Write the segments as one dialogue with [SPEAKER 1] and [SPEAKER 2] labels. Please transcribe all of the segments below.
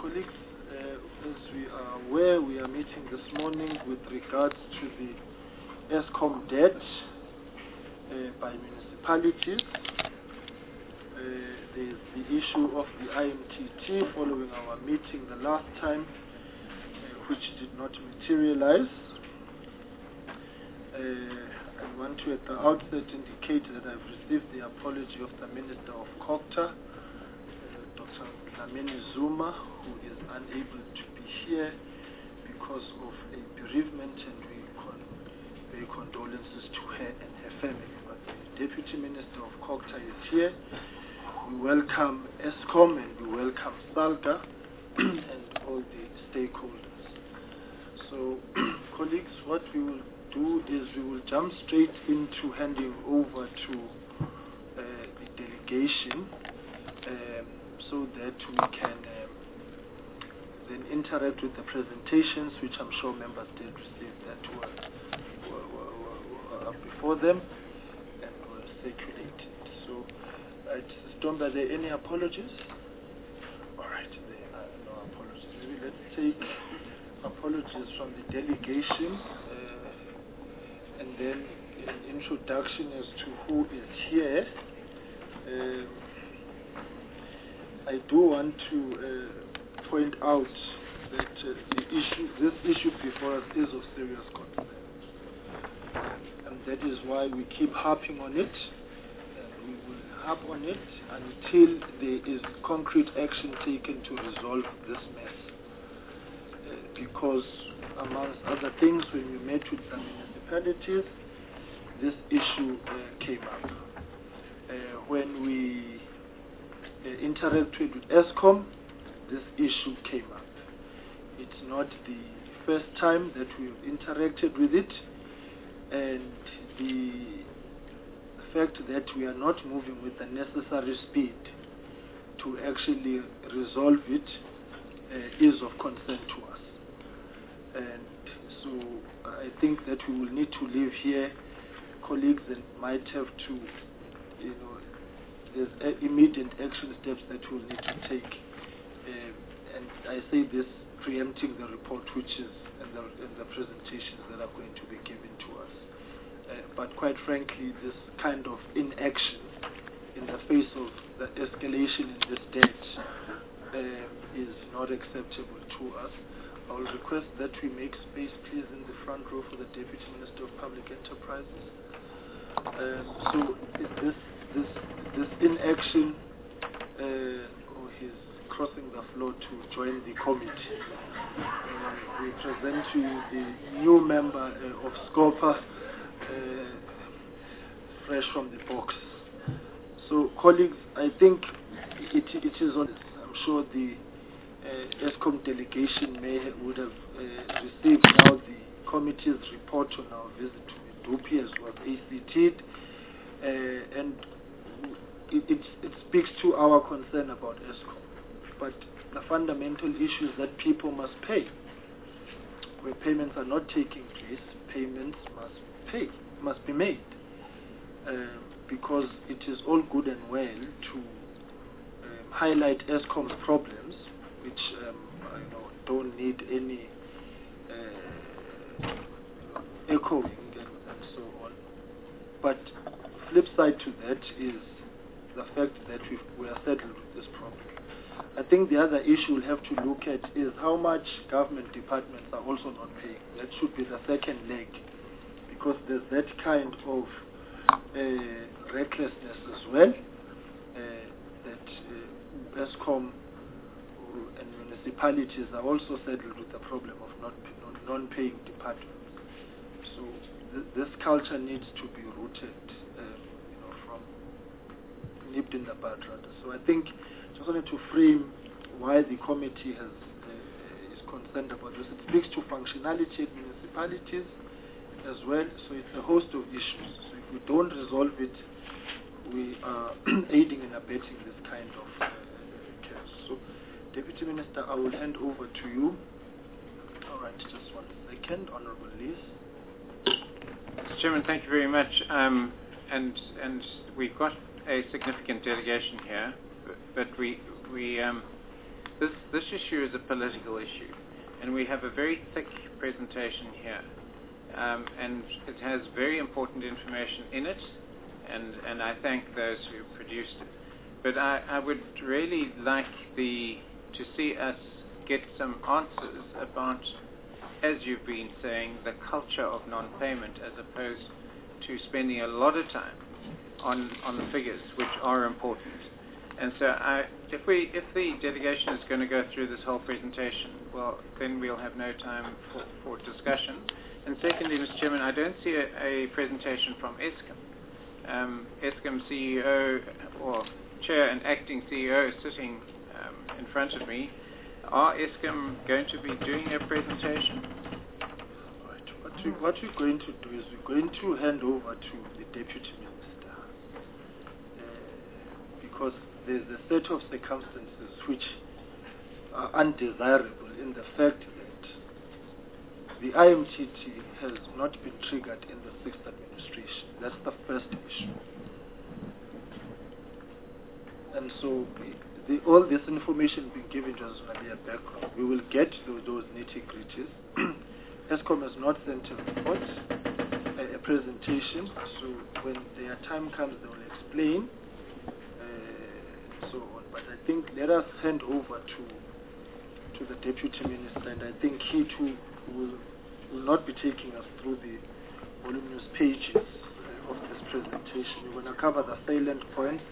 [SPEAKER 1] colleagues, as we are aware, we are meeting this morning with regards to the Eskom debt by municipalities. There's the issue of the IMTT following our meeting the last time, which did not materialize. I want to at the outset indicate that I've received the apology of the Minister of COGTA, Dr. Dlamini Zuma, who is unable to be here because of a bereavement, and we convey condolences to her and her family. But the Deputy Minister of COGTA is here. We welcome Eskom and we welcome SALGA and all the stakeholders. So, colleagues, what we will do is we will jump straight into handing over to the delegation so that we can then interact with the presentations, which I'm sure members did receive that were up before them and were circulated. So, Stomba, are there any apologies? All right, there are no apologies. Maybe let's take apologies from the delegation and then an introduction as to who is here. I do want to point out that this issue before us is of serious concern, and that is why we keep harping on it. We will harp on it until there is concrete action taken to resolve this mess. Because, amongst other things, when we met with the municipalities, this issue came up. When we interacted with Eskom, this issue came up. It's not the first time that we've interacted with it, and the fact that we are not moving with the necessary speed to actually resolve it is of concern to us. And so I think that we will need to leave here, colleagues, and might have to, there's immediate action steps that we'll need to take. And I say this preempting the report, which is and the presentations that are going to be given to us. But quite frankly, this kind of inaction in the face of the escalation in this debt is not acceptable to us. I will request that we make space, please, in the front row for the Deputy Minister of Public Enterprises. So this inaction, he's crossing the floor to join the committee. We present to you the new member of SCOPA, fresh from the box. So, colleagues, I think it is on. I'm sure the Eskom delegation would have received now the committee's report on our visit to Medupi, as well as ACT, and it speaks to our concern about Eskom. But the fundamental issue is that people must pay. Where payments are not taking place, payments must be made. Because it is all good and well to highlight Eskom's problems, which don't need any echoing and so on. But flip side to that is the fact that we are settled with this problem. I think the other issue we'll have to look at is how much government departments are also not paying. That should be the second leg, because there's that kind of recklessness as well, that Eskom and municipalities are also settled with the problem of non-paying departments. So this culture needs to be rooted, from nipped in the bud rather. So I think just wanted to frame why the committee is concerned about this. It speaks to functionality at municipalities as well. So it's a host of issues. So if we don't resolve it, we are aiding and abetting this kind of case. So, Deputy Minister, I will hand over to you. All right, just 1 second, Honorable Liz.
[SPEAKER 2] Mr. Chairman, thank you very much. And we've got a significant delegation here, but we this issue is a political issue, and we have a very thick presentation here, and it has very important information in it, and I thank those who produced it. But I would really like to see us get some answers about, as you've been saying, the culture of non-payment, as opposed to spending a lot of time on the figures, which are important. And so if the delegation is going to go through this whole presentation, well, then we'll have no time for discussion. And secondly, Mr. Chairman, I don't see a presentation from Eskom. Eskom CEO, or Chair and Acting CEO, is sitting in front of me. Are Eskom going to be doing a presentation?
[SPEAKER 1] Right. What we're going to do is we're going to hand over to the Deputy Minister, because there's a set of circumstances which are undesirable in the fact that the IMTT has not been triggered in the 6th administration. That's the first issue. And so all this information being given to us will be a background. We will get to those nitty-gritties. Eskom has not sent a report, a presentation, so when their time comes they will explain, so on. But I think let us hand over to the Deputy Minister, and I think he too will not be taking us through the voluminous pages of this presentation. We're going to cover the salient points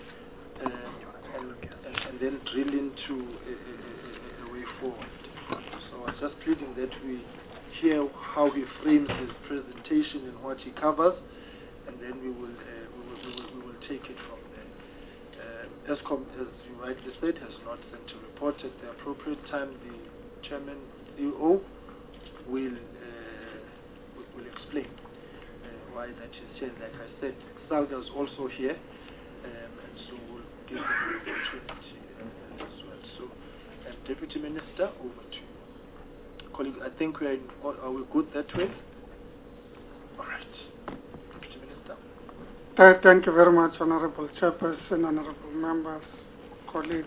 [SPEAKER 1] and then drill into a way forward. So I was just pleading that we hear how he frames his presentation and what he covers, and then we will take it from there. Eskom, as you rightly said, has not sent a report at the appropriate time. The Chairman, CEO, will explain why that is here. Like I said, Salga is also here, and so we'll give him the opportunity as well. So, Deputy Minister, over to you. Colleague, I think are we good that way? All right. Deputy Minister.
[SPEAKER 3] Thank you very much, Honorable Chairperson, Honorable Members, colleagues.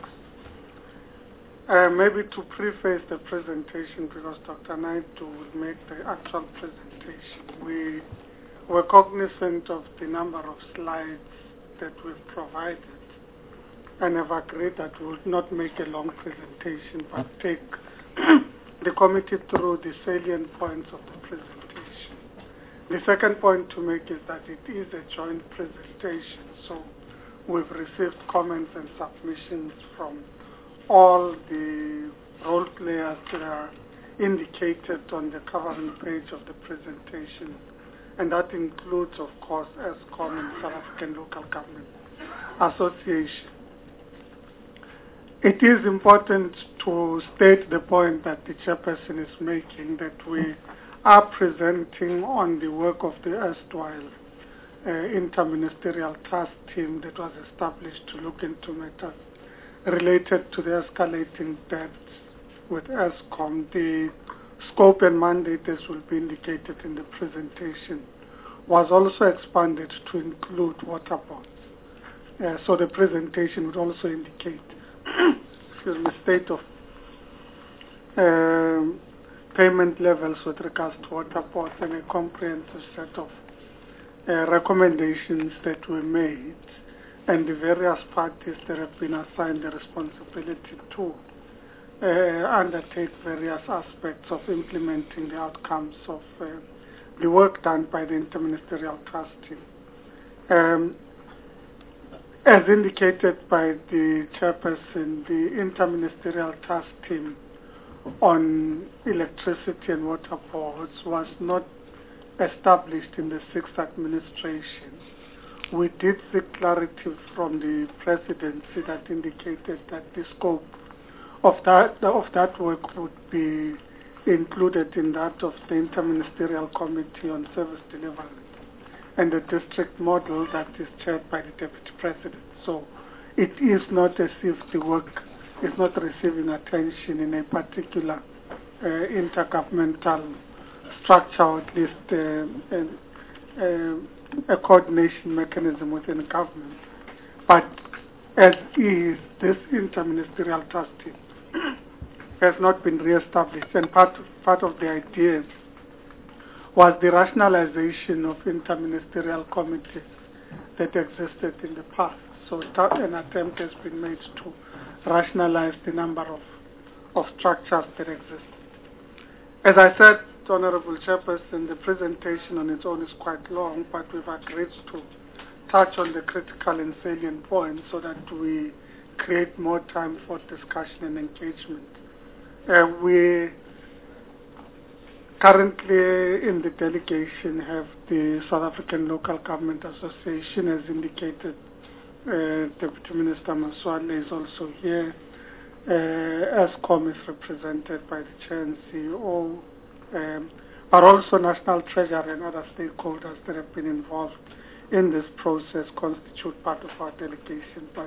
[SPEAKER 3] Maybe to preface the presentation, because Dr. Naidoo will make the actual presentation, we were cognizant of the number of slides that we've provided and have agreed that we would not make a long presentation but take the committee through the salient points of the presentation. The second point to make is that it is a joint presentation, so we've received comments and submissions from all the role players that are indicated on the covering page of the presentation, and that includes, of course, Eskom and South African Local Government Association. It is important to state the point that the chairperson is making, that we are presenting on the work of the erstwhile interministerial task team that was established to look into matters related to the escalating debts with Eskom. The scope and mandate, as will be indicated in the presentation, was also expanded to include water boards. So the presentation would also indicate state of payment levels with regards to water boards and a comprehensive set of recommendations that were made, and the various parties that have been assigned the responsibility to undertake various aspects of implementing the outcomes of the work done by the Interministerial Task Team. As indicated by the chairperson, the Interministerial Task Team on electricity and water boards was not established in the 6th administration. We did seek clarity from the presidency that indicated that the scope of that work would be included in that of the Interministerial Committee on Service Delivery and the district model that is chaired by the Deputy President. So it is not as if the work is not receiving attention in a particular intergovernmental structure, or at least a coordination mechanism within government. But as is, this interministerial task team has not been re-established, and part of the idea was the rationalization of interministerial committees that existed in the past. So an attempt has been made to rationalize the number of structures that exist. As I said, Honorable Chairperson, the presentation on its own is quite long, but we've agreed to touch on the critical and salient points so that we create more time for discussion and engagement. We currently in the delegation have the South African Local Government Association, as indicated. Deputy Minister Maswale is also here. ESCOM is represented by the Chair and CEO, but also National Treasury and other stakeholders that have been involved in this process constitute part of our delegation. But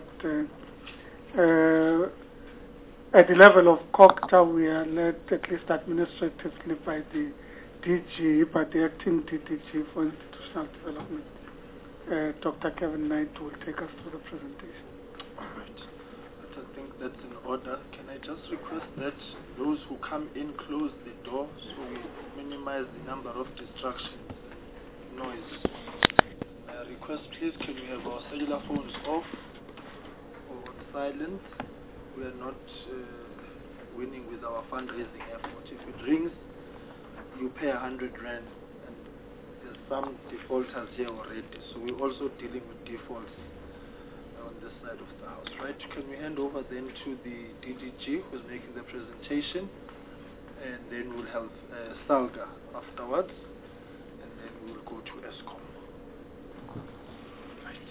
[SPEAKER 3] at the level of COGTA, we are led, at least administratively, by the DG, by the acting DDG for Institutional Development. Dr. Kevin Knight will take us through the presentation.
[SPEAKER 1] All right. I think that's in order. Can I just request that those who come in close the door so we minimize the number of distractions and noise? Request, please, can we have our cellular phones off or on silent? We are not winning with our fundraising effort. If it rings, you pay 100 rand. There's some defaulters here already, so we're also dealing with defaults on this side of the house, right? Can we hand over then to the DDG who's making the presentation, and then we'll have Salga afterwards, and then we'll go to ESCOM. Right.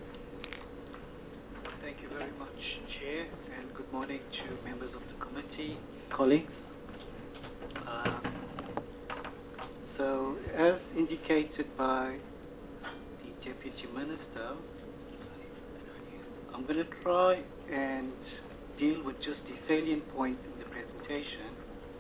[SPEAKER 4] Thank you very much, Chair, and good morning to members of the committee, colleagues. So, as indicated by the Deputy Minister, I'm going to try and deal with just the salient points in the presentation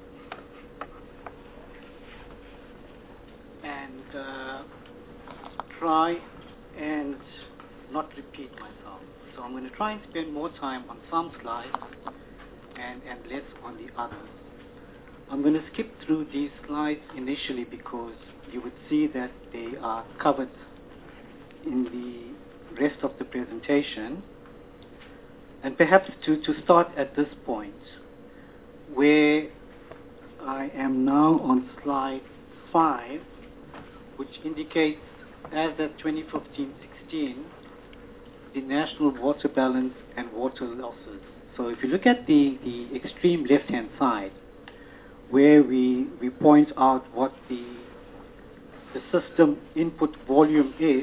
[SPEAKER 4] and try and not repeat myself. So I'm going to try and spend more time on some slides and less on the others. I'm going to skip through these slides initially because you would see that they are covered in the rest of the presentation. And perhaps to start at this point, where I am now on slide 5, which indicates as at 2015-16, the national water balance and water losses. So if you look at the extreme left-hand side, where we point out what the system input volume is,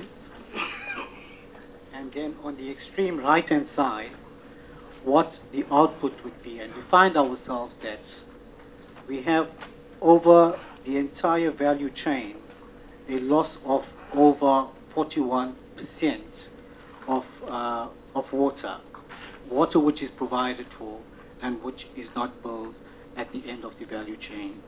[SPEAKER 4] and then on the extreme right-hand side, what the output would be. And we find ourselves that we have over the entire value chain a loss of over 41% of water which is provided for and which is not billed at the end of the value chain.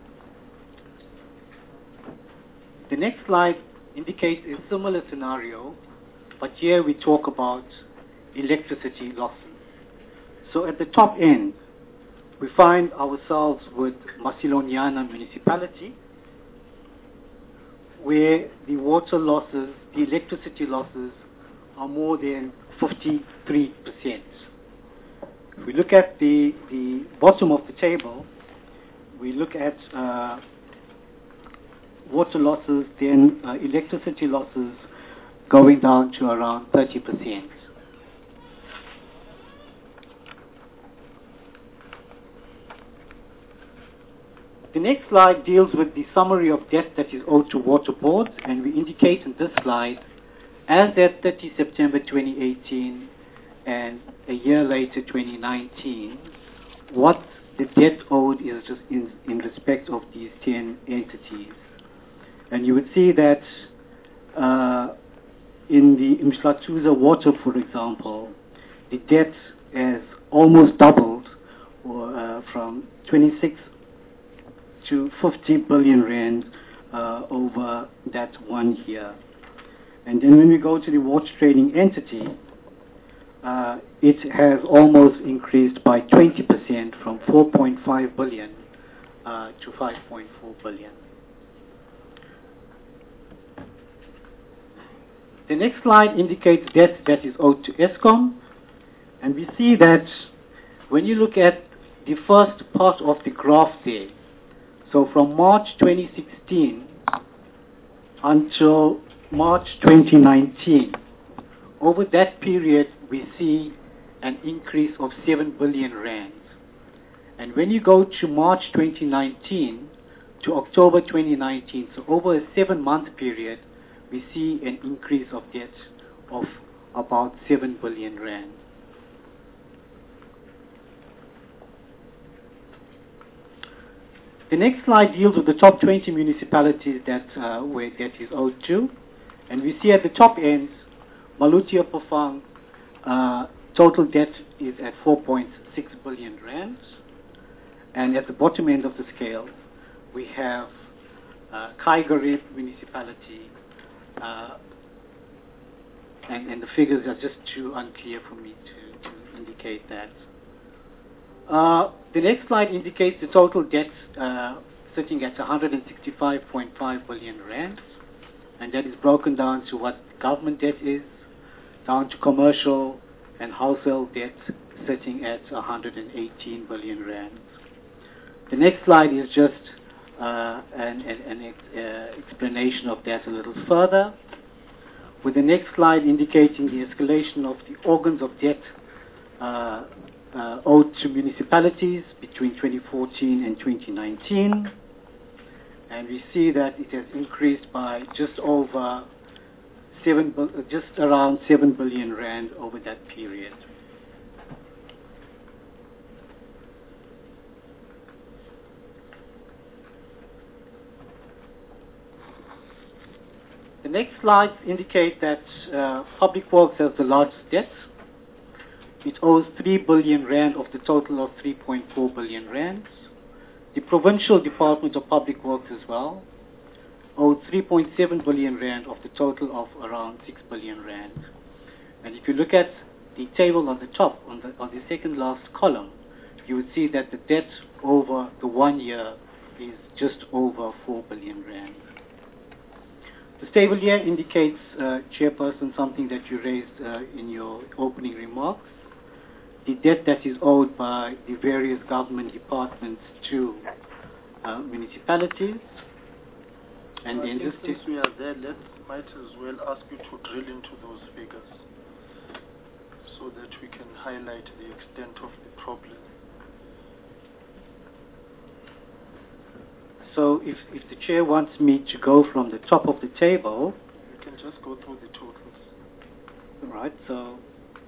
[SPEAKER 4] The next slide indicates a similar scenario, but here we talk about electricity losses. So at the top end, we find ourselves with Masilonyana municipality, where the water losses, the electricity losses are more than 53%. If we look at the bottom of the table, we look at water losses, then electricity losses going down to around 30%. The next slide deals with the summary of debt that is owed to water boards, and we indicate in this slide, as at 30 September 2018 and a year later, 2019, what the debt owed is just in respect of these 10 entities. And you would see that in the Mhlatuza water, for example, the debt has almost doubled from 26 to 50 billion rand over that 1 year. And then when we go to the water trading entity, it has almost increased by 20% from 4.5 billion to 5.4 billion. The next slide indicates debt that is owed to Eskom, and we see that when you look at the first part of the graph there, so from March 2016 until March 2019, over that period we see an increase of 7 billion rand. And when you go to March 2019 to October 2019, so over a 7-month period, we see an increase of debt of about 7 billion rand. The next slide deals with the top 20 municipalities that where debt is owed to. And we see at the top end, Maluti Opofang, total debt is at 4.6 billion rand. And at the bottom end of the scale, we have Kaigarib municipality, and the figures are just too unclear for me to indicate that. The next slide indicates the total debt sitting at 165.5 billion rand, and that is broken down to what government debt is, down to commercial and household debt sitting at 118 billion rand. The next slide is just an explanation of that a little further, with the next slide indicating the escalation of the organs of debt owed to municipalities between 2014 and 2019, and we see that it has increased by just around 7 billion rand over that period. The next slides indicate that Public Works has the largest debt. It owes 3 billion rand of the total of 3.4 billion rand. The Provincial Department of Public Works as well owed 3.7 billion rand of the total of around 6 billion rand. And if you look at the table on the top, on the second last column, you would see that the debt over the 1 year is just over 4 billion rand. The table here indicates, Chairperson, something that you raised in your opening remarks, the debt that is owed by the various government departments to municipalities. And
[SPEAKER 1] I think since we are there, might as well ask you to drill into those figures so that we can highlight the extent of the problem.
[SPEAKER 4] So if the chair wants me to go from the top of the table,
[SPEAKER 1] you can just go through the totals.
[SPEAKER 4] Right, so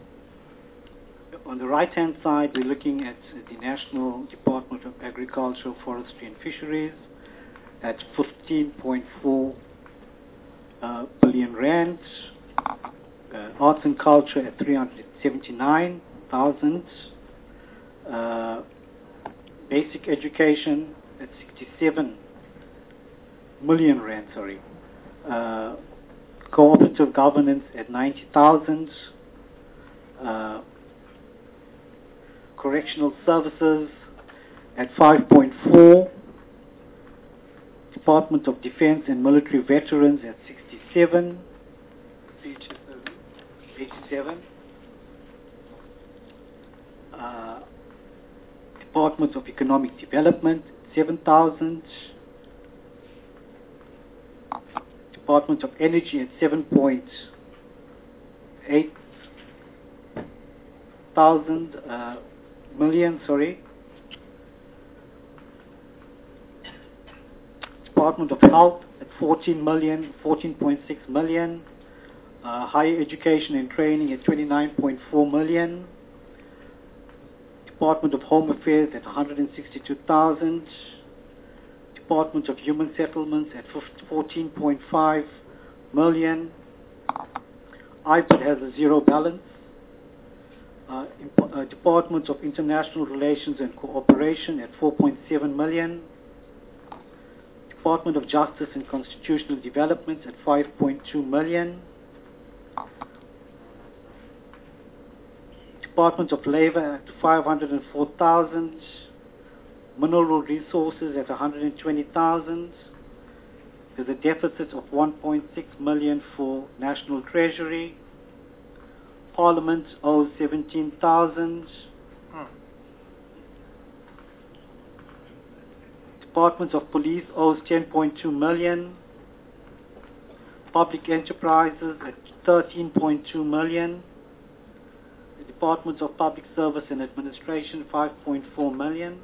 [SPEAKER 4] on the right-hand side, we're looking at the National Department of Agriculture, Forestry and Fisheries at 15.4 billion rand, Arts and Culture at 379,000, Basic Education at 67 million rand, Cooperative Governance at 90,000, Correctional Services at 5.4, Department of Defense and Military Veterans at 67, Department of Economic Development 7,000, Department of Energy at 7.8 million, Department of Health at 14.6 million, Higher Education and Training at 29.4 million, Department of Home Affairs at 162,000, Department of Human Settlements at 14.5 million. IPID has a zero balance. Department of International Relations and Cooperation at 4.7 million. Department of Justice and Constitutional Development at 5.2 million. Department of Labor at 504,000. Mineral Resources at 120,000. There's a deficit of 1.6 million for National Treasury. Parliament owes 17,000. Department of Police owes 10.2 million. Public Enterprises at 13.2 million. The Department of Public Service and Administration 5.4 million.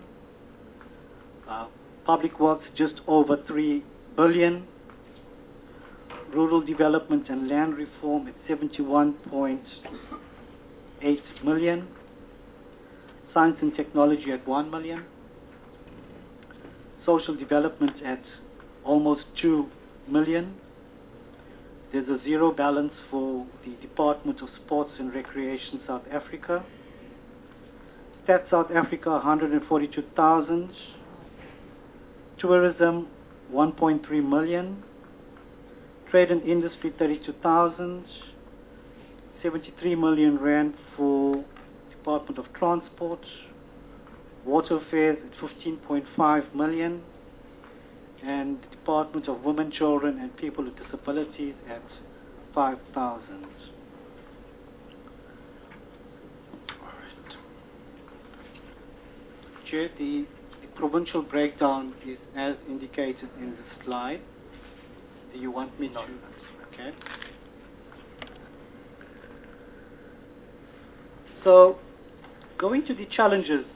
[SPEAKER 4] Public Works just over 3 billion. Rural Development and Land Reform at 71.8 million. Science and Technology at 1 million. Social Development at almost 2 million. There's a zero balance for the Department of Sports and Recreation South Africa. Stats South Africa 142,000. Tourism 1.3 million. Trade and Industry 32,000. 73 million rand for Department of Transport. Water Affairs at 15.5 million. And the Department of Women, Children and People with Disabilities at 5,000. Chair, the provincial breakdown is as indicated in the slide. Do you want me to? Okay. So, going to the challenges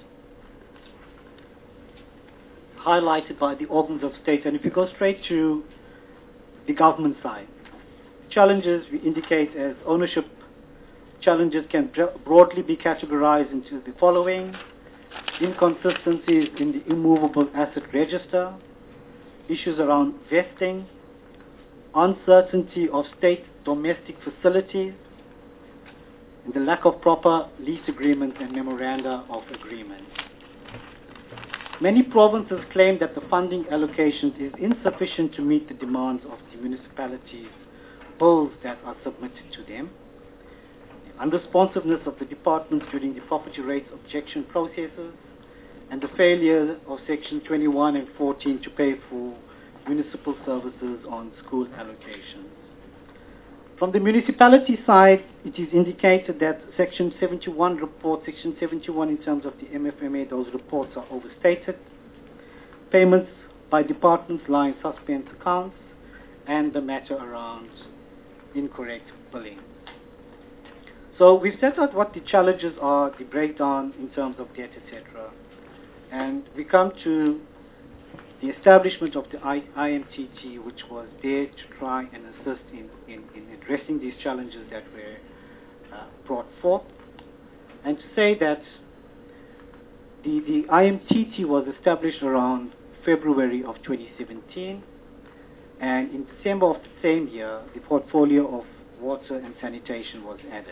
[SPEAKER 4] highlighted by the organs of state, and if you go straight to the government side, challenges we indicate as ownership challenges can broadly be categorized into the following: inconsistencies in the immovable asset register, issues around vesting, uncertainty of state domestic facilities, and the lack of proper lease agreements and memoranda of agreement. Many provinces claim that the funding allocation is insufficient to meet the demands of the municipalities' bills that are submitted to them. The unresponsiveness of the departments during the property rates objection processes, and the failure of Section 21 and 14 to pay for municipal services on school allocations. From the municipality side, it is indicated that Section 71 report, Section 71 in terms of the MFMA, those reports are overstated. Payments by departments lie in suspense accounts, and the matter around incorrect billing. So we've set out what the challenges are, the breakdown in terms of debt, etc. And we come to the establishment of the IMTT, which was there to try and assist in addressing these challenges that were brought forth. And to say that the IMTT was established around February of 2017, and in December of the same year, the portfolio of water and sanitation was added.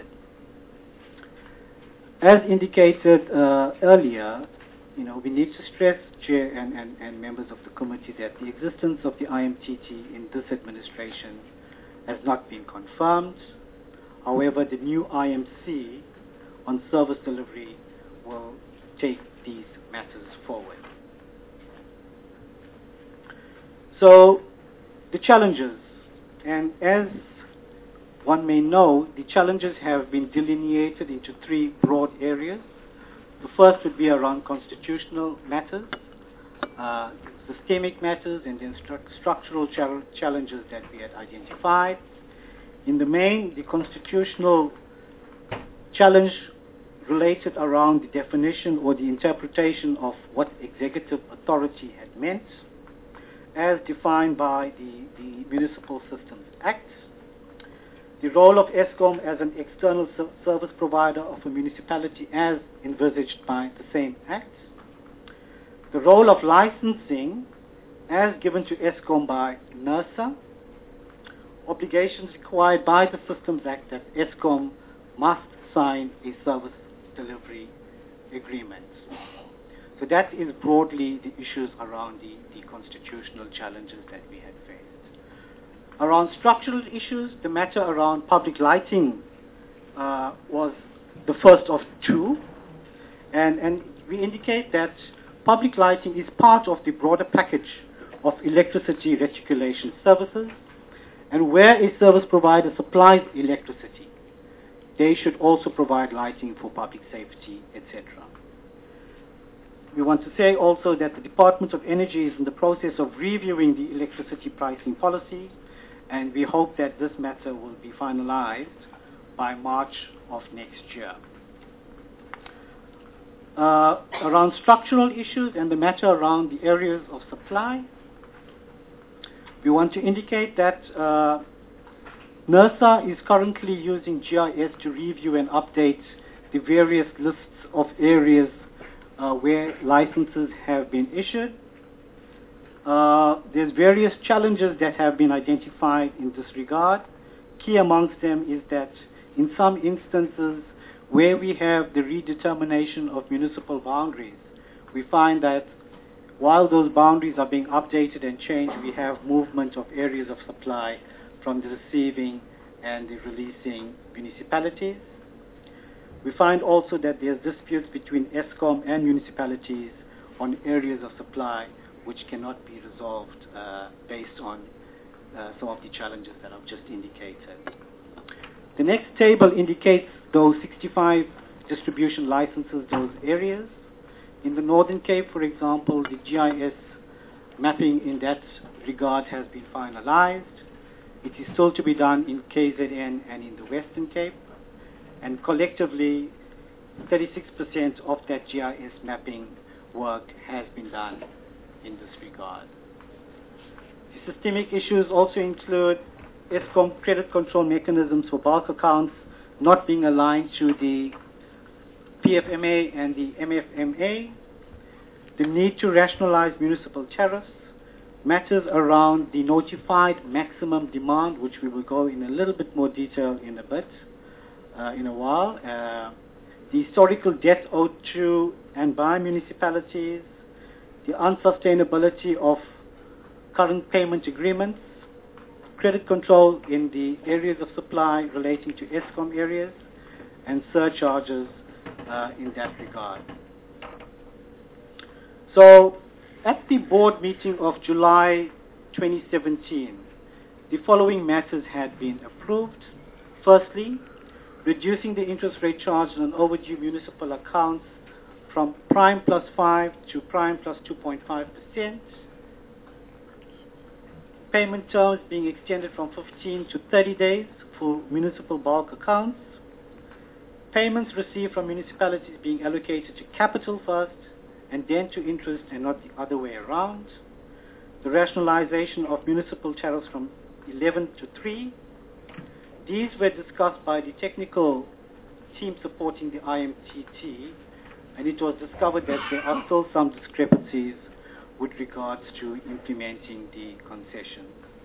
[SPEAKER 4] As indicated earlier, we need to stress, Chair and members of the committee, that the existence of the IMTT in this administration has not been confirmed. However, the new IMC on service delivery will take these matters forward. So, the challenges, and as one may know, the challenges have been delineated into three broad areas. The first would be around constitutional matters, systemic matters, and then structural challenges that we had identified. In the main, the constitutional challenge related around the definition or the interpretation of what executive authority had meant, as defined by the Municipal Systems Act. The role of Eskom as an external service provider of a municipality as envisaged by the same Act. The role of licensing as given to Eskom by NERSA. Obligations required by the Systems Act that Eskom must sign a service delivery agreement. So that is broadly the issues around the constitutional challenges that we had faced. Around structural issues, the matter around public lighting was the first of two. And we indicate that public lighting is part of the broader package of electricity reticulation services. And where a service provider supplies electricity, they should also provide lighting for public safety, etc. We want to say also that the Department of Energy is in the process of reviewing the electricity pricing policy, and we hope that this matter will be finalized by March of next year. Around structural issues and the matter around the areas of supply, we want to indicate that NERSA is currently using GIS to review and update the various lists of areas where licenses have been issued. There's various challenges that have been identified in this regard. Key amongst them is that in some instances where we have the redetermination of municipal boundaries, we find that while those boundaries are being updated and changed, we have movement of areas of supply from the receiving and the releasing municipalities. We find also that there's disputes between ESCOM and municipalities on areas of supply which cannot be resolved based on some of the challenges that I've just indicated. The next table indicates those 65 distribution licenses, those areas. In the Northern Cape, for example, the GIS mapping in that regard has been finalized. It is still to be done in KZN and in the Western Cape. And collectively, 36% of that GIS mapping work has been done in this regard. The systemic issues also include ESCOM credit control mechanisms for bulk accounts not being aligned to the PFMA and the MFMA, the need to rationalize municipal tariffs, matters around the notified maximum demand, which we will go in a little bit more detail in a while, the historical debt owed to and by municipalities, the unsustainability of current payment agreements, credit control in the areas of supply relating to ESCOM areas, and surcharges in that regard. So, at the board meeting of July 2017, the following matters had been approved. Firstly, reducing the interest rate charged on overdue municipal accounts from prime plus 5 to prime plus 2.5%. Payment terms being extended from 15 to 30 days for municipal bulk accounts. Payments received from municipalities being allocated to capital first and then to interest and not the other way around. The rationalization of municipal tariffs from 11 to 3. These were discussed by the technical team supporting the IMTT, and it was discovered that there are still some discrepancies with regards to implementing the concession.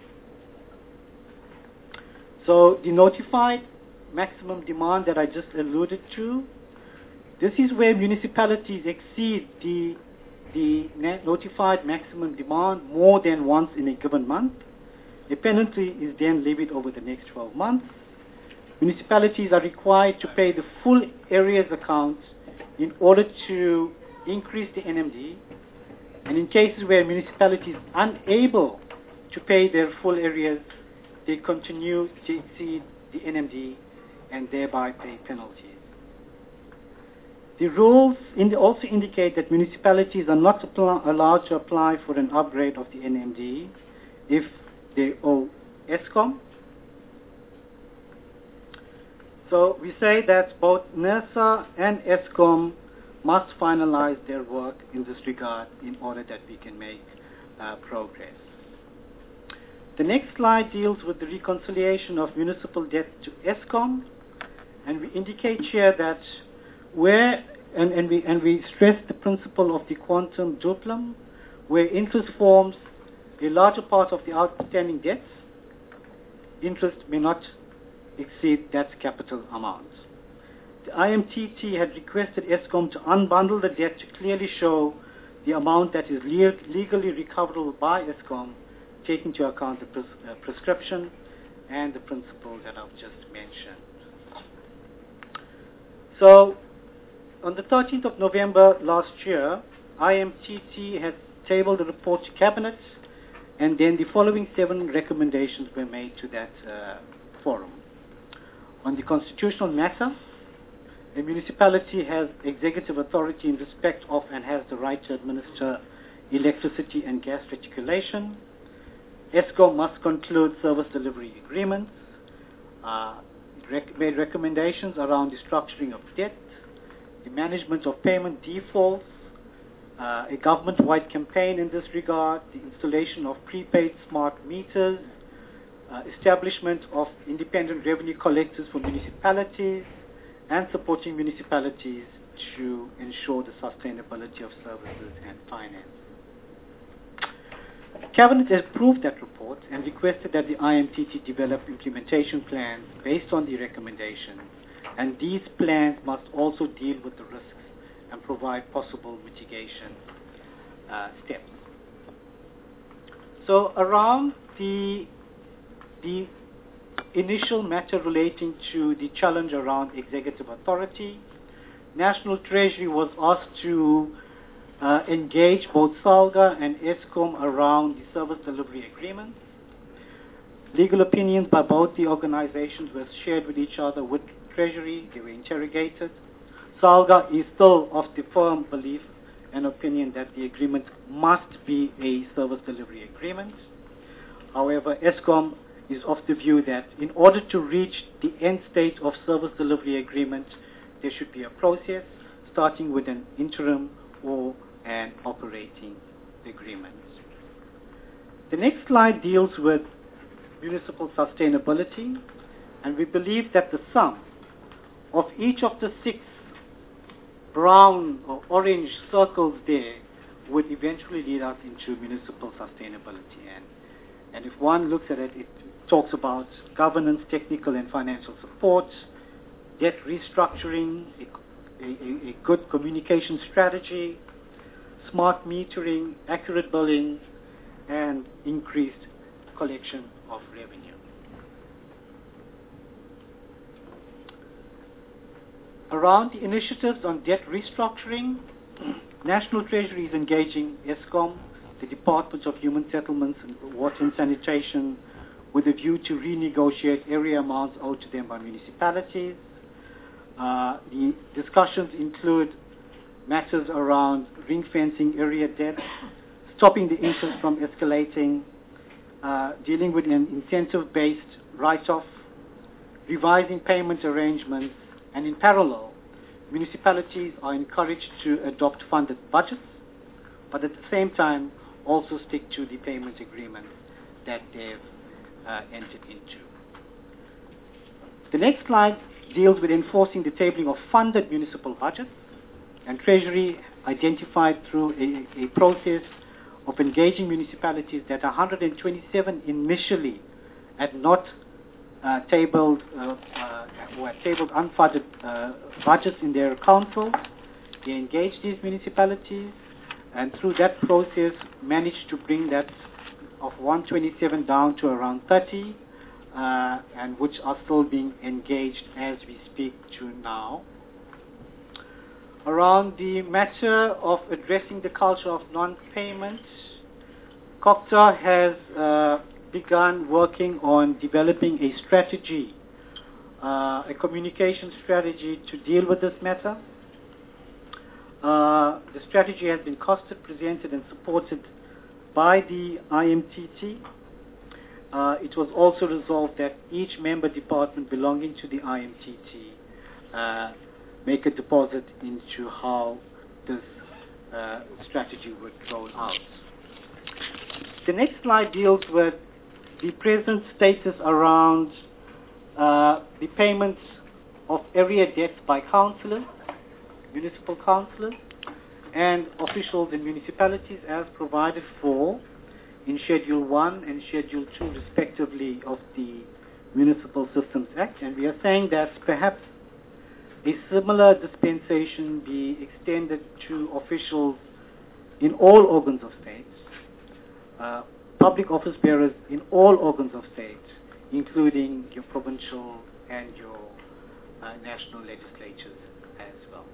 [SPEAKER 4] So the notified maximum demand that I just alluded to, this is where municipalities exceed the notified maximum demand more than once in a given month. A penalty is then levied over the next 12 months. Municipalities are required to pay the full areas account in order to increase the NMD. And in cases where municipalities are unable to pay their full areas, they continue to exceed the NMD and thereby pay penalties. The rules also indicate that municipalities are not allowed to apply for an upgrade of the NMD if they owe ESCOM. So we say that both NERSA and ESCOM must finalize their work in this regard in order that we can make progress. The next slide deals with the reconciliation of municipal debt to ESCOM, and we indicate here that where, and we stress the principle of the quantum duplum, where interest forms a larger part of the outstanding debts, interest may not exceed that capital amount. The IMTT had requested ESCOM to unbundle the debt to clearly show the amount that is legally recoverable by ESCOM, taking into account the prescription and the principle that I've just mentioned. So, on the 13th of November last year, IMTT had tabled a report to Cabinet, and then the following 7 recommendations were made to that forum. On the constitutional matter, a municipality has executive authority in respect of and has the right to administer electricity and gas reticulation. ESCOM must conclude service delivery agreements. Made recommendations around the structuring of debt, the management of payment defaults, a government-wide campaign in this regard, the installation of prepaid smart meters, establishment of independent revenue collectors for municipalities, and supporting municipalities to ensure the sustainability of services and finance. Cabinet has approved that report and requested that the IMTT develop implementation plans based on the recommendations, and these plans must also deal with the risks and provide possible mitigation steps. So around the initial matter relating to the challenge around executive authority, National Treasury was asked to engage both SALGA and ESCOM around the service delivery agreements. Legal opinions by both the organizations were shared with each other with Treasury. They were interrogated. SALGA is still of the firm belief and opinion that the agreement must be a service delivery agreement. However, ESCOM is of the view that in order to reach the end state of service delivery agreement, there should be a process starting with an interim or an operating agreement. The next slide deals with municipal sustainability, and we believe that the sum of each of the 6 brown or orange circles there would eventually lead us into municipal sustainability. And if one looks at it, it talks about governance, technical and financial support, debt restructuring, a good communication strategy, smart metering, accurate billing, and increased collection of revenue. Around the initiatives on debt restructuring, National Treasury is engaging ESCOM, the Department of Human Settlements and Water and Sanitation, with a view to renegotiate area amounts owed to them by municipalities. The discussions include matters around ring-fencing area debt, stopping the interest from escalating, dealing with an incentive-based write-off, revising payment arrangements, and in parallel, municipalities are encouraged to adopt funded budgets, but at the same time also stick to the payment agreements that they've entered into. The next slide deals with enforcing the tabling of funded municipal budgets, and Treasury identified through a process of engaging municipalities that 127 initially had not tabled unfunded budgets in their councils. They engaged these municipalities, and through that process managed to bring that of 127 down to around 30, and which are still being engaged as we speak to now. Around the matter of addressing the culture of non-payment, COGTA has begun working on developing a strategy, a communication strategy to deal with this matter. The strategy has been costed, presented, and supported by the IMTT. It was also resolved that each member department belonging to the IMTT make a deposit into how this strategy would roll out. The next slide deals with the present status around the payments of area debts by councillors, municipal councillors, and officials in municipalities as provided for in Schedule 1 and Schedule 2 respectively of the Municipal Systems Act. And we are saying that perhaps a similar dispensation be extended to officials in all organs of state, public office bearers in all organs of state, including your provincial and your national legislatures well.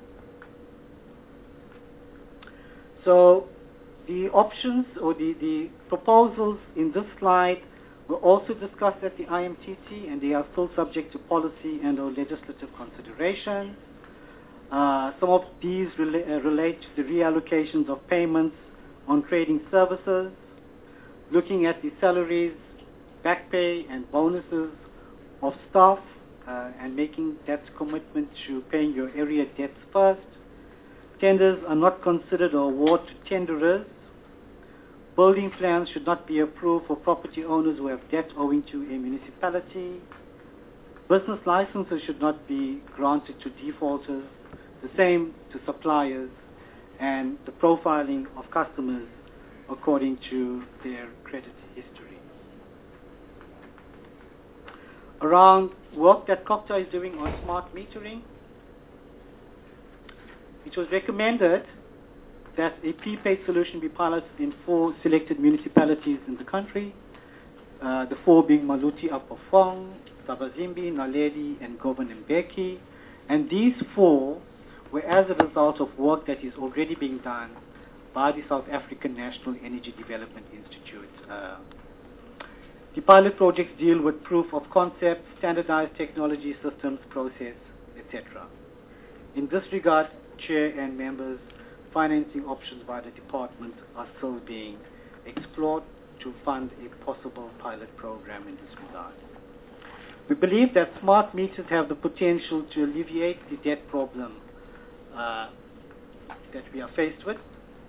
[SPEAKER 4] So the options or the proposals in this slide were also discussed at the IMTT, and they are still subject to policy and or legislative consideration. Some of these relate to the reallocations of payments on trading services, looking at the salaries, back pay, and bonuses of staff, and making that commitment to paying your area debts first. Tenders are not considered or awarded to tenderers. Building plans should not be approved for property owners who have debt owing to a municipality. Business licenses should not be granted to defaulters. The same to suppliers, and the profiling of customers according to their credit history. Around work that COGTA is doing on smart metering, it was recommended that a prepaid solution be piloted in 4 selected municipalities in the country, the 4 being Maluti Upper Fong, Sabazimbi, Naledi, and Govan and Mbeki. And these 4 were as a result of work that is already being done by the South African National Energy Development Institute. The pilot projects deal with proof of concept, standardized technology, systems, process, etc. In this regard, Chair and members, financing options by the department are still being explored to fund a possible pilot program in this regard. We believe that smart meters have the potential to alleviate the debt problem that we are faced with.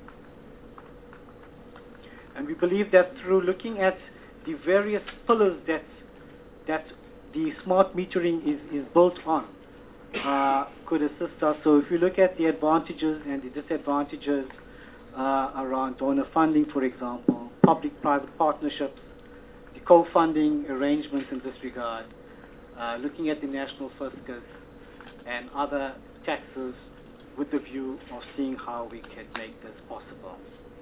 [SPEAKER 4] And we believe that through looking at the various pillars that the smart metering is built on, could assist us. So if you look at the advantages and the disadvantages around donor funding, for example, public-private partnerships, the co-funding arrangements in this regard, looking at the national fiscus and other taxes with the view of seeing how we can make this possible.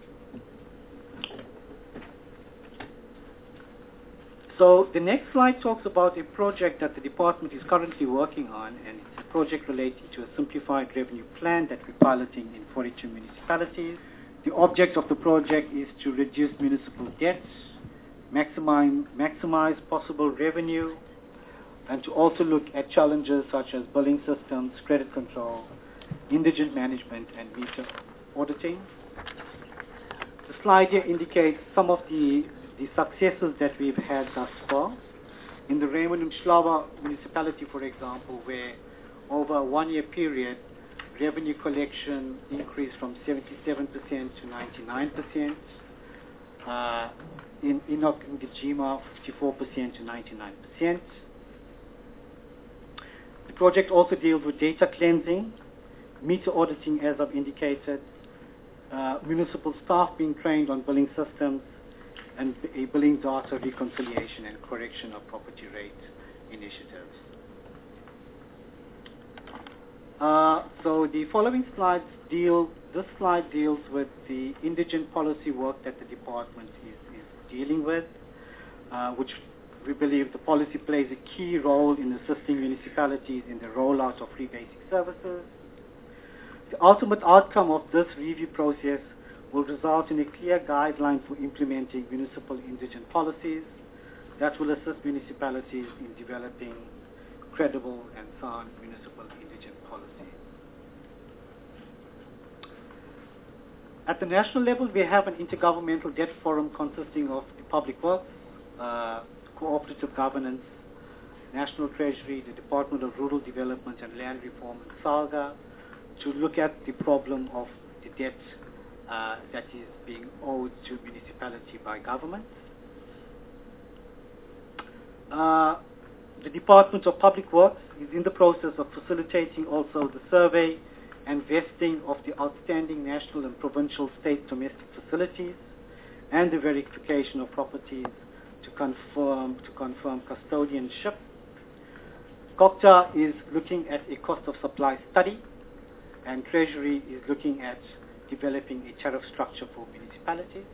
[SPEAKER 4] So the next slide talks about a project that the department is currently working on, and it's a project relating to a simplified revenue plan that we're piloting in 42 municipalities. The object of the project is to reduce municipal debts, maximize possible revenue, and to also look at challenges such as billing systems, credit control, indigent management, and meter auditing. The slide here indicates some of the successes that we've had thus far. In the Raymond Mhlaba municipality, for example, where over a 1-year period, revenue collection increased from 77% to 99%. In Enoch Ngijima, 54% to 99%. The project also deals with data cleansing, meter auditing, as I've indicated, municipal staff being trained on billing systems, and a billing data reconciliation and correction of property rate initiatives. So the following slides this slide deals with the indigent policy work that the department is dealing with, which we believe the policy plays a key role in assisting municipalities in the rollout of free basic services. The ultimate outcome of this review process will result in a clear guideline for implementing municipal indigent policies that will assist municipalities in developing credible and sound municipal indigent policy. At the national level, we have an intergovernmental debt forum consisting of the Public Works, Cooperative Governance, National Treasury, the Department of Rural Development and Land Reform, and SALGA, to look at the problem of the debt that is being owed to municipality by government. The Department of Public Works is in the process of facilitating also the survey and vesting of the outstanding national and provincial state domestic facilities and the verification of properties to confirm custodianship. COGTA is looking at a cost of supply study, and Treasury is looking at developing a tariff structure for municipalities.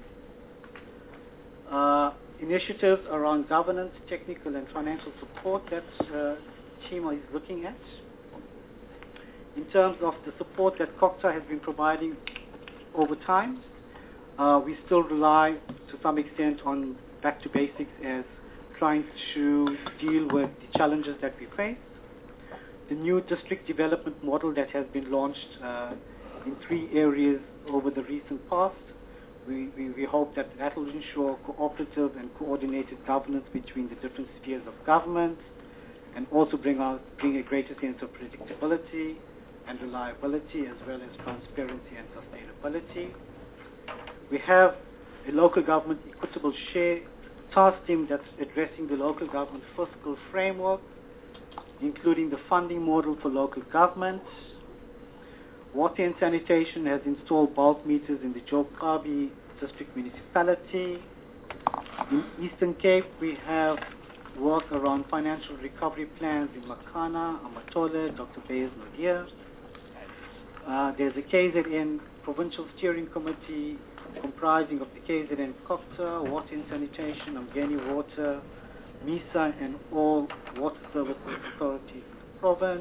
[SPEAKER 4] Initiatives around governance, technical and financial support that team is looking at. in terms of the support that COCTA has been providing over time, we still rely to some extent on back to basics as trying to deal with the challenges that we face. The new district development model that has been launched in 3 areas over the recent past, we hope that will ensure cooperative and coordinated governance between the different spheres of government, and also bring a greater sense of predictability and reliability, as well as transparency and sustainability. We have a local government equitable share task team that's addressing the local government fiscal framework, including the funding model for local government. Water and Sanitation has installed bulk meters in the Job Kabi district municipality. In Eastern Cape, we have work around financial recovery plans in Makana, Amatole, Dr. Bayes Nadir. There's a KZN Provincial Steering Committee comprising of the KZN COCTA, Water and Sanitation, Umgeni Water, MISA, and all water services authorities in the province.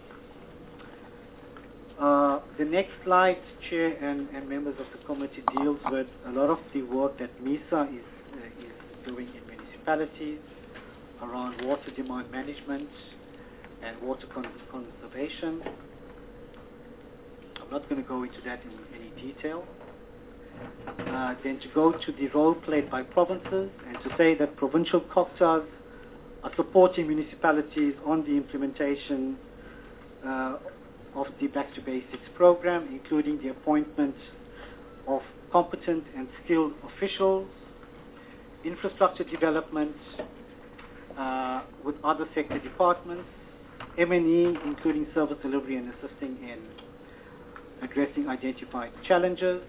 [SPEAKER 4] The next slide, Chair and members of the committee, deals with a lot of the work that MISA is doing in municipalities around water demand management and water conservation. I'm not going to go into that in any detail. Then to go to the role played by provinces and to say that provincial COCTAs are supporting municipalities on the implementation of the Back to Basics program, including the appointment of competent and skilled officials, infrastructure development with other sector departments, M&E, including service delivery and assisting in addressing identified challenges.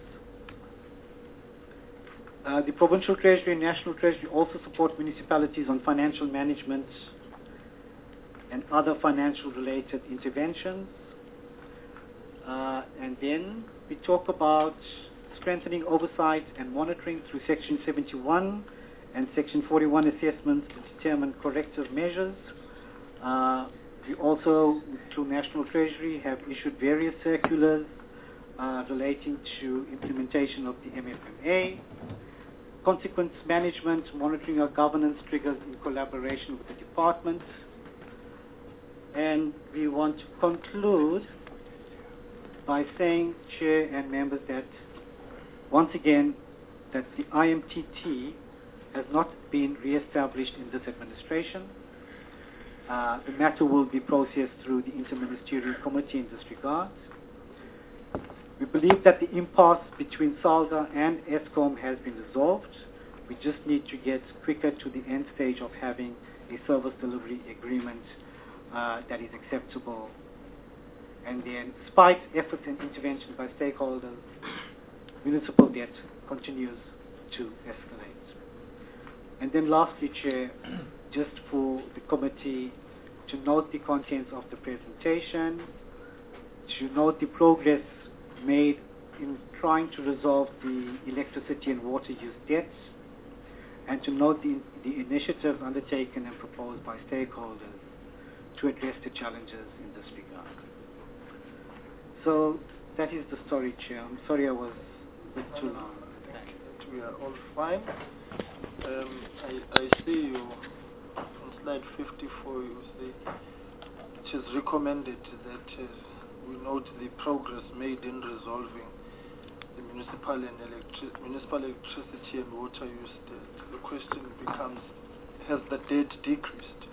[SPEAKER 4] The Provincial Treasury and National Treasury also support municipalities on financial management and other financial related interventions. And then we talk about strengthening oversight and monitoring through Section 71 and Section 41 assessments to determine corrective measures. We also, through National Treasury, have issued various circulars relating to implementation of the MFMA. Consequence management, monitoring our governance triggers in collaboration with the departments. And we want to conclude by saying, Chair and members, that once again, that the IMTT has not been re-established in this administration. The matter will be processed through the Interministerial Committee in this regard. We believe that the impasse between SALGA and ESCOM has been resolved. We just need to get quicker to the end stage of having a service delivery agreement that is acceptable. And then, despite efforts and intervention by stakeholders, municipal debt continues to escalate. And then lastly, Chair, just for the committee to note the contents of the presentation, to note the progress made in trying to resolve the electricity and water use debts, and to note the initiatives undertaken and proposed by stakeholders to address the challenges in this regard. So that is the story, Chair. I'm sorry I was a bit too long.
[SPEAKER 1] I think we are all fine. I see you on slide 54, you say it is recommended that we note the progress made in resolving the municipal electricity and water use debt. The question becomes, has the debt decreased?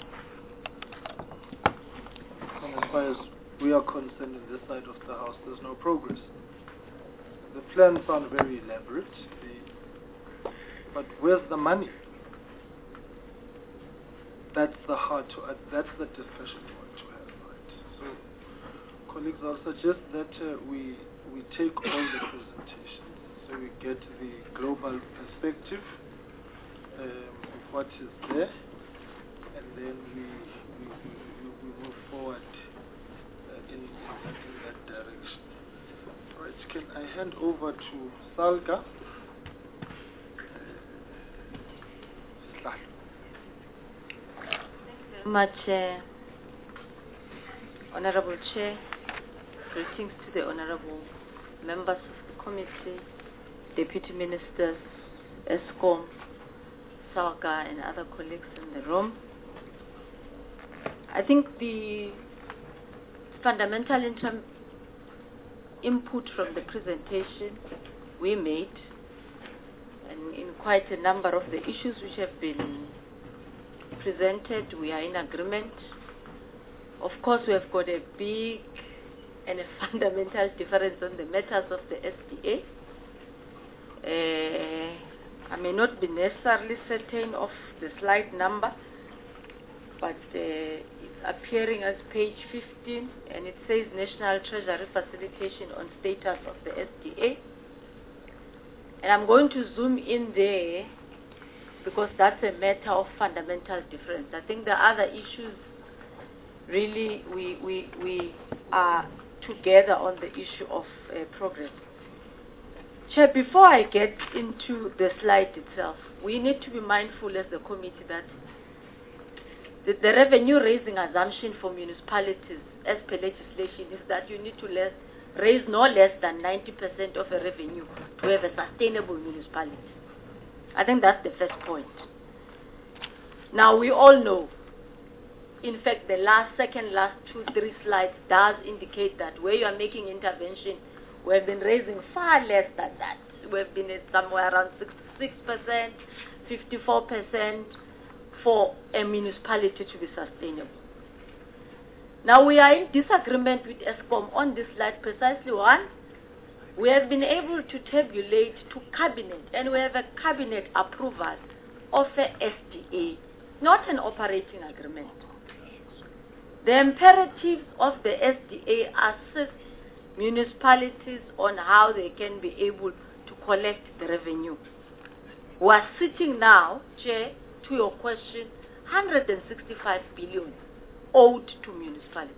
[SPEAKER 1] And as far as we are concerned in this side of the house, there's no progress. The plans sound very elaborate, but where's the money? That's the that's the discussion we want to have, right? So, colleagues, I'll suggest that we take all the presentations, so we get the global perspective of what is there, and then we move forward in that direction. All right, can I hand over to SALGA?
[SPEAKER 5] Much, Honorable Chair, Greetings to the honorable members of the committee, deputy ministers, ESCOM, SALGA, and other colleagues in the room. I think the fundamental input from the presentation we made, and in quite a number of the issues which have been presented, we are in agreement. Of course, we have got a big and a fundamental difference on the matters of the SDA. I may not be necessarily certain of the slide number, but it's appearing as page 15, and it says National Treasury Facilitation on Status of the SDA. And I'm going to zoom in there because that's a matter of fundamental difference. I think the other issues, really, we are together on the issue of progress. Chair, before I get into the slide itself, we need to be mindful as a committee that the revenue raising assumption for municipalities as per legislation is that you need to raise no less than 90% of a revenue to have a sustainable municipality. I think that's the first point. Now, we all know, in fact, the second last 2-3 slides does indicate that where you are making intervention, we have been raising far less than that. We have been at somewhere around 66%, 54% for a municipality to be sustainable. Now, we are in disagreement with ESCOM on this slide precisely. One, we have been able to tabulate to cabinet, and we have a cabinet approval of a SDA, not an operating agreement. The imperatives of the SDA assist municipalities on how they can be able to collect the revenue. We are sitting now, Chair, to your question, 165 billion owed to municipalities.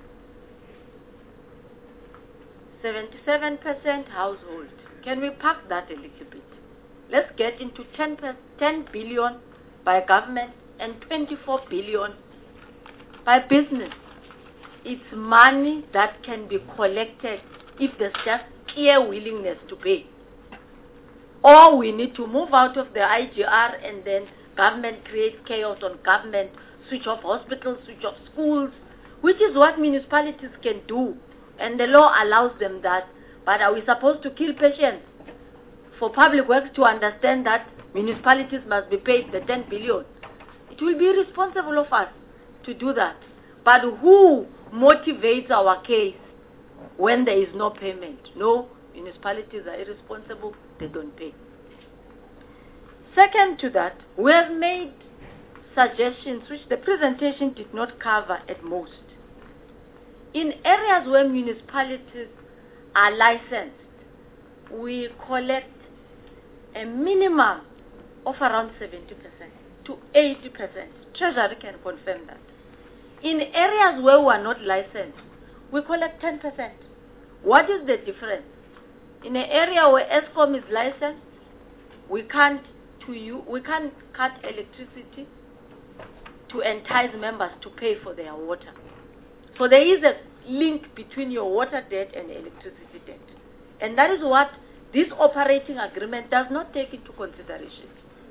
[SPEAKER 5] 77% household. Can we park that a little bit? Let's get into 10 billion by government and 24 billion by business. It's money that can be collected if there's just clear willingness to pay. Or we need to move out of the IGR, and then government creates chaos on government, switch off hospitals, switch off schools, which is what municipalities can do. And the law allows them that. But are we supposed to kill patients for public works to understand that municipalities must be paid the 10 billion? It will be irresponsible of us to do that. But who motivates our case when there is no payment? No, municipalities are irresponsible, they don't pay. Second to that, we have made suggestions which the presentation did not cover at most. In areas where municipalities are licensed, we collect a minimum of around 70% to 80%. Treasury can confirm that. In areas where we are not licensed, we collect 10%. What is the difference? In an area where ESCOM is licensed, we can't cut electricity to entice members to pay for their water. So there is a link between your water debt and electricity debt. And that is what this operating agreement does not take into consideration.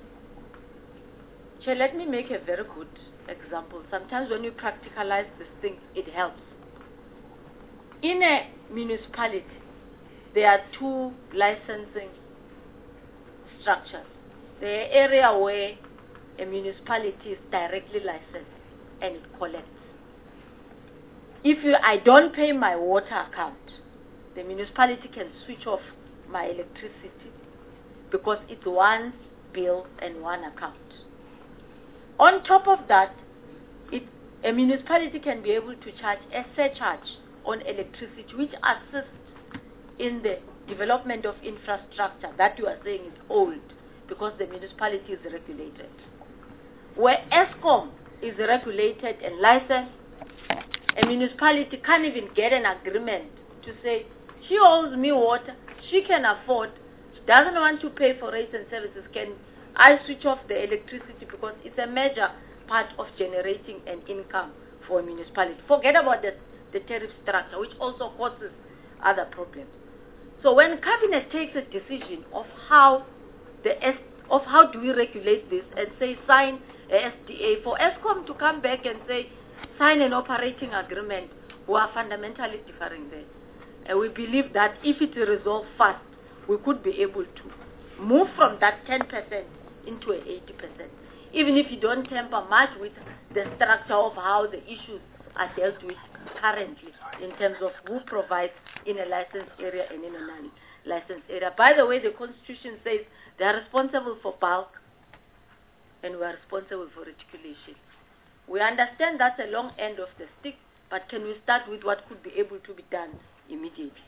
[SPEAKER 5] So let me make a very good example. Sometimes when you practicalize this thing, it helps. In a municipality, there are two licensing structures. The area where a municipality is directly licensed and it collects. If I don't pay my water account, the municipality can switch off my electricity because it's one bill and one account. On top of that, a municipality can be able to charge a surcharge on electricity, which assists in the development of infrastructure that you are saying is old because the municipality is regulated. Where ESCOM is regulated and licensed, a municipality can't even get an agreement to say, she owes me water, she can afford, she doesn't want to pay for rates and services, can I switch off the electricity because it's a major part of generating an income for a municipality. Forget about the tariff structure, which also causes other problems. So when Cabinet takes a decision of how do we regulate this and say sign a SDA, for Eskom to come back and say sign an operating agreement, we are fundamentally differing there. And we believe that if it is resolved fast, we could be able to move from that 10% into an 80%. Even if you don't tamper much with the structure of how the issues are dealt with currently in terms of who provides in a licensed area and in a non-licensed area. By the way, the Constitution says they are responsible for bulk and we are responsible for reticulation. We understand that's a long end of the stick, but can we start with what could be able to be done immediately?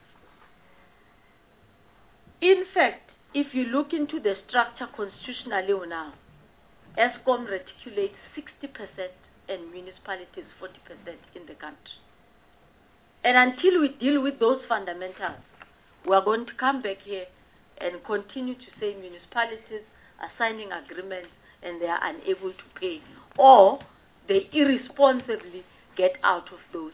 [SPEAKER 5] In fact, if you look into the structure constitutionally now, Eskom reticulates 60% and municipalities 40% in the country. And until we deal with those fundamentals, we are going to come back here and continue to say municipalities are signing agreements and they are unable to pay, or they irresponsibly get out of those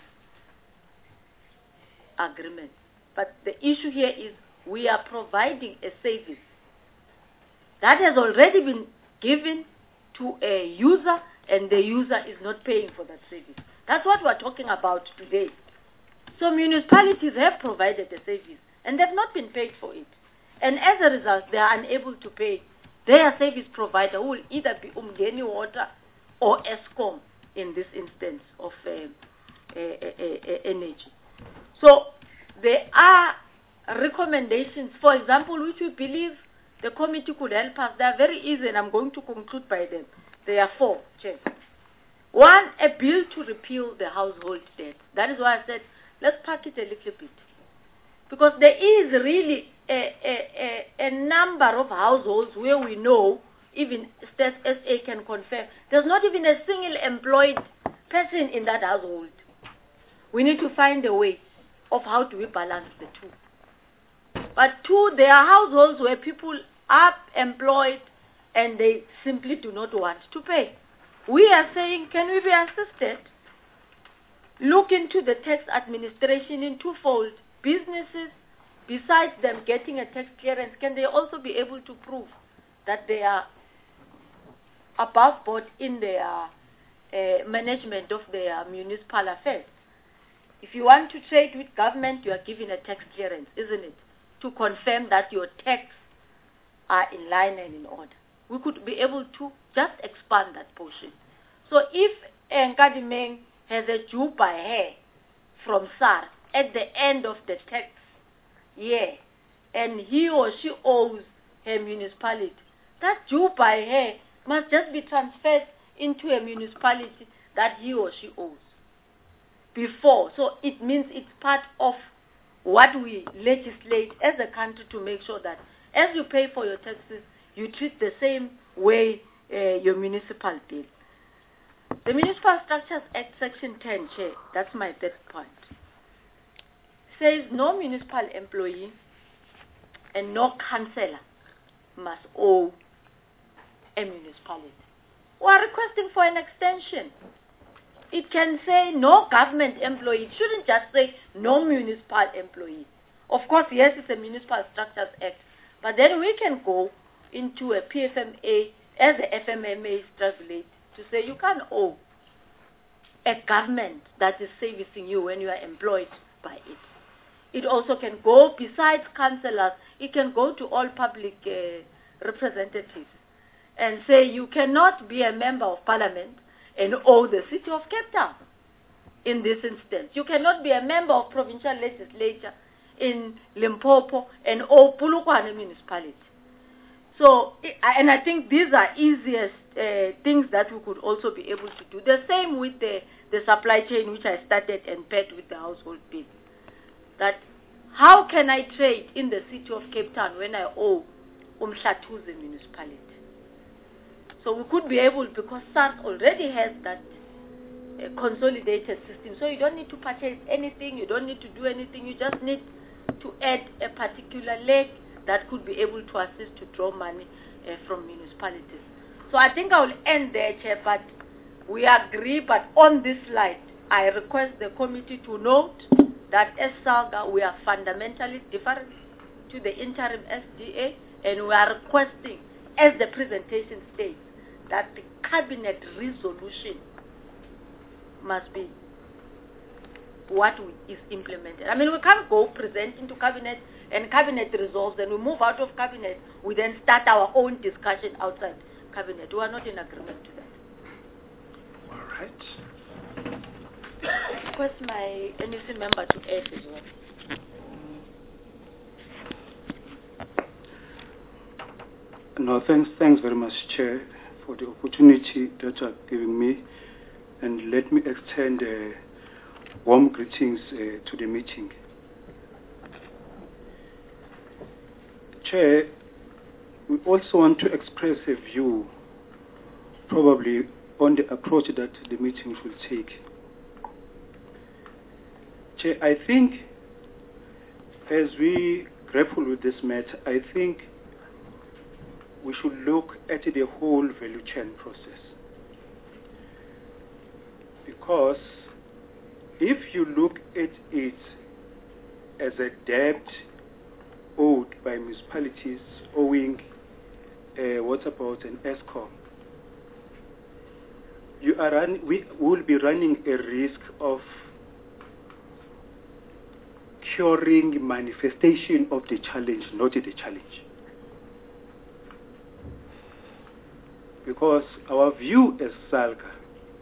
[SPEAKER 5] agreements. But the issue here is we are providing a service that has already been given to a user and the user is not paying for that service. That's what we're talking about today. So municipalities have provided a service and they've not been paid for it. And as a result, they are unable to pay their service provider, who will either be Umgeni Water or Eskom in this instance of energy. So there are recommendations, for example, which we believe the committee could help us. They are very easy and I'm going to conclude by them. There are 4, Chair. 1, a bill to repeal the household debt. That is why I said, let's pack it a little bit. Because there is really a number of households where we know, even State SA can confirm, there's not even a single employed person in that household. We need to find a way of how do we balance the two. But 2, there are households where people are employed and they simply do not want to pay. We are saying, can we be assisted? Look into the tax administration in twofold. Businesses, besides them getting a tax clearance, can they also be able to prove that they are above board in their management of their municipal affairs? If you want to trade with government, you are given a tax clearance, isn't it? To confirm that your tax are in line and in order. We could be able to just expand that portion. So if Nkadimeng has a due by her from SAR at the end of the tax year, and he or she owes her municipality, that due by her must just be transferred into a municipality that he or she owes before. So it means it's part of what we legislate as a country to make sure that as you pay for your taxes, you treat the same way your municipal bill. The Municipal Structures Act, Section 10, Chair, that's my third point, says no municipal employee and no councillor must owe a municipality. We are requesting for an extension. It can say no government employee. It shouldn't just say no municipal employee. Of course, yes, it's a Municipal Structures Act, but then we can go into a PFMA as the FMMA stipulates to say you can't owe a government that is servicing you when you are employed by it. It also can go, besides councillors, it can go to all public representatives and say you cannot be a member of parliament and owe the city of Cape Town in this instance. You cannot be a member of provincial legislature in Limpopo and owe Polokwane municipality. So, and I think these are easiest things that we could also be able to do. The same with the supply chain, which I started and paired with the household bill. That how can I trade in the city of Cape Town when I owe Umhlatuze municipality? So we could be able, because SARS already has that consolidated system. So you don't need to purchase anything, you don't need to do anything, you just need to add a particular leg that could be able to assist to draw money from municipalities. So I think I will end there, Chair, but we agree, but on this slide, I request the committee to note that as SALGA we are fundamentally different to the interim SDA, and we are requesting, as the presentation states, that the cabinet resolution must be what is implemented. I mean, we can't go present into cabinet and cabinet resolves, and we move out of cabinet, we then start our own discussion outside cabinet. We are not in agreement to that.
[SPEAKER 1] All right.
[SPEAKER 5] Request my NEC member to add as well.
[SPEAKER 6] No, thanks very much, Chair, for the opportunity that you are giving me, and let me extend warm greetings to the meeting. Chair, we also want to express a view, probably on the approach that the meeting will take. Chair, I think as we grapple with this matter, I think we should look at the whole value chain process. Because if you look at it as a debt owed by municipalities owing what about an ESCOM, we will be running a risk of curing manifestation of the challenge, not the challenge. Because our view as SALGA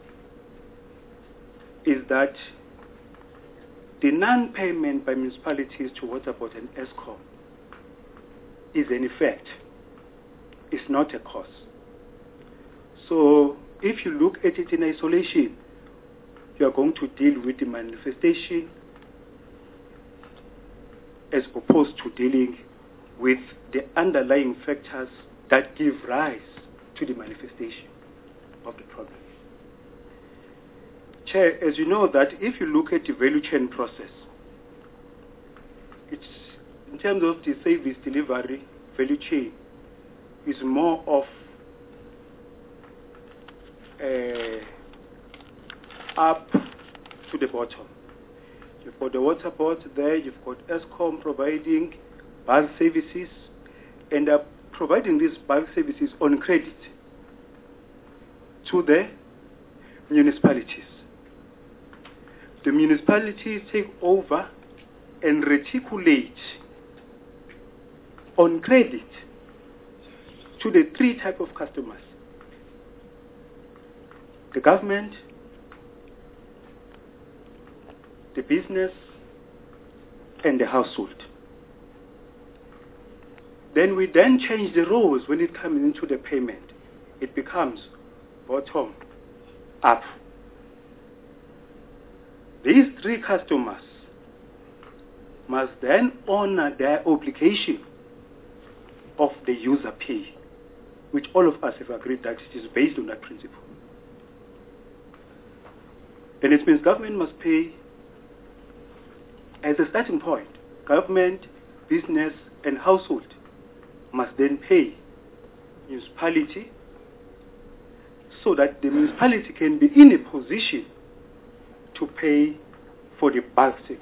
[SPEAKER 6] is that the non-payment by municipalities to what about an ESCOM is an effect. It's not a cause. So if you look at it in isolation, you are going to deal with the manifestation as opposed to dealing with the underlying factors that give rise to the manifestation of the problem. Chair, as you know that if you look at the value chain process, it's in terms of the service delivery value chain, is more of up to the bottom. You've got the water board there, you've got ESCOM providing bulk services, and providing these bulk services on credit to the municipalities. The municipalities take over and reticulate on credit to the three types of customers: the government, the business, and the household. Then we change the roles when it comes into the payment. It becomes bottom up. These three customers must then honor their obligation of the user pay, which all of us have agreed that it is based on that principle. And it means government must pay as a starting point. Government, business, and household must then pay municipality so that the municipality can be in a position to pay for the bulk services.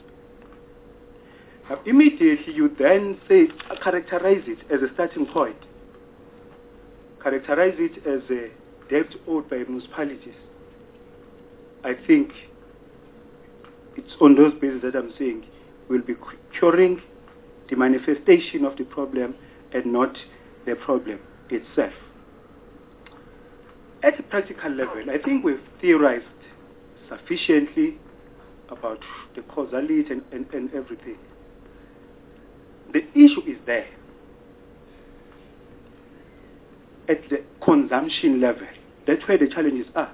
[SPEAKER 6] Now, immediately you then say, characterize it as a starting point. Characterize it as a debt owed by municipalities. I think it's on those bases that I'm saying we'll be curing the manifestation of the problem and not the problem itself. At a practical level, I think we've theorized sufficiently about the causality and everything. The issue is there. At the consumption level, that's where the challenges are.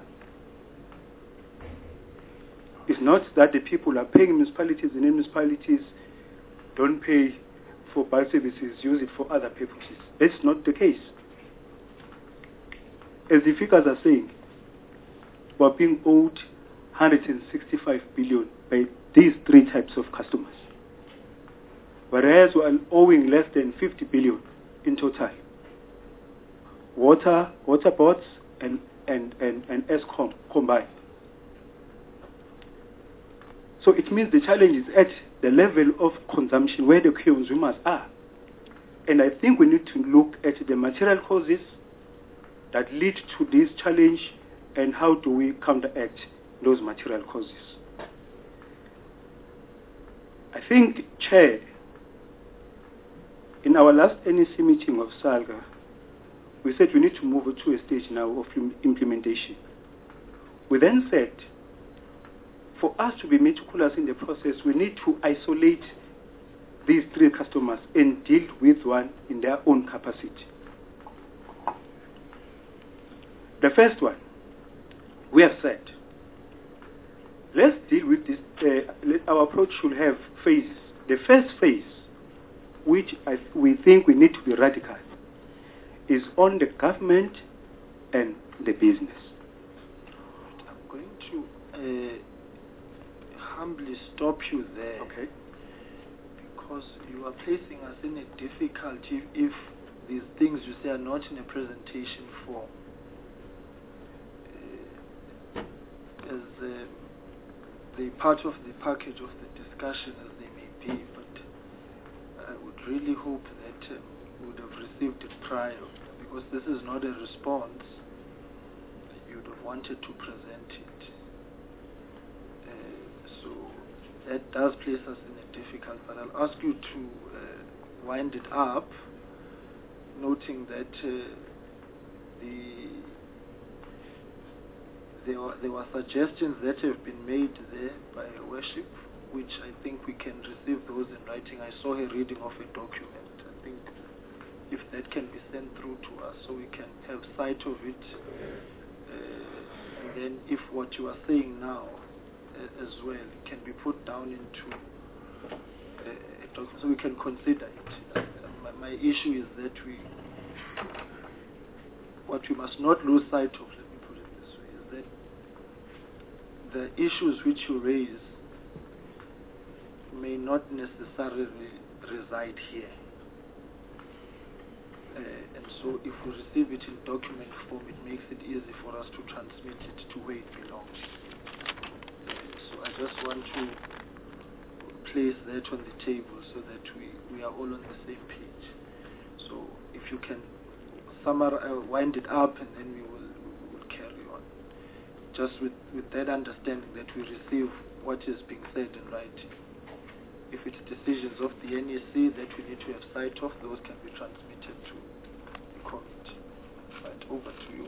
[SPEAKER 6] It's not that the people are paying municipalities and municipalities don't pay for bulk services, use it for other purposes. That's not the case. As the figures are saying, we're being owed 165 billion by these three types of customers, whereas we are owing less than 50 billion in total. Water boards, and ESCOM combined. So it means the challenge is at the level of consumption where the consumers are. And I think we need to look at the material causes that lead to this challenge and how do we counteract those material causes. I think, Chair, in our last NEC meeting of SALGA, we said we need to move to a stage now of implementation. We then said, for us to be meticulous in the process, we need to isolate these three customers and deal with one in their own capacity. The first one, we have said, let's deal with this. Our approach should have phases. The first phase, which we think we need to be radical, is on the government and the business.
[SPEAKER 1] I'm going to humbly stop you there.
[SPEAKER 6] Okay.
[SPEAKER 1] Because you are placing us in a difficulty if these things you say are not in a presentation form. As they part of the package of the discussion as they may be, but I would really hope that we would have received it prior, because this is not a response. You would have wanted to present it. So that does place us in a difficult, but I'll ask you to wind it up, noting that there were suggestions that have been made there by Her Worship, which I think we can receive those in writing. I saw her reading of a document. I think if that can be sent through to us so we can have sight of it, and then if what you are saying now as well can be put down into a document so we can consider it. My issue is that what we must not lose sight of, let me put it this way, is that the issues which you raise may not necessarily reside here. And so if we receive it in document form, it makes it easy for us to transmit it to where it belongs. So I just want to place that on the table so that we are all on the same page. So if you can wind it up, and then we will carry on. Just with that understanding that we receive what is being said in writing. If it's decisions of the NEC that we need to have sight of, those can be transmitted to the committee. Right, over to you.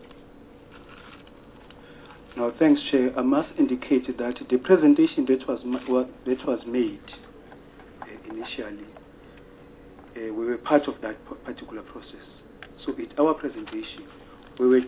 [SPEAKER 6] Now, thanks, Chair. I must indicate that the presentation that was made initially, we were part of that particular process. So, in our presentation, we were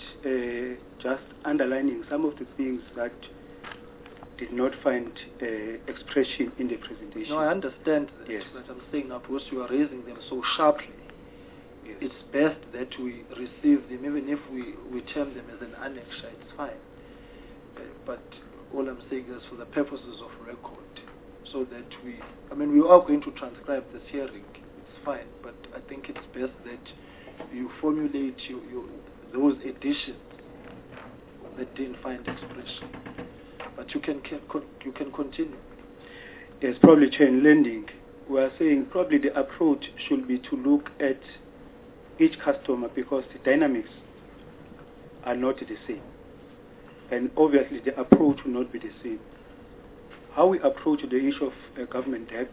[SPEAKER 6] just underlining some of the things that did not find expression in the presentation.
[SPEAKER 1] No, I understand that,
[SPEAKER 6] yes.
[SPEAKER 1] But I'm saying now, because you are raising them so sharply, yes, it's best that we receive them, even if we term them as an annexure, it's fine. But all I'm saying is for the purposes of record, so that we are going to transcribe this hearing, it's fine, but I think it's best that you formulate those additions that didn't find expression. But you can continue.
[SPEAKER 6] Yes, probably, Chair, in lending, we are saying probably the approach should be to look at each customer, because the dynamics are not the same. And obviously the approach will not be the same. How we approach the issue of government debt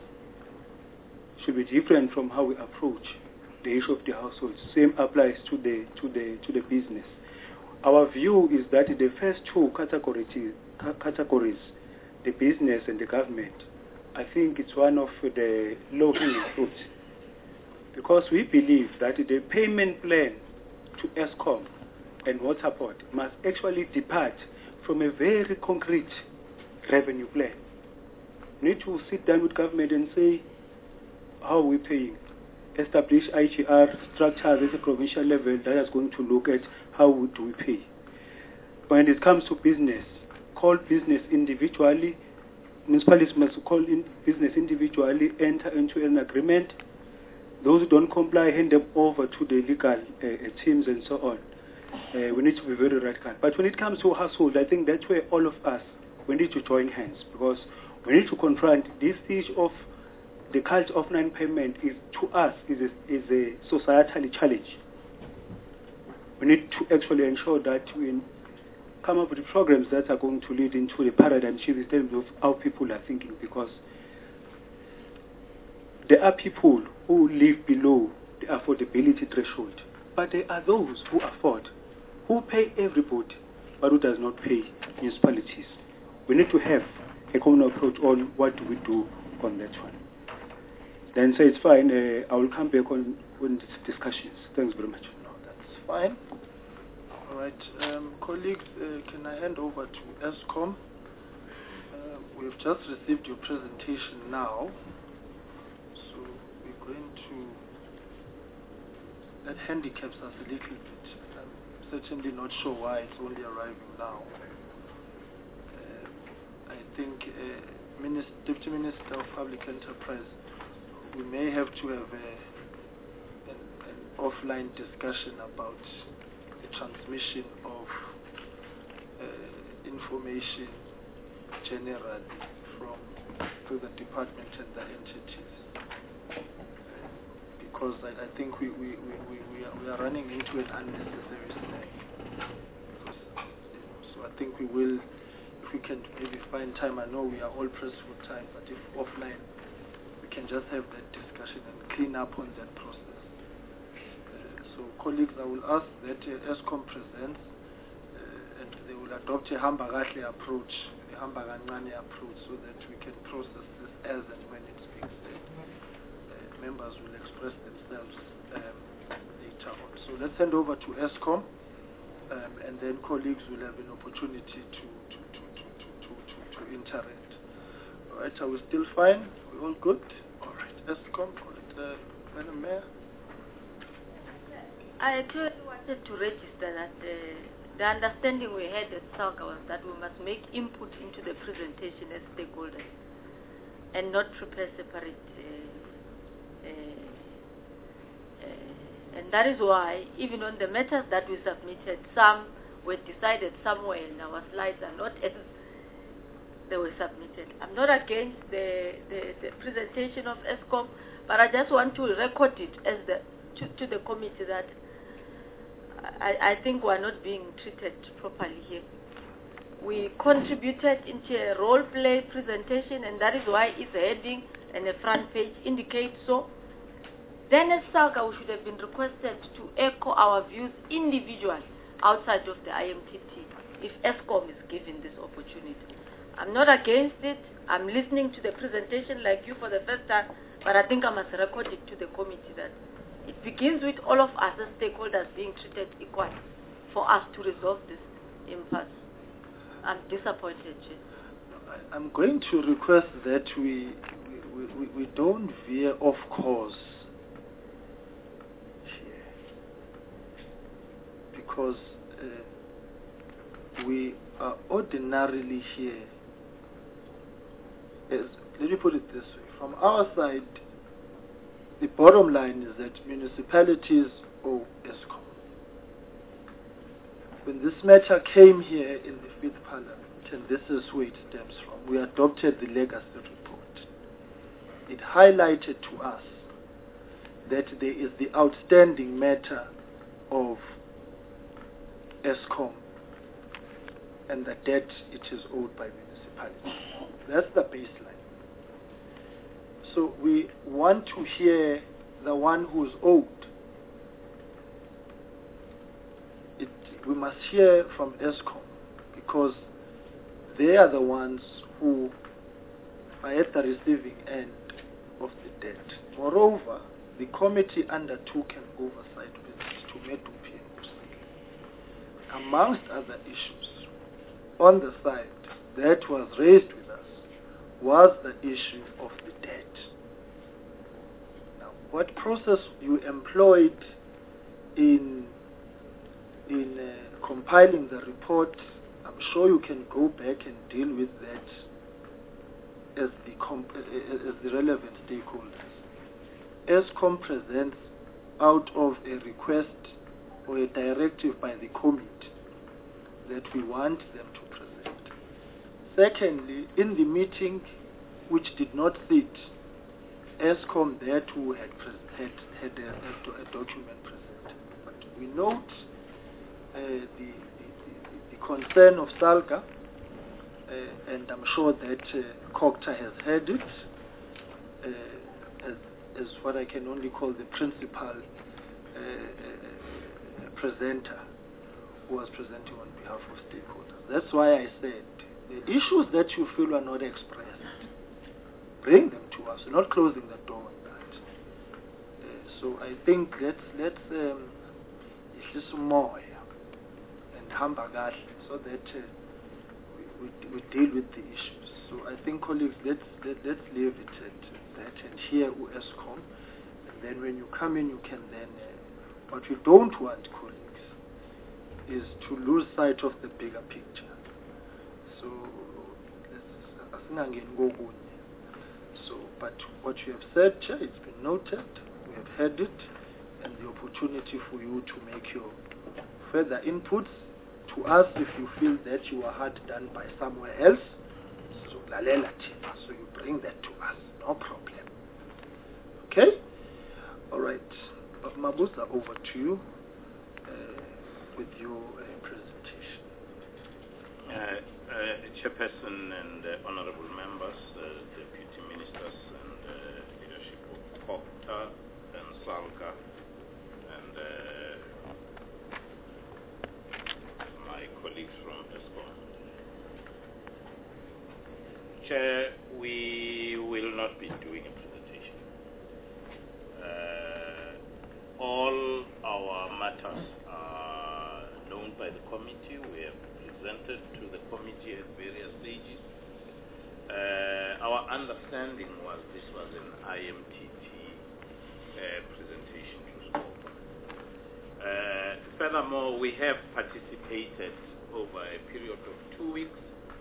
[SPEAKER 6] should be different from how we approach the issue of the household. Same applies to the business. Our view is that the first two categories, the business and the government, I think it's one of the low-hanging fruit, because we believe that the payment plan to Eskom and Waterport must actually depart from a very concrete revenue plan. We need to sit down with government and say, how are we paying? Establish IGR structures at a provincial level that is going to look at how do we pay. When it comes to business, call business individually. Municipalities must call in business individually, enter into an agreement. Those who don't comply, hand them over to the legal teams and so on. We need to be very radical. But when it comes to household, I think that's where all of us we need to join hands, because we need to confront this issue of the culture of non-payment is, to us, is a societal challenge. We need to actually ensure that we come up with programs that are going to lead into the paradigm shift in terms of how people are thinking, because there are people who live below the affordability threshold, but there are those who afford, who pay everybody, but who does not pay municipalities. We need to have a common approach on what do we do on that one. Then say it's fine, I will come back on discussions. Thanks very much.
[SPEAKER 1] No, that's fine. All right, colleagues, can I hand over to ESCOM? We've just received your presentation now, so we're going to, that handicaps us a little bit. I'm certainly not sure why it's only arriving now. I think Deputy Minister of Public Enterprise, we may have to have an offline discussion about the transmission of information generally to the department and the entities, because I think we are running into an unnecessary snag. So I think we will, if we can maybe find time, I know we are all pressed for time, but if offline we can just have that discussion and clean up on that process. So colleagues, I will ask that ESCOM presents and they will adopt a hamba kahle approach, a hamba kancane approach, so that we can process this as and when it's being said. Members will express themselves later on. So let's hand over to ESCOM, and then colleagues will have an opportunity to interact. All right, are we still fine? We're all good? All right, ESCOM, Madam Mayor.
[SPEAKER 5] I actually wanted to register that the understanding we had at SALGA was that we must make input into the presentation as stakeholders and not prepare separate. And that is why, even on the matters that we submitted, some were decided somewhere in our slides are not as they were submitted. I'm not against the presentation of ESCOM, but I just want to record it as to the committee that I think we're not being treated properly here. We contributed into a role play presentation, and that is why its heading and the front page indicates so. Then as SALGA, we should have been requested to echo our views individually outside of the IMTT if ESCOM is given this opportunity. I'm not against it. I'm listening to the presentation like you for the first time, but I think I must record it to the committee that it begins with all of us as stakeholders being treated equally for us to resolve this impasse. I'm disappointed, Chair.
[SPEAKER 1] I'm going to request that we don't veer off course here, because we are ordinarily here. Let me put it this way. From our side, the bottom line is that municipalities owe ESCOM. When this matter came here in the 5th Parliament, and this is where it stems from, we adopted the legacy report. It highlighted to us that there is the outstanding matter of ESCOM and the debt it is owed by municipalities. That's the baseline. So we want to hear the one who is owed. We must hear from ESCOM, because they are the ones who are at the receiving end of the debt. Moreover, the committee undertook an oversight visit to Medupi and Kusile. Amongst other issues, on the side that was raised with us was the issue of the debt. Now, what process you employed in compiling the report, I'm sure you can go back and deal with that as the relevant stakeholders. ESCOM presents out of a request or a directive by the committee that we want them to present. Secondly, in the meeting which did not sit, ESCOM there too had a document presented. But we note the concern of SALGA, and I'm sure that COGTA has heard it as what I can only call the principal presenter who was presenting on behalf of stakeholders. That's why I said the issues that you feel are not expressed, bring them to us. We're not closing the door on that. So I think let's moya and hamba kahle so that we deal with the issues. So I think, colleagues, let's leave it at that and hear ESCOM, and then when you come in, you can then. What we don't want, colleagues, is to lose sight of the bigger picture. So, but what you have said, Chair, it's been noted. We have heard it, and the opportunity for you to make your further inputs to us if you feel that you are hard done by somewhere else. So you bring that to us, no problem. Okay? All right. Mabuza, over to you with your presentation.
[SPEAKER 7] Chairperson and honorable members, deputy ministers and leadership of COGTA and SALGA, and my colleagues from ESCOM. Chair, we will not be doing a presentation. All our matters are known by the committee. We have presented to the committee at various stages. Our understanding was this was an IMTT presentation to SCOPA. Furthermore, we have participated over a period of 2 weeks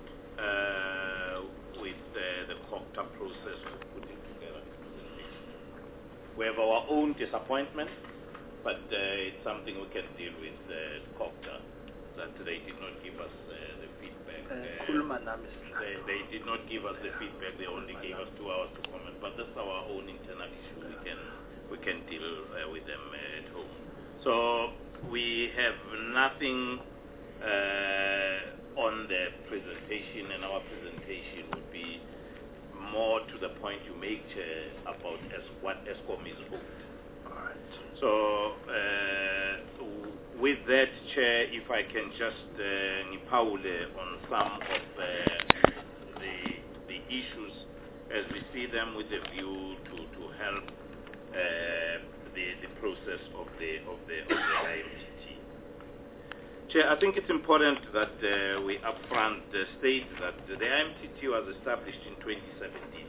[SPEAKER 7] with the COGTA process of putting together the presentation. We have our own disappointment, but it's something we can deal with COGTA, that they did not give us the feedback. They did not give us the feedback. They only gave us 2 hours to comment. But that's our own internal issue. We can deal with them at home. So we have nothing on the presentation, and our presentation would be more to the point you make about what ESCOM is hoped.
[SPEAKER 1] All right.
[SPEAKER 7] So with that, Chair, if I can just nipaule on some of the issues as we see them with a view to help the process of the IMTT. Chair, I think it's important that we upfront state that the IMTT was established in 2017.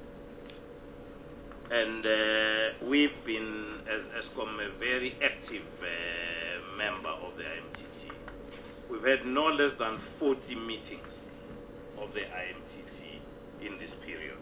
[SPEAKER 7] And we've been, as ESCOM, a very active member of the IMTT. We've had no less than 40 meetings of the IMTT in this period.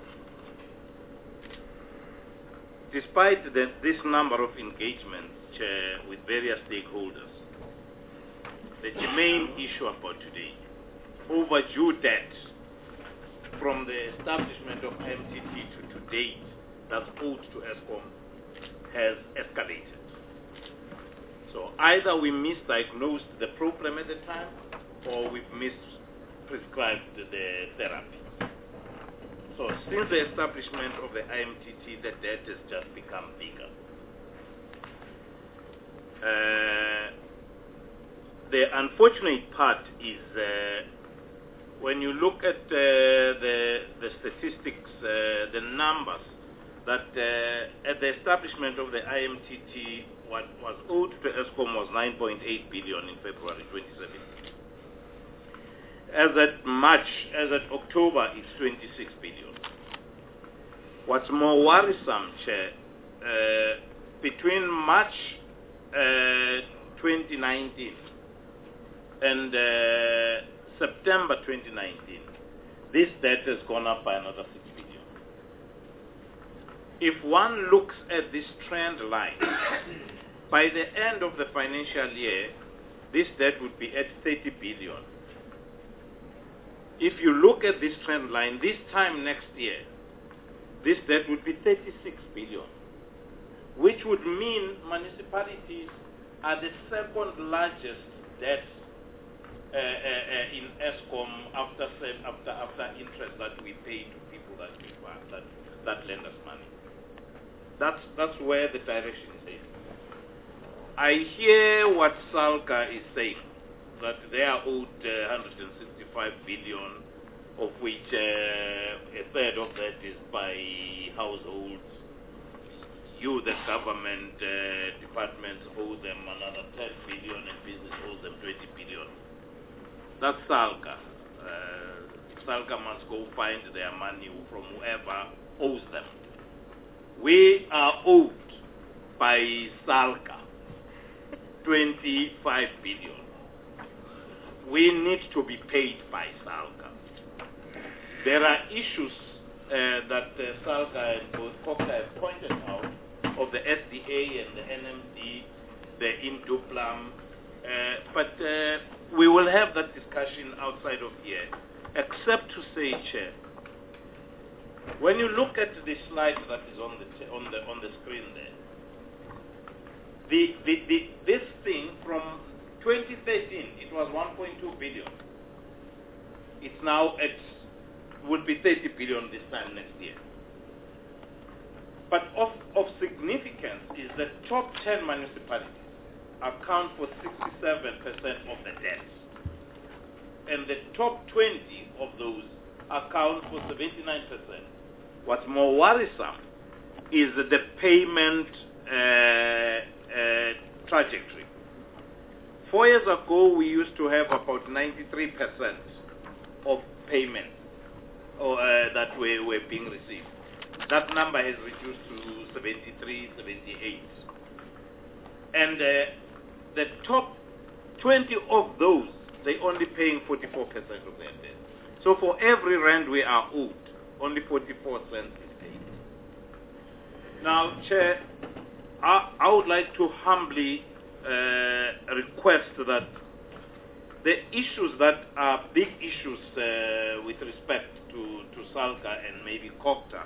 [SPEAKER 7] Despite this number of engagements with various stakeholders, the main issue about today, overdue debt from the establishment of IMTT to date, that's owed to ESCOM, has escalated. So either we misdiagnosed the problem at the time, or we've misprescribed the therapy. So since the establishment of the IMTT, the debt has just become bigger. The unfortunate part is when you look at the statistics, the numbers, that at the establishment of the IMTT, what was owed to ESCOM was 9.8 billion in February 2017. As at October, it's 26 billion. What's more worrisome, Chair, between March 2019 and September 2019, this debt has gone up by another 6 billion. If one looks at this trend line, by the end of the financial year, this debt would be at 30 billion. if you look at this trend line, this time next year, this debt would be 36 billion, which would mean municipalities are the second largest debt in ESCOM after interest that we pay to people that lend us money. That's where the direction is heading. I hear what SALCA is saying, that they are owed 165 billion, of which a third of that is by households. You, the government departments, owe them another 10 billion, and business owes them 20 billion. That's SALCA. SALCA must go find their money from whoever owes them. We are owed by SALCA 25 billion. We need to be paid by SALCA. There are issues that SALCA and both COCTA have pointed out of the SDA and the NMD, the Induplam, but we will have that discussion outside of here, except to say, Chair, when you look at the slide that is on the screen there, this thing from 2013, it was 1.2 billion. It's now would be 30 billion this time next year. But of significance is the top 10 municipalities account for 67% of the debts. And the top 20 of those account for 79%. What's more worrisome is the payment trajectory. 4 years ago, we used to have about 93% of payments that were being received. That number has reduced to 73, 78. And the top 20 of those, they only paying 44% of their debt. So for every rand we are owed, only 44 cents is paid. Now, Chair, I would like to humbly request that the issues that are big issues with respect to SALCA and maybe COCTA,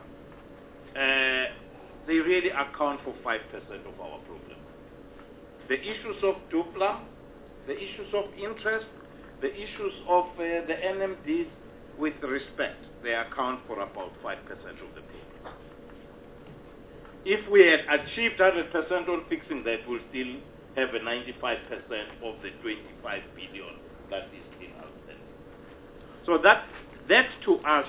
[SPEAKER 7] they really account for 5% of our problem. The issues of Duplam, the issues of interest, the issues of the NMDs, with respect, they account for about 5% of the problem. If we had achieved 100% on fixing that, we'll still have a 95% of the 25 billion that is still outstanding. So that to us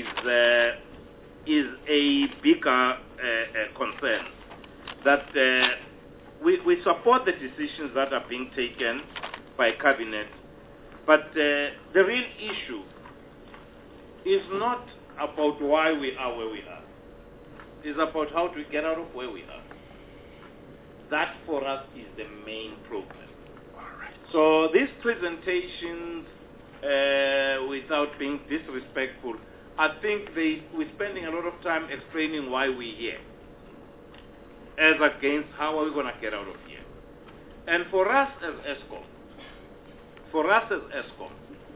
[SPEAKER 7] is a bigger concern. That we support the decisions that are being taken by Cabinet, but the real issue is not about why we are where we are. It's about how to get out of where we are. That for us is the main problem. All right. So these presentations, without being disrespectful, I think we're spending a lot of time explaining why we're here, as against how are we going to get out of here. And for us as ESCOM,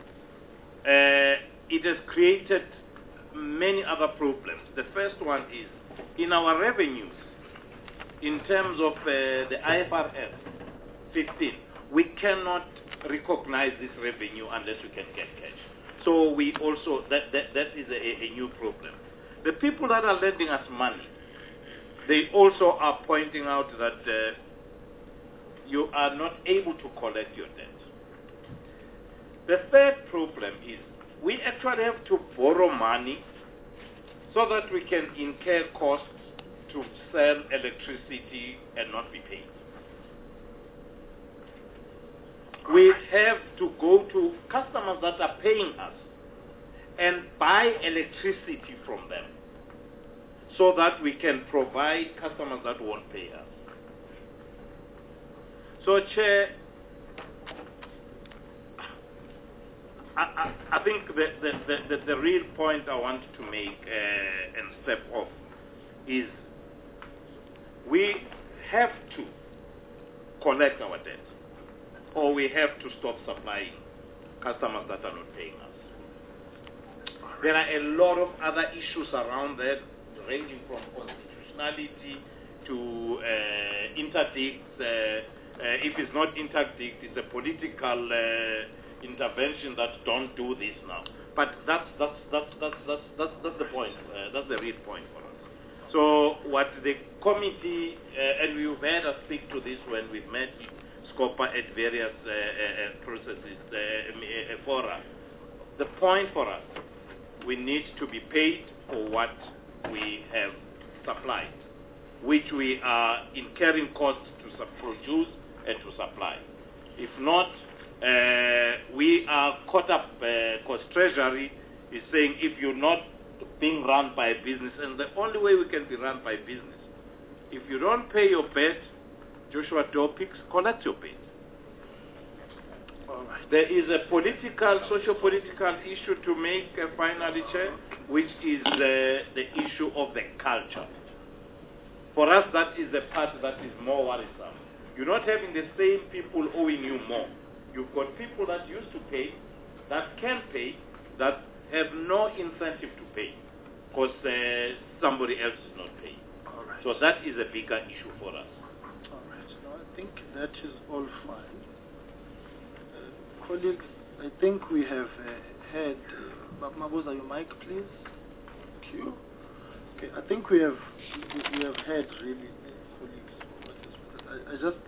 [SPEAKER 7] it has created many other problems. The first one is in our revenues, in terms of the IFRS 15, we cannot recognize this revenue unless we can get cash. So we also, that is a new problem. The people that are lending us money, they also are pointing out that you are not able to collect your debt. The third problem is we actually have to borrow money so that we can incur costs to sell electricity and not be paid. We have to go to customers that are paying us and buy electricity from them so that we can provide customers that won't pay us. So, Chair, I think the real point I want to make and step off is we have to collect our debt, or we have to stop supplying customers that are not paying us. There are a lot of other issues around that, ranging from constitutionality to interdicts. If it's not interdict, it's a political intervention that don't do this now. But that's the point. That's the real point for us. So what the committee, and you've heard us speak to this when we've met SCOPA at various processes, fora. The point for us, we need to be paid for what we have supplied, which we are incurring costs to produce and to supply. If not, we are caught up, because Treasury is saying if you're not being run by a business, and the only way we can be run by business, if you don't pay your bet, Joshua Topix, collect your bet.
[SPEAKER 1] All right.
[SPEAKER 7] There is a political, socio-political issue to make finally, Chair, which is the issue of the culture. For us, that is the part that is more worrisome. You're not having the same people owing you more. You've got people that used to pay, that can pay, that have no incentive to pay, because somebody else is not paying.
[SPEAKER 1] All right.
[SPEAKER 7] So that is a bigger issue for us.
[SPEAKER 1] All right. Now, I think that is all fine. Colleagues, I think we have had... Mabuza, your mic, please. Thank you. Okay, I think we have had really, colleagues. I just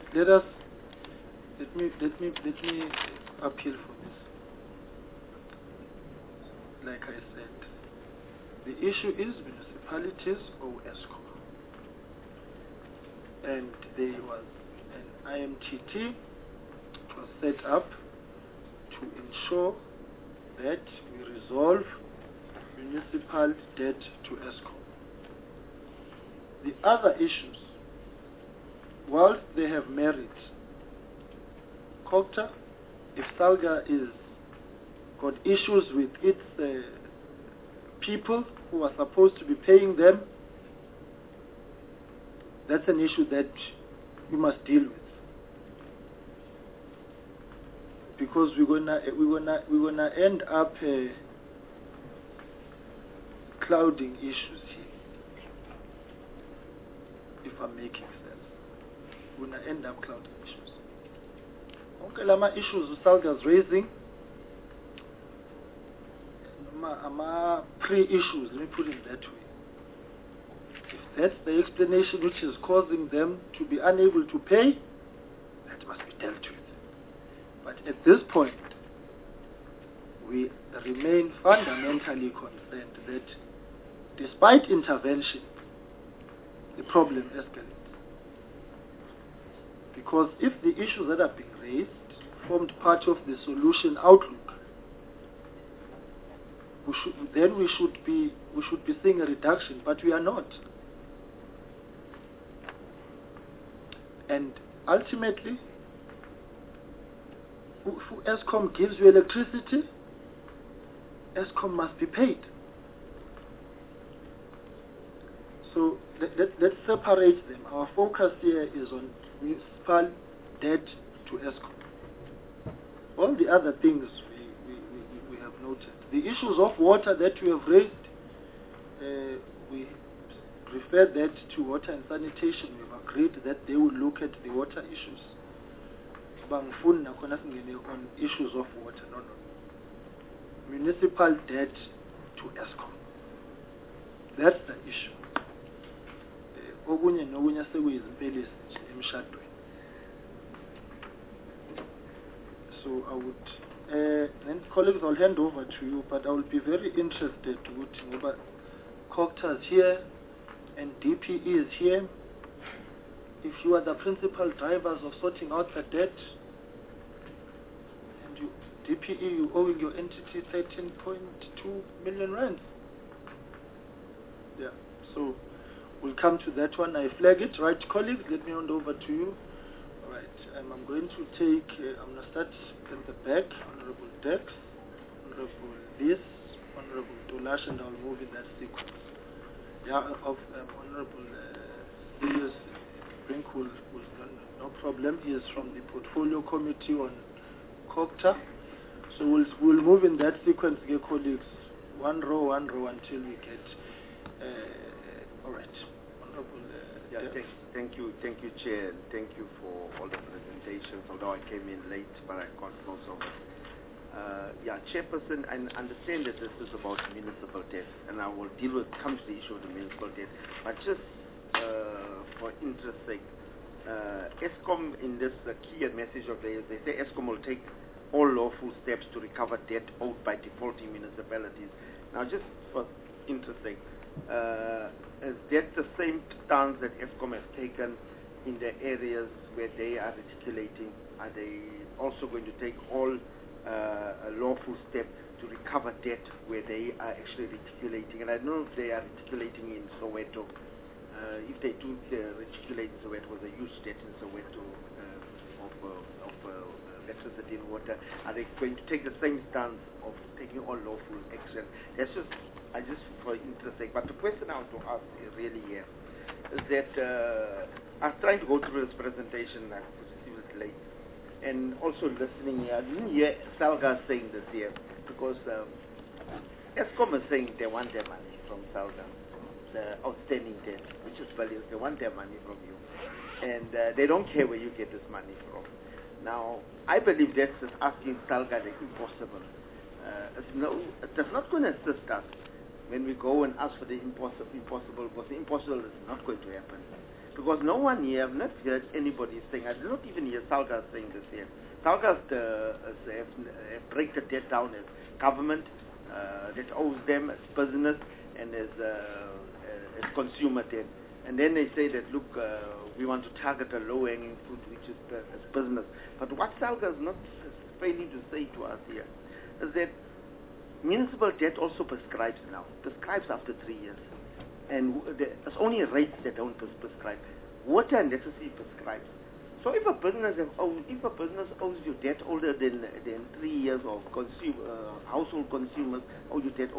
[SPEAKER 1] let me appeal for this. Like I said, the issue is municipalities or ESCOM, and there was an IMTT was set up to ensure that we resolve municipal debt to ESCOM. The other issues, whilst they have merit, COGTA, if SALGA is got issues with its people who are supposed to be paying them, that's an issue that we must deal with. Because we're gonna end up clouding issues here. If I'm making sense, we're gonna end up clouding issues. Okay, lama issues SALGA is raising, pre-issues. Let me put it that way. If that's the explanation which is causing them to be unable to pay, that must be dealt with. But at this point, we remain fundamentally concerned that despite intervention, the problem escalates. Because if the issues that are being raised formed part of the solution outlook, we should be seeing a reduction, but we are not. And ultimately, if ESCOM gives you electricity, ESCOM must be paid. So let's separate them. Our focus here is on municipal debt to ESCOM. All the other things we have noted. The issues of water that we have raised, we refer that to water and sanitation. We've agreed that they will look at the water issues. On issues of water, no. Municipal debt to ESCOM. That's the issue. So I would, then colleagues, I'll hand over to you, but I will be very interested to COGTA is here and DPE is here. If you are the principal drivers of sorting out the debt, and you, DPE, you owing your entity 13.2 million rands. Yeah, so we'll come to that one. I flag it, right, colleagues? Let me hand over to you. All right, I'm going to take, I'm going to start at the back. Honorable Dex, Honorable Liz, Honorable Dolash, and I'll move in that sequence. Yeah, of Honorable Liz. Brink will no problem. He is from the Portfolio Committee on COGTA. So we'll move in that sequence, dear colleagues. one row until we get. All right. Honorable.
[SPEAKER 8] Thank you, Chair, and thank you for all the presentations. Although I came in late, but I caught most of it. Chairperson, I understand that this is about municipal debt, and I will come to the issue of the municipal debt. But just for interest sake, Eskom in this key message of theirs, they say Eskom will take all lawful steps to recover debt owed by defaulting municipalities. Now, just for interest sake, is that the same stance that Eskom has taken in the areas where they are reticulating? Are they also going to take all a lawful step to recover debt where they are actually reticulating? And I know they are reticulating in Soweto. If they do reticulate in Soweto, was a huge debt in Soweto of electricity and water. Are they going to take the same stance of taking all lawful action? That's just for interest sake. But the question I want to ask really here is that I was trying to go through this presentation. I was a few minutes late. And also listening here, I didn't hear Salga saying this here, because Eskom is saying they want their money from Salga, the outstanding debt, which is values. They want their money from you, and they don't care where you get this money from. Now, I believe that's just asking Salga the impossible. It's not going to assist us when we go and ask for the impossible, because the impossible is not going to happen. Because no one here, I've not heard anybody saying, I did not even hear Salga saying this here. Salga break the debt down as government that owes them, as business, and as consumer debt. And then they say that, look, we want to target a low-hanging fruit, which is as business. But what Salga is not failing to say to us here is that municipal debt also prescribes after 3 years. And there's only rates that don't prescribe. Water and electricity prescribes. So if a business owes you debt older than 3 years of household consumers owe you debt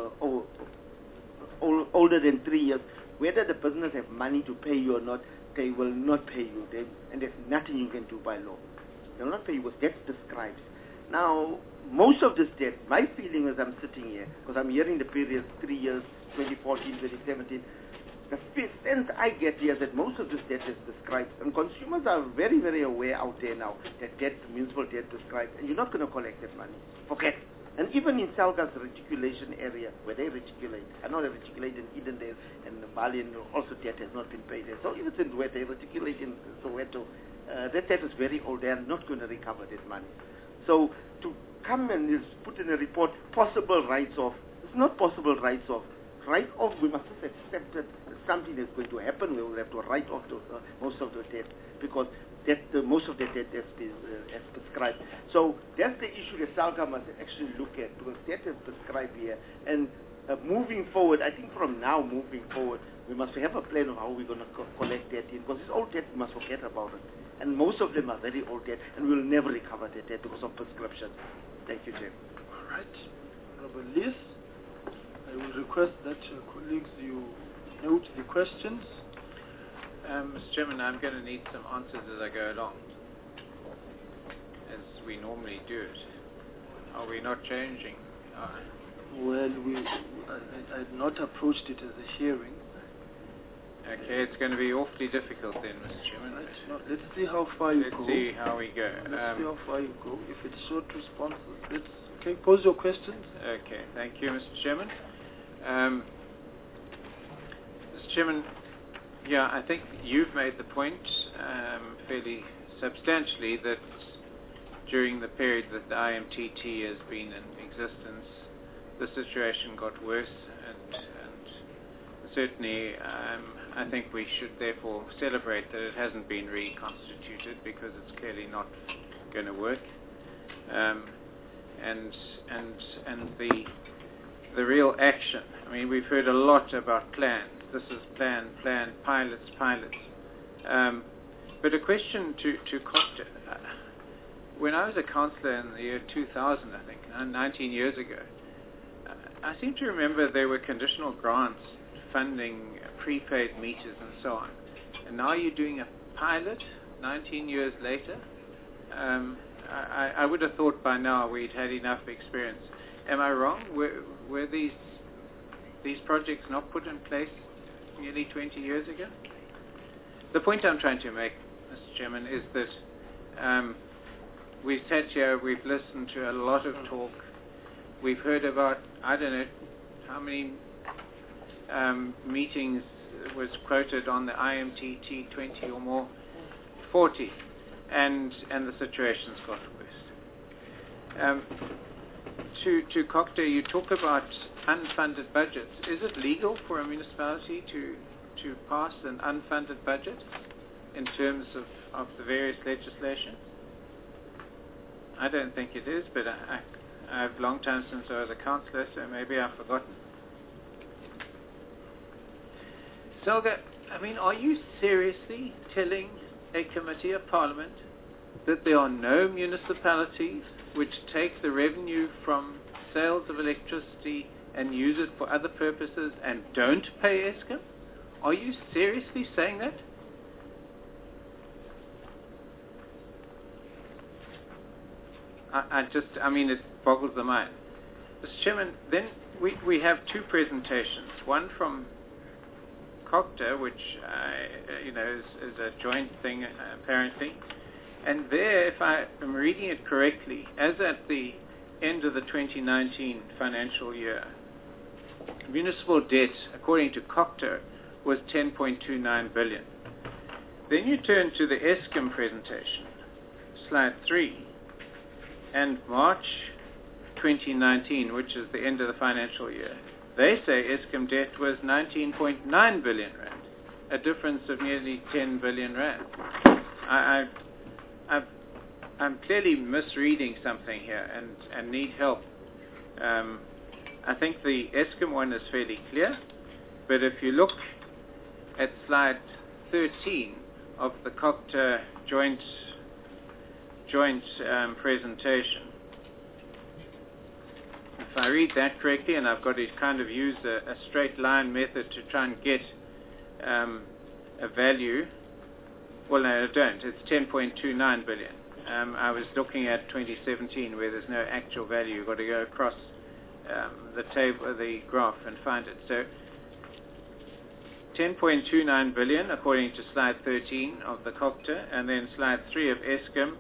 [SPEAKER 8] older than 3 years, whether the business have money to pay you or not, they will not pay you. And there's nothing you can do by law. They will not pay you because debt prescribes. Now, most of this debt, my feeling as I'm sitting here, because I'm hearing the period 3 years, 2014, 2017, the sense I get here is that most of this debt is prescribed. And consumers are very, very aware out there now that municipal debt prescribed, and you're not going to collect that money. Forget. And even in Salga's reticulation area, where they reticulate, I know they reticulate in Edendale and Bali, and also debt has not been paid there. So even where they reticulate in Soweto, that debt is very old. They are not going to recover that money. So to come and put in a report possible writes-off, it's not possible writes-off. Write-off, we must just accept that something is going to happen. We will have to write off most of the debt, because most of the debt has been prescribed. So that's the issue that Salga must actually look at, because debt is prescribed here. And moving forward, I think from now moving forward, we must have a plan of how we're going to collect debt in, because this old debt, we must forget about it. And most of them are very old debt, and we'll never recover that debt because of prescription. Thank you, Chair.
[SPEAKER 1] All right. Honorable Liz, I will request that colleagues, you note the questions.
[SPEAKER 2] Mr. Chairman, I'm going to need some answers as I go along, as we normally do it. Are we not changing?
[SPEAKER 1] Well, I had not approached it as a hearing.
[SPEAKER 2] Okay, it's going to be awfully difficult then, Mr. Chairman.
[SPEAKER 1] Right. Now, let's see how far you go.
[SPEAKER 2] Let's see how we go.
[SPEAKER 1] Let's see how far you go. If it's short responses, okay, pose your questions.
[SPEAKER 2] Okay, thank you, Mr. Chairman. Mr. Chairman, yeah, I think you've made the point fairly substantially that during the period that the IMTT has been in existence, the situation got worse, and certainly I think we should therefore celebrate that it hasn't been reconstituted, because it's clearly not going to work. And the real action. I mean, we've heard a lot about plans. This is plan, pilots. But a question to Costa. When I was a councillor in the year 2000, I think, 19 years ago, I seem to remember there were conditional grants funding prepaid meters and so on. And now you're doing a pilot 19 years later. I would have thought by now we'd had enough experience. Am I wrong? Were these projects not put in place nearly 20 years ago? The point I'm trying to make, Mr. Chairman, is that we've sat here, we've listened to a lot of talk, we've heard about, I don't know how many meetings was quoted on the IMT T20 or more, 40, and the situation's got worse. To COGTA, you talk about unfunded budgets. Is it legal for a municipality to pass an unfunded budget in terms of the various legislation? I don't think it is, but I've long time since I was a councillor, so maybe I've forgotten. Selga, I mean, are you seriously telling a committee of Parliament that there are no municipalities which take the revenue from sales of electricity and use it for other purposes and don't pay Eskom? Are you seriously saying that? I mean, it boggles the mind. Mr. Chairman, then we have two presentations. One from COGTA, which is a joint thing apparently, and there, if I am reading it correctly, as at the end of the 2019 financial year, municipal debt, according to COGTA, was 10.29 billion. Then you turn to the Eskom presentation, slide 3, and March 2019, which is the end of the financial year, they say Eskom debt was 19.9 billion rand, a difference of nearly 10 billion rand. I'm clearly misreading something here and need help. I think the Eskom one is fairly clear, but if you look at slide 13 of the COGTA joint presentation, if I read that correctly, and I've got to kind of use a straight line method to try and get a value. Well, no, I don't. It's 10.29 billion. I was looking at 2017 where there's no actual value. You've got to go across the table, the graph, and find it. So 10.29 billion according to slide 13 of the COGTA, and then slide 3 of Eskom,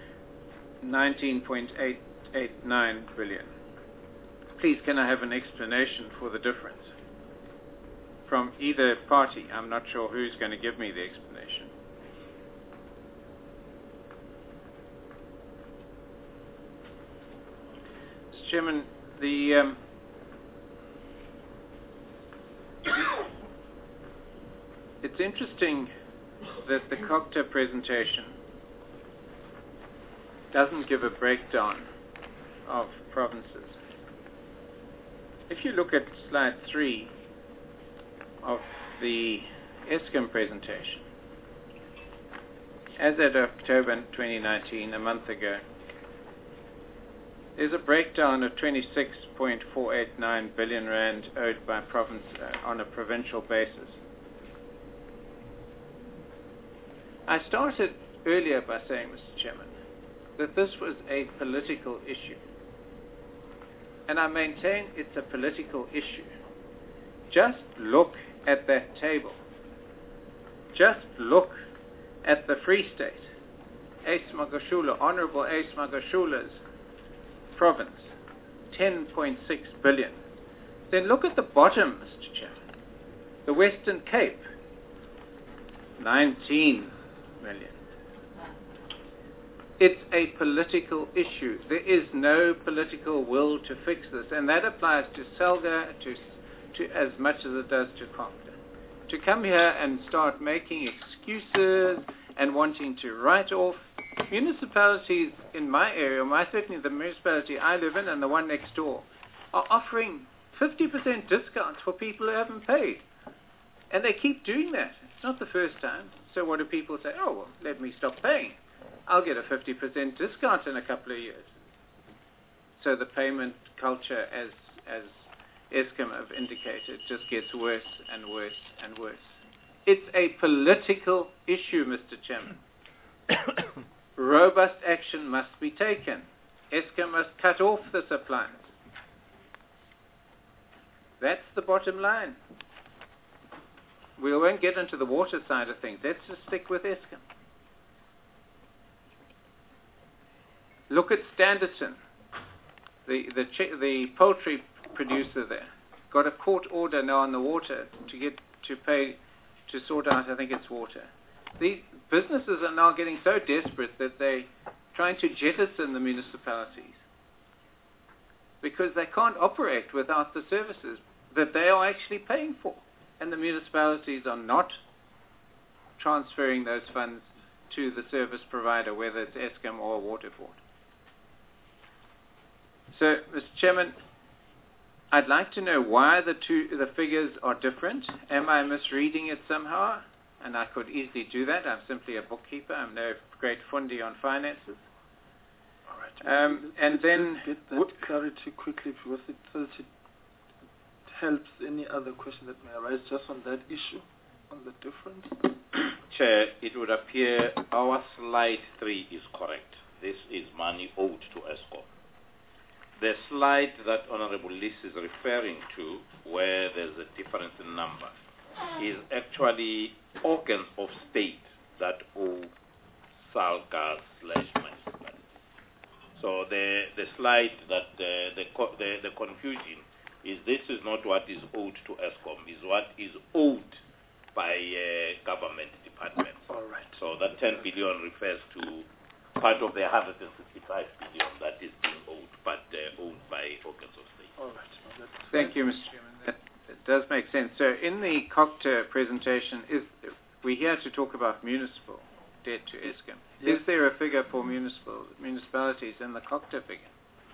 [SPEAKER 2] 19.889 billion. Please, can I have an explanation for the difference from either party? I'm not sure who's going to give me the explanation. Mr. Chairman, it's interesting that the COGTA presentation doesn't give a breakdown of provinces. If you look at slide 3 of the Eskom presentation, as at October 2019, a month ago, there's a breakdown of 26.489 billion rand owed by province on a provincial basis. I started earlier by saying, Mr. Chairman, that this was a political issue. And I maintain it's a political issue. Just look at that table. Just look at the Free State. Ace Magashule, Honorable Ace Magashula's province, 10.6 billion. Then look at the bottom, Mr. Chairman. The Western Cape, 19 million. It's a political issue. There is no political will to fix this, and that applies to Selga to as much as it does to COGTA. To come here and start making excuses and wanting to write off municipalities in my area, certainly the municipality I live in and the one next door, are offering 50% discounts for people who haven't paid. And they keep doing that. It's not the first time. So what do people say? Oh, well, let me stop paying. I'll get a 50% discount in a couple of years. So the payment culture, as Eskom have indicated, just gets worse and worse and worse. It's a political issue, Mr. Chairman. Robust action must be taken. Eskom must cut off this appliance. That's the bottom line. We won't get into the water side of things. Let's just stick with Eskom. Look at Standerton, the poultry producer there. Got a court order now on the water to sort out, I think it's water. These businesses are now getting so desperate that they're trying to jettison the municipalities because they can't operate without the services that they are actually paying for. And the municipalities are not transferring those funds to the service provider, whether it's Eskom or Waterford. So, Mr. Chairman, I'd like to know why the figures are different. Am I misreading it somehow? And I could easily do that. I'm simply a bookkeeper. I'm no great fundi on finances.
[SPEAKER 1] All right.
[SPEAKER 2] And then
[SPEAKER 1] get that clarity quickly, because it helps any other question that may arise just on that issue, on the difference.
[SPEAKER 7] Chair, it would appear our slide 3 is correct. This is money owed to Eskom. The slide that Honorable Liss is referring to, where there's a difference in number, is actually organs of state that owe SALGAS/municipality. So the slide that the confusion is, this is not what is owed to Eskom, is what is owed by government departments.
[SPEAKER 1] All right.
[SPEAKER 7] So that 10 billion refers to part of the 165 billion that is being owed, but owned by organs of state.
[SPEAKER 1] All right.
[SPEAKER 2] Thank you, Mr. Chairman. That does make sense. So in the COCTA presentation, we're here to talk about municipal debt to Eskom.
[SPEAKER 1] Yes.
[SPEAKER 2] Is there a figure for municipalities in the COCTA figure?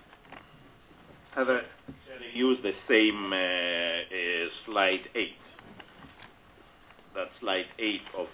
[SPEAKER 7] Use the same slide 8. That slide 8 of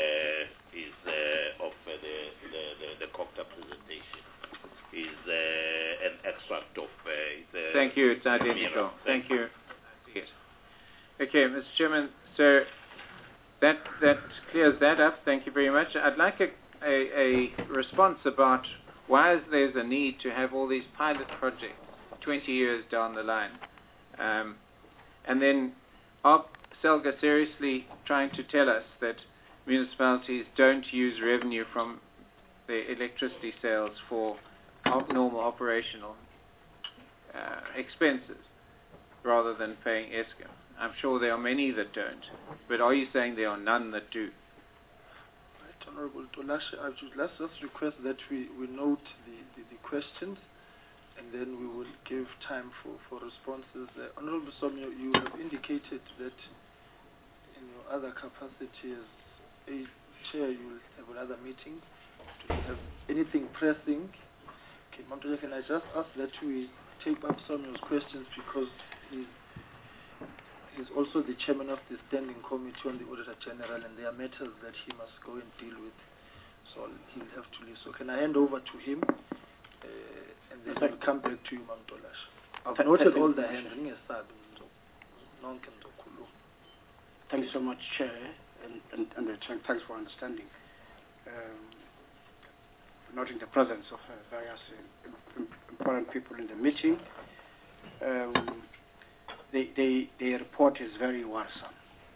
[SPEAKER 7] the COCTA presentation is an extract of.
[SPEAKER 2] Thank you. It's identical. Thank you. I see it. Okay, Mr. Chairman. So that clears that up. Thank you very much. I'd like a response about why there's a need to have all these pilot projects 20 years down the line, and then are SALGA seriously trying to tell us that municipalities don't use revenue from their electricity sales for normal operational expenses rather than paying Eskom? I'm sure there are many that don't, but are you saying there are none that do?
[SPEAKER 1] Right, Honorable Tolashe, let's just request that we note the questions, and then we will give time for responses. Honorable Somyo, you have indicated that in your other capacity as a chair, you will have another meeting. Do you have anything pressing? Okay, Mamtoja, can I just ask that we take up Somyo's questions, because he's also the chairman of the Standing Committee on the Auditor General, and there are matters that he must go and deal with, so he'll have to leave. So can I hand over to him, and then we'll come back to you, Mamtolashe. I've noted all the hands.
[SPEAKER 9] Thank you so much, Chair, and thanks for understanding. Noting the presence of various important people in the meeting. The report is very worrisome.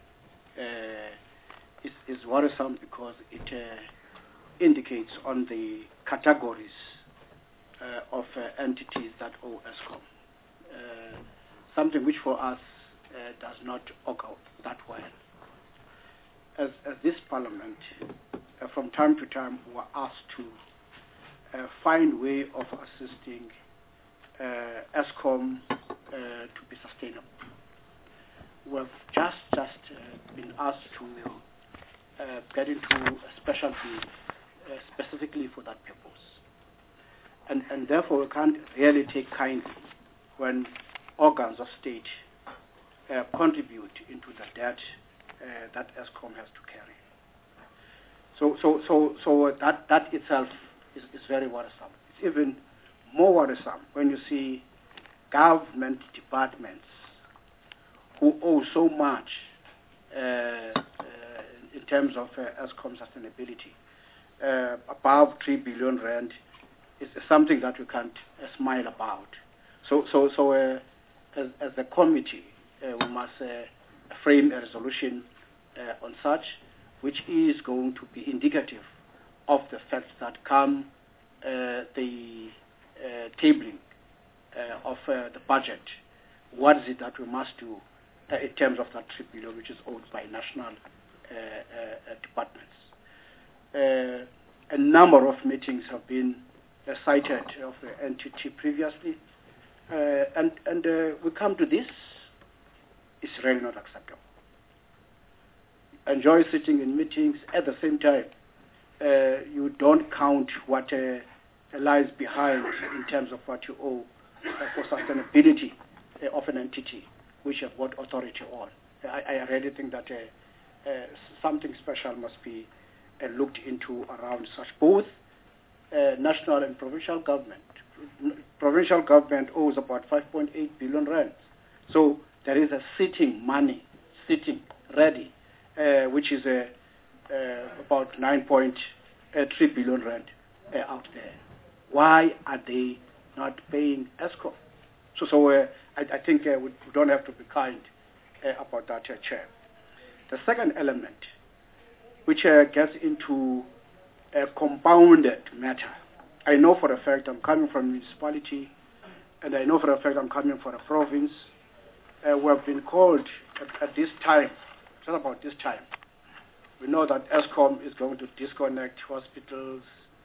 [SPEAKER 9] It's worrisome because it indicates on the categories of entities that owe Eskom. Something which for us does not occur that well. As this Parliament, from time to time, we are asked to find way of assisting Eskom to be sustainable. We have just been asked to get into a specialty specifically for that purpose. And therefore we can't really take kindly when organs of state contribute into the debt that Eskom has to carry. So that itself is very worrisome. It's even more worrisome when you see government departments who owe so much in terms of Eskom sustainability. Above 3 billion rand is something that we can't smile about. So as a committee, we must frame a resolution on such, which is going to be indicative of the facts that come the tabling of the budget. What is it that we must do in terms of that 3 billion which is owed by national departments? A number of meetings have been cited of the entity previously, and we come to this. It's really not acceptable. Enjoy sitting in meetings. At the same time, you don't count what lies behind in terms of what you owe for sustainability of an entity which have got authority on. I really think that something special must be looked into around such. Both national and provincial government. Provincial government owes about 5.8 billion rand. So there is a sitting money, sitting ready, which is about 9.3 billion rand out there. Why are they not paying ESCOM? So I think we don't have to be kind about that, Chair. The second element, which gets into a compounded matter. I know for a fact I'm coming from a municipality, and I know for a fact I'm coming from a province. We have been called at this time, just about this time. We know that ESCOM is going to disconnect hospitals,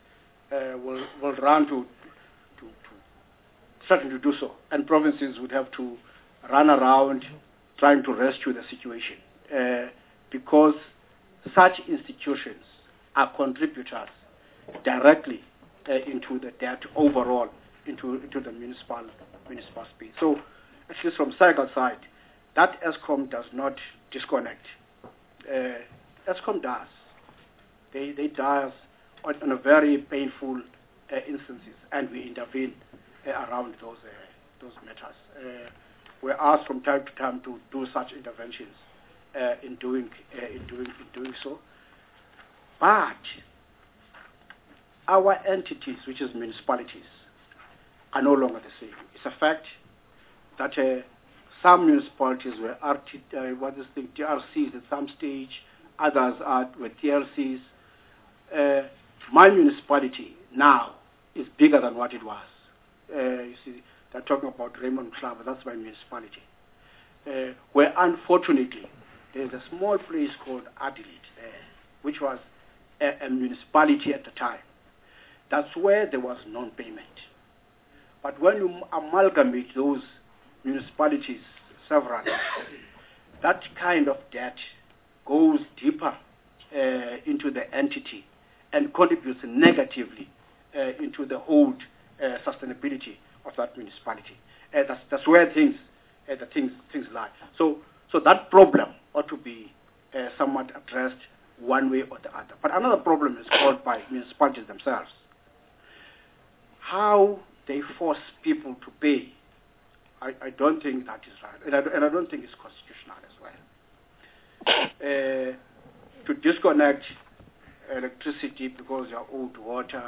[SPEAKER 9] will run to starting to do so, and provinces would have to run around trying to rescue the situation because such institutions are contributors directly into the debt overall into the municipal space. So, at least from SAICA side, that ESCOM does not disconnect. ESCOM does. They does on a very painful instances, and we intervene around those matters. We're asked from time to time to do such interventions in doing so. But our entities, which is municipalities, are no longer the same. It's a fact that some municipalities were TRCs at some stage, others were TLCs. My municipality now is bigger than what it was. You see, they're talking about Raymond Club, that's my municipality. Where unfortunately, there's a small place called Adelaide there, which was a municipality at the time. That's where there was non-payment. But when you amalgamate those municipalities several, that kind of debt goes deeper into the entity and contributes negatively into the whole sustainability of that municipality. That's where things lie. So that problem ought to be somewhat addressed one way or the other. But another problem is caused by municipalities themselves. How they force people to pay, I don't think that is right, and I don't think it's constitutional as well. To disconnect electricity because you are owed water.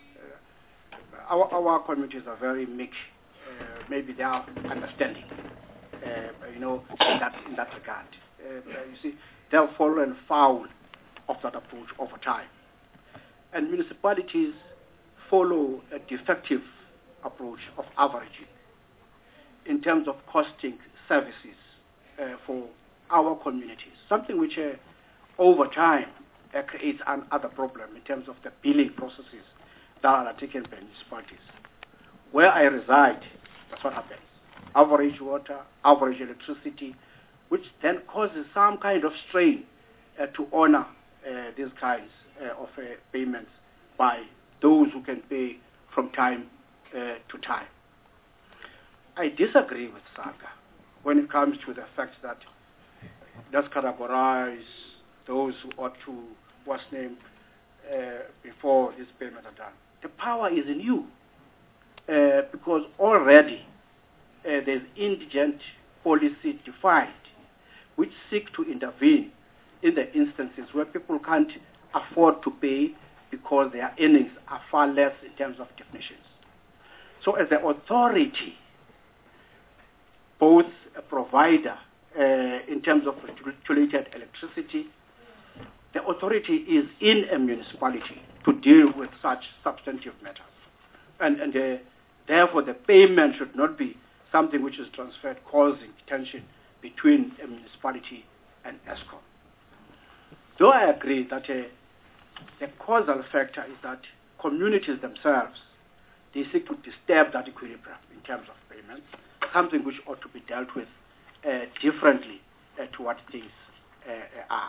[SPEAKER 9] Our communities are very mixed. Maybe they are understanding, in that regard. You see, they have fallen foul of that approach over time. And municipalities follow a defective approach of averaging in terms of costing services for our communities, something which over time creates another problem in terms of the billing processes that are taken by municipalities. Where I reside, that's what happens. Average water, average electricity, which then causes some kind of strain to honor these kinds of payments by those who can pay from time to time. I disagree with SAICA when it comes to the fact that let's categorize those who ought to, what's named, before these payments are done. The power is in you because already there's indigent policy defined which seek to intervene in the instances where people can't afford to pay because their earnings are far less in terms of definitions. So as the authority, both a provider in terms of regulated electricity, the authority is in a municipality to deal with such substantive matters. And therefore, the payment should not be something which is transferred, causing tension between a municipality and ESCOM. Though I agree that the causal factor is that communities themselves, they seek to disturb that equilibrium in terms of payments, something which ought to be dealt with differently to what things are.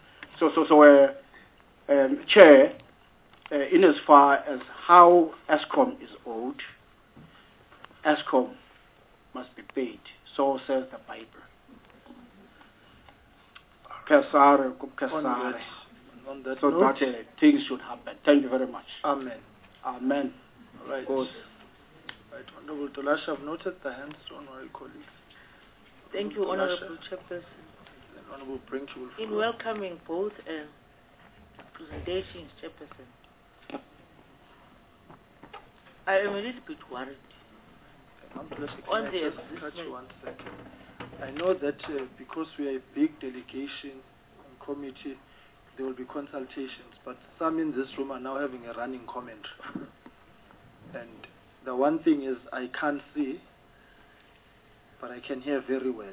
[SPEAKER 9] Chair, in as far as how ESCOM is owed, ESCOM must be paid. So says the Bible.
[SPEAKER 1] On that
[SPEAKER 9] So
[SPEAKER 1] note,
[SPEAKER 9] that things should happen. Thank you very much.
[SPEAKER 1] Amen.
[SPEAKER 9] Amen.
[SPEAKER 1] All right.
[SPEAKER 9] Goes.
[SPEAKER 1] Right. Honorable Tolashe, I've noted the hands on my colleagues.
[SPEAKER 5] Thank you, Honorable Chairperson.
[SPEAKER 1] And Honorable Brink, you will
[SPEAKER 5] In
[SPEAKER 1] follow.
[SPEAKER 5] welcoming both presentations, Chairperson, I am a little bit worried.
[SPEAKER 1] I'm blessed.
[SPEAKER 5] On
[SPEAKER 1] Can I
[SPEAKER 5] the
[SPEAKER 1] just touch you 1 second? I know that because we are a big delegation and committee, there will be consultations, but some in this room are now having a running commentary. And the one thing is I can't see, but I can hear very well.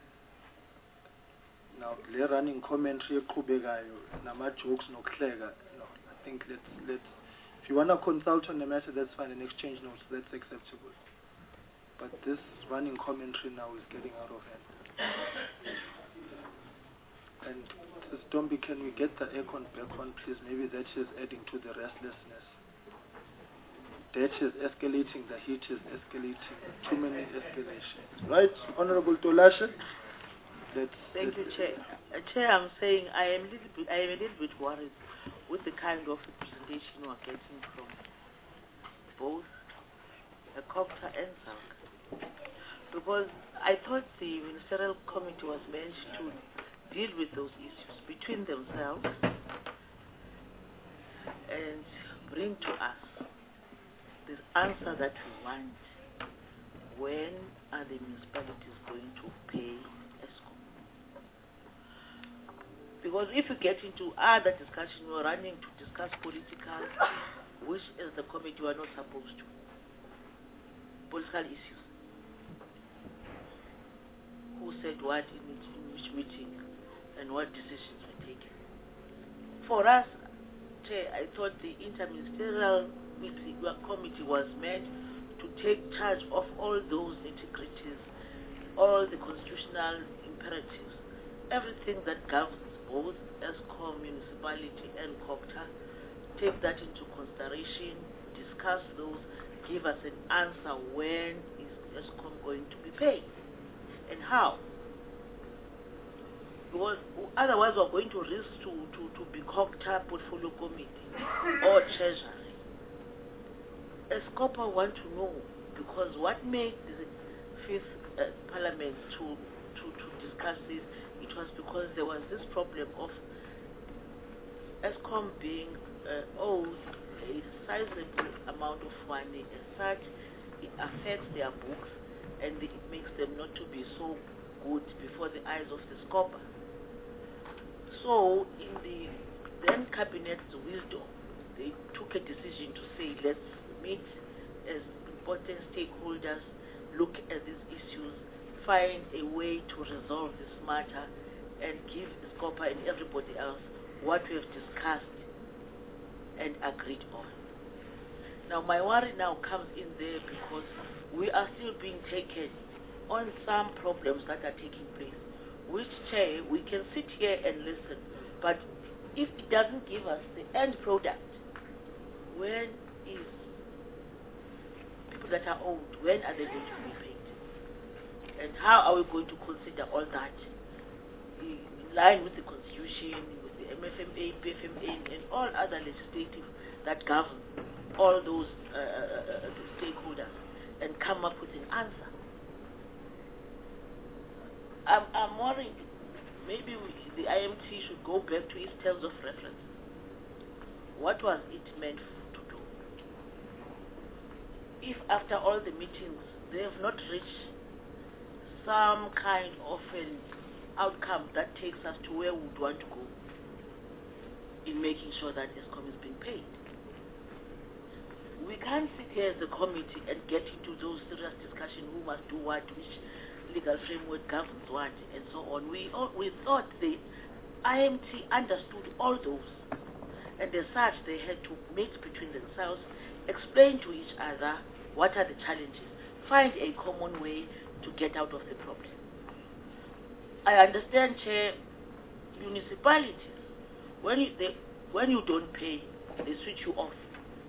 [SPEAKER 1] Now, le running commentary eqhubekayo nama-jokes nokuhleka, no, I think let's if you want to consult on the matter, that's fine, and exchange notes, that's acceptable. But this running commentary now is getting out of hand. And Ms. Dombi, can we get the aircon back on, please? Maybe that is adding to the restlessness. That is escalating, the heat is escalating, too many escalations. Right, Honorable Tolashe?
[SPEAKER 5] Thank you, Chair. Chair, I'm saying I am a little bit worried with the kind of representation we are getting from both the COGTA and SALC. Because I thought the Ministerial Committee was meant to deal with those issues between themselves and bring to us the answer that we want. When are the municipalities going to pay ESCOM? Because if we get into other discussion, we're running to discuss political, which as the committee we are not supposed to. Political issues. Who said what in which meeting and what decisions were taken. For us, Chair, I thought the interministerial committee was meant to take charge of all those integrities, all the constitutional imperatives, everything that governs both ESCOM, municipality, and COGTA, take that into consideration, discuss those, give us an answer when is ESCOM going to be paid and how. Because otherwise we're going to risk to be COGTA portfolio committee or treasury. ESCOPA want to know, because what made the fifth parliament to discuss this, it was because there was this problem of ESCOM being owed a sizable amount of money. As such, it affects their books and it makes them not to be so good before the eyes of the SCOPA. So in the then cabinet's wisdom, they took a decision to say, let's meet as important stakeholders, look at these issues, find a way to resolve this matter, and give SCOPA and everybody else what we have discussed and agreed on. Now my worry now comes in there because we are still being taken on some problems that are taking place, which, Chair, we can sit here and listen, but if it doesn't give us the end product, when is people that are owed, when are they going to be paid? And how are we going to consider all that in line with the Constitution, with the MFMA, PFMA, and all other legislative that govern all those stakeholders, and come up with an answer? I'm worried maybe the IMT should go back to its terms of reference. What was it meant to do? If after all the meetings they have not reached some kind of an
[SPEAKER 10] outcome that takes us to where we would want to go in making sure that Eskom is being paid. We can't sit here as a committee and get into those serious discussions, who must do what, which legal framework governs what, and so on. We thought the IMT understood all those, and as such they had to meet between themselves, explain to each other what are the challenges, find a common way to get out of the problem. I understand, Chair, municipalities, when you don't pay, they switch you off.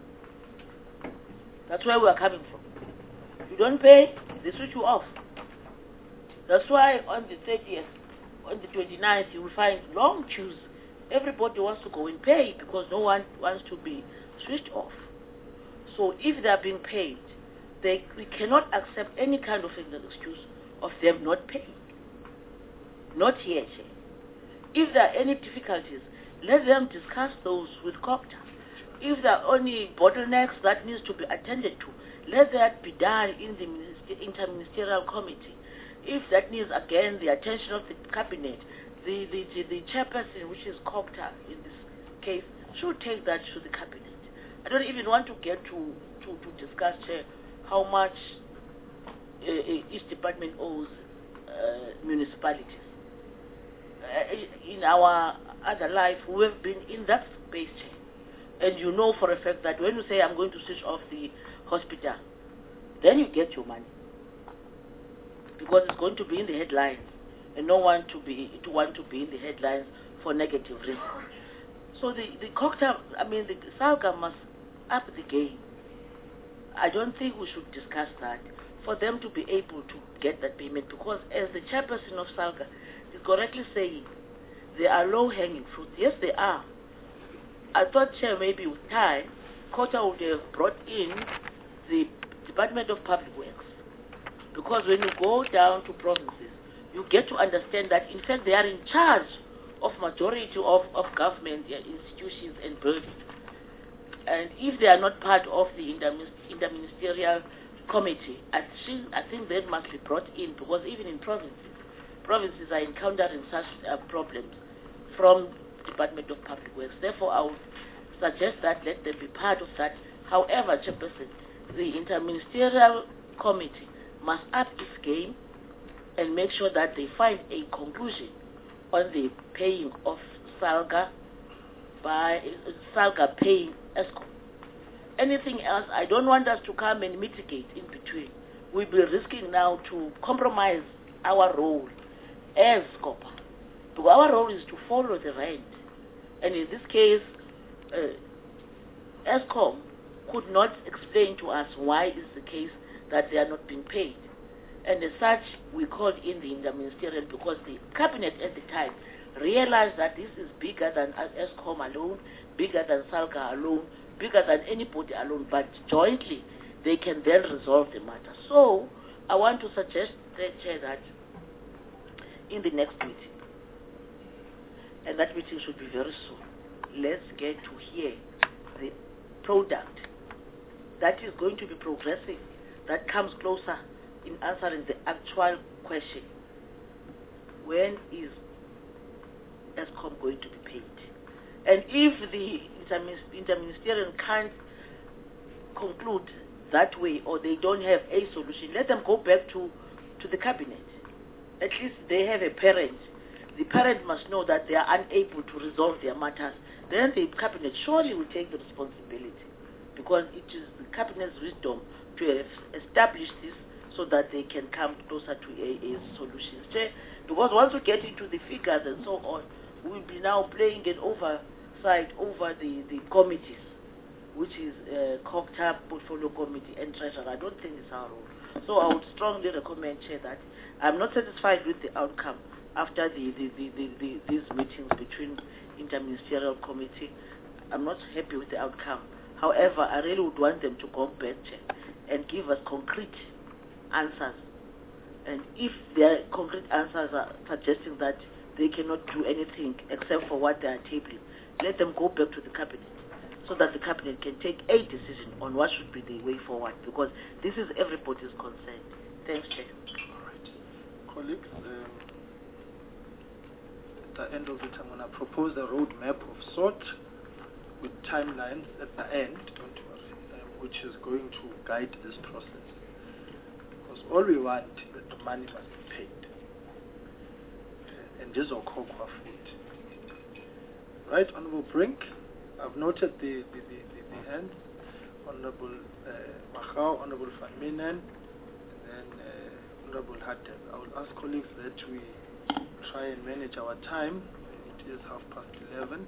[SPEAKER 10] That's where we are coming from. You don't pay, they switch you off. That's why on the 30th, on the 29th, you will find long queues. Everybody wants to go and pay because no one wants to be switched off. So if they are being paid, we cannot accept any kind of excuse of them not paying. Not here, Chair. If there are any difficulties, let them discuss those with COGTA. If there are any bottlenecks that needs to be attended to, let that be done in the interministerial committee. If that needs, again, the attention of the cabinet, the chairperson, which is COGTA in this case, should take that to the cabinet. I don't even want to get to discuss, Chair, how much each department owes municipalities. In our other life, we have been in that space, Chair. And you know for a fact that when you say, I'm going to switch off the hospital, then you get your money. Because it's going to be in the headlines, and no one to want to be in the headlines for negative reasons. So the SALGA must up the game. I don't think we should discuss that for them to be able to get that payment, because as the chairperson of SALGA is correctly saying, there are low-hanging fruits. Yes, they are. I thought, Chair, maybe with time, COGTA would have brought in the Department of Public Works. Because when you go down to provinces, you get to understand that, in fact, they are in charge of majority of government institutions and buildings. And if they are not part of the interministerial committee, I think that must be brought in, because even in provinces are encountering such problems from Department of Public Works. Therefore, I would suggest that let them be part of that. However, Chairperson, the interministerial committee must up its game and make sure that they find a conclusion on the paying of SALGA by SALGA paying Eskom. Anything else, I don't want us to come and mitigate in between. We'll be risking now to compromise our role as COPA. So our role is to follow the rent. And in this case, Eskom could not explain to us why is the case that they are not being paid. And as such, we called in the interministerial because the cabinet at the time realized that this is bigger than Eskom alone, bigger than SALGA alone, bigger than anybody alone, but jointly they can then resolve the matter. So I want to suggest, Chair, that in the next meeting, and that meeting should be very soon, let's get to hear the product that is going to be progressive, that comes closer in answering the actual question. When is Eskom going to be paid? And if the interministerial can't conclude that way, or they don't have a solution, let them go back to the cabinet. At least they have a parent. The parent must know that they are unable to resolve their matters. Then the cabinet surely will take the responsibility, because it is the cabinet's wisdom to have established this so that they can come closer to a solution. Because once we get into the figures and so on, we'll be now playing an oversight over the committees, which is COGTA, Portfolio Committee, and Treasurer. I don't think it's our role. So I would strongly recommend, Chair, that I'm not satisfied with the outcome after these meetings between interministerial committee. I'm not happy with the outcome. However, I really would want them to go back, Chair, and give us concrete answers. And if their concrete answers are suggesting that they cannot do anything except for what they are tabling, let them go back to the cabinet so that the cabinet can take a decision on what should be the way forward, because this is everybody's concern. Thanks, Chair.
[SPEAKER 1] All right. Colleagues, the end of it, I'm going to propose a roadmap of sort with timelines at the end, don't worry, which is going to guide this process. Because all we want is that the money must be paid. And this is Okokwa food. Right, Honorable Brink, I've noted the hands. Honorable Machau, Honorable Van Minen, and then Honorable Hadeb. I will ask colleagues that we try and manage our time. It is 11:30.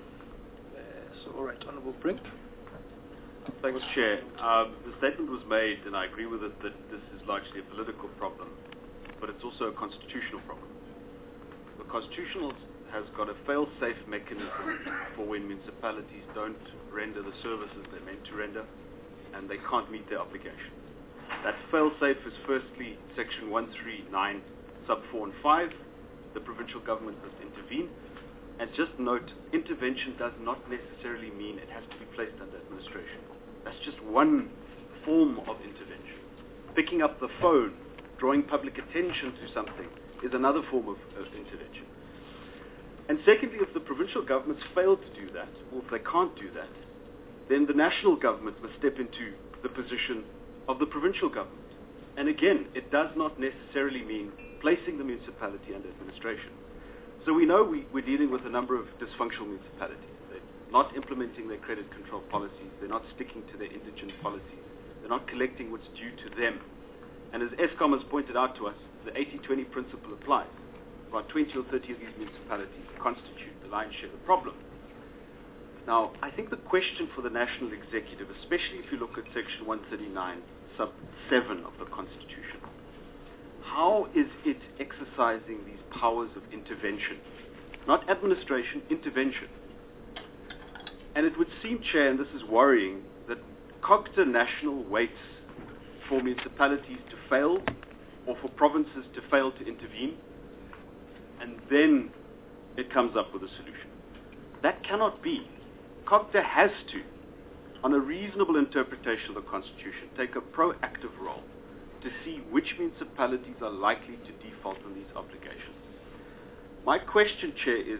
[SPEAKER 1] So, all right, Honorable Brink.
[SPEAKER 11] Thanks, Chair. The statement was made, and I agree with it, that this is largely a political problem, but it's also a constitutional problem. The constitutional has got a fail-safe mechanism for when municipalities don't render the services they're meant to render, and they can't meet their obligation. That fail-safe is firstly Section 139, sub 4 and 5. The provincial government must intervene. And just note, intervention does not necessarily mean it has to be placed under administration. That's just one form of intervention. Picking up the phone, drawing public attention to something, is another form of intervention. And secondly, if the provincial governments fail to do that, or if they can't do that, then the national government must step into the position of the provincial government. And again, it does not necessarily mean placing the municipality under administration. So we know we're dealing with a number of dysfunctional municipalities. They're not implementing their credit control policies. They're not sticking to their indigent policies. They're not collecting what's due to them. And as Eskom has pointed out to us, the 80-20 principle applies. About 20 or 30 of these municipalities constitute the lion's share of the problem. Now, I think the question for the National Executive, especially if you look at Section 139, sub 7 of the Constitution, how is it exercising these powers of intervention? Not administration, intervention. And it would seem, Chair, and this is worrying, that COGTA National waits for municipalities to fail or for provinces to fail to intervene, and then it comes up with a solution. That cannot be. COGTA has to, on a reasonable interpretation of the Constitution, take a proactive role to see which municipalities are likely to default on these obligations. My question, Chair, is,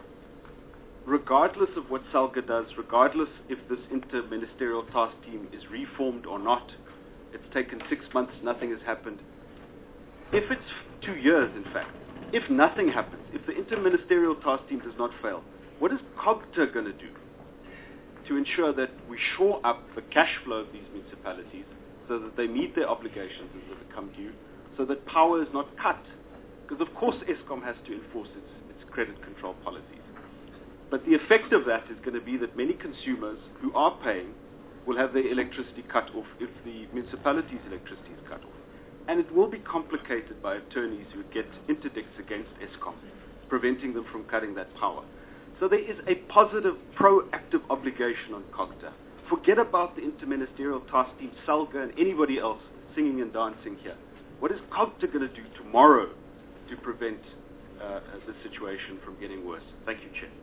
[SPEAKER 11] regardless of what SALGA does, regardless if this inter-ministerial task team is reformed or not, it's taken 6 months, nothing has happened. If it's 2 years, in fact, if nothing happens, if the inter-ministerial task team does not fail, what is COGTA going to do to ensure that we shore up the cash flow of these municipalities so that they meet their obligations as they become due, so that power is not cut? Because of course Eskom has to enforce its credit control policies. But the effect of that is going to be that many consumers who are paying will have their electricity cut off if the municipality's electricity is cut off. And it will be complicated by attorneys who get interdicts against Eskom, preventing them from cutting that power. So there is a positive, proactive obligation on COGTA. Forget about the interministerial task team, SALGA, and anybody else singing and dancing here. What is COGTA going to do tomorrow to prevent the situation from getting worse? Thank you, Chair.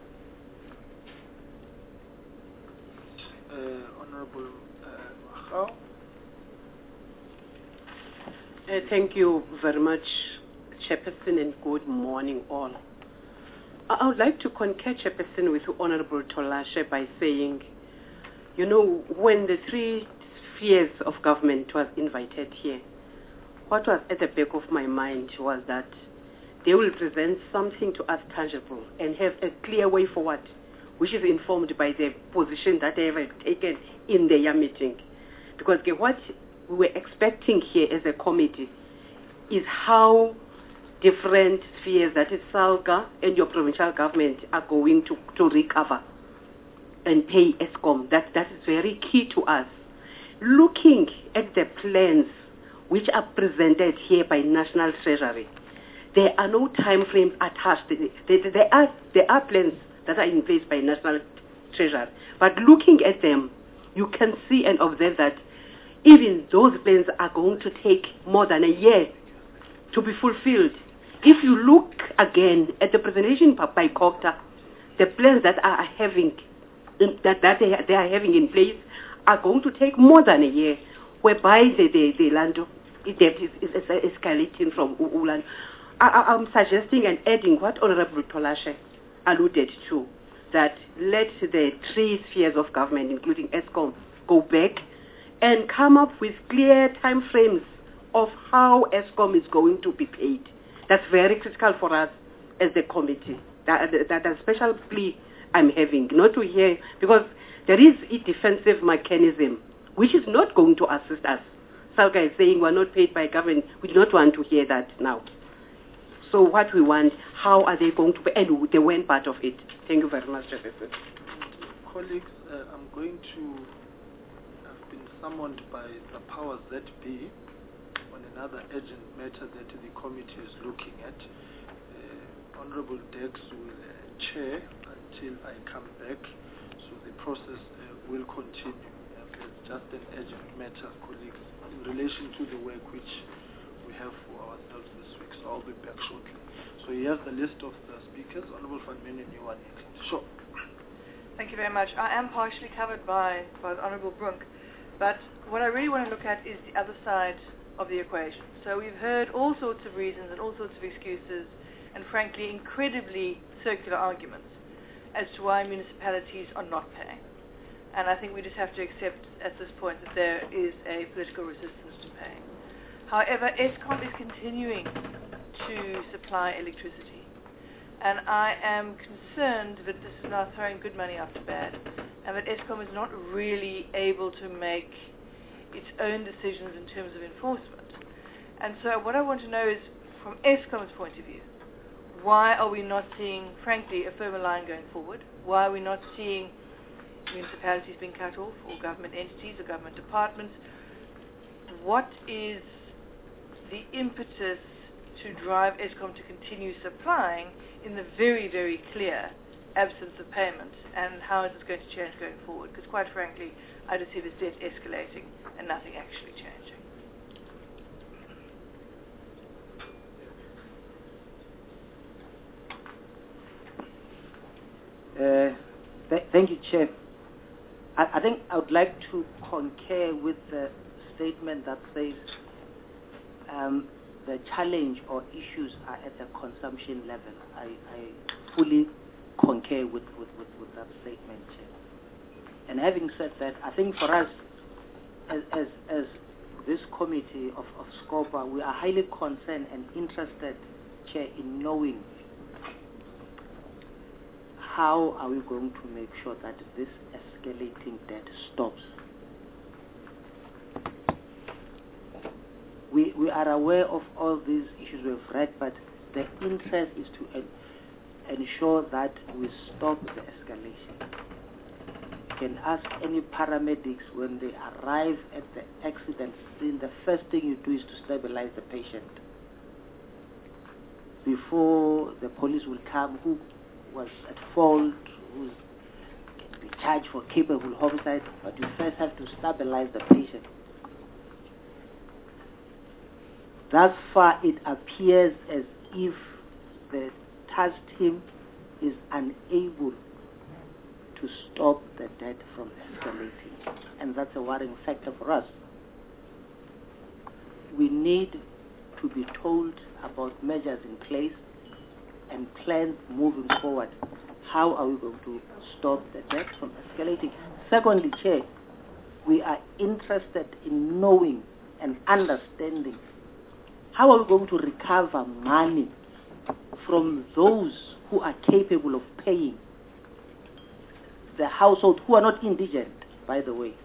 [SPEAKER 1] Honorable Machau.
[SPEAKER 12] Thank you very much, Chairperson, and good morning all. I would like to concur, Chairperson, with Honorable Tolashe by saying, you know, when the 3 spheres of government was invited here, what was at the back of my mind was that they will present something to us tangible and have a clear way forward, which is informed by the position that they have taken in their meeting. Because what we were expecting here as a committee is how different spheres, that is SALGA and your provincial government, are going to recover and pay Eskom. That is very key to us. Looking at the plans which are presented here by National Treasury, there are no time frames attached. There are plans that are in place by National Treasury. But looking at them, you can see and observe that even those plans are going to take more than a year to be fulfilled. If you look again at the presentation by COGTA, the plans that are having they are having in place are going to take more than a year, whereby the land debt is escalating from Ulan. I'm suggesting and adding what Honorable Tolashe alluded to, that let the three spheres of government, including ESCOM, go back and come up with clear time frames of how ESCOM is going to be paid. That's very critical for us as the committee. That a special plea I'm having, not to hear, because there is a defensive mechanism which is not going to assist us. Salga is saying we're not paid by government. We do not want to hear that now. So what we want, how are they going to pay, and the when part of it. Thank you very much, Professor.
[SPEAKER 1] Colleagues, I'm going to have been summoned by the powers that be on another urgent matter that the committee is looking at. Honorable Dex will chair until I come back, so the process will continue. It's just an urgent matter, colleagues, in relation to the work which we have for ourselves this week, so I'll be back shortly. So here's the list of the speakers. Honorable Van Menen, you are next. Sure.
[SPEAKER 13] Thank you very much. I am partially covered by the Honorable Brunk, but what I really want to look at is the other side of the equation. So we've heard all sorts of reasons and all sorts of excuses and frankly incredibly circular arguments as to why municipalities are not paying. And I think we just have to accept at this point that there is a political resistance to paying. However, ESCOM is continuing to supply electricity. And I am concerned that this is now throwing good money after bad, and that ESCOM is not really able to make its own decisions in terms of enforcement. And so what I want to know is, from ESCOM's point of view, why are we not seeing, frankly, a firmer line going forward? Why are we not seeing municipalities being cut off, or government entities, or government departments? What is the impetus to drive ESCOM to continue supplying in the very, very clear absence of payment, and how is this going to change going forward? Because quite frankly, I just see this debt escalating and nothing actually changing.
[SPEAKER 14] Thank you, Chair. I think I would like to concur with the statement that says the challenge or issues are at the consumption level. I fully concur with that statement, Chair. And having said that, I think for us, as this committee of SCOPA, we are highly concerned and interested, Chair, in knowing how are we going to make sure that this escalating debt stops. We are aware of all these issues we've read, but the interest is to ensure that we stop the escalation. You can ask any paramedics when they arrive at the accident scene, the first thing you do is to stabilize the patient. Before the police will come, who was at fault, who can be charged for capable homicide, but you first have to stabilize the patient. Thus far, it appears as if the task team is unable to stop the debt from escalating, and that's a worrying factor for us. We need to be told about measures in place and plans moving forward. How are we going to stop the debt from escalating? Secondly, Chair, we are interested in knowing and understanding how are we going to recover money from those who are capable of paying, the household who are not indigent, by the way,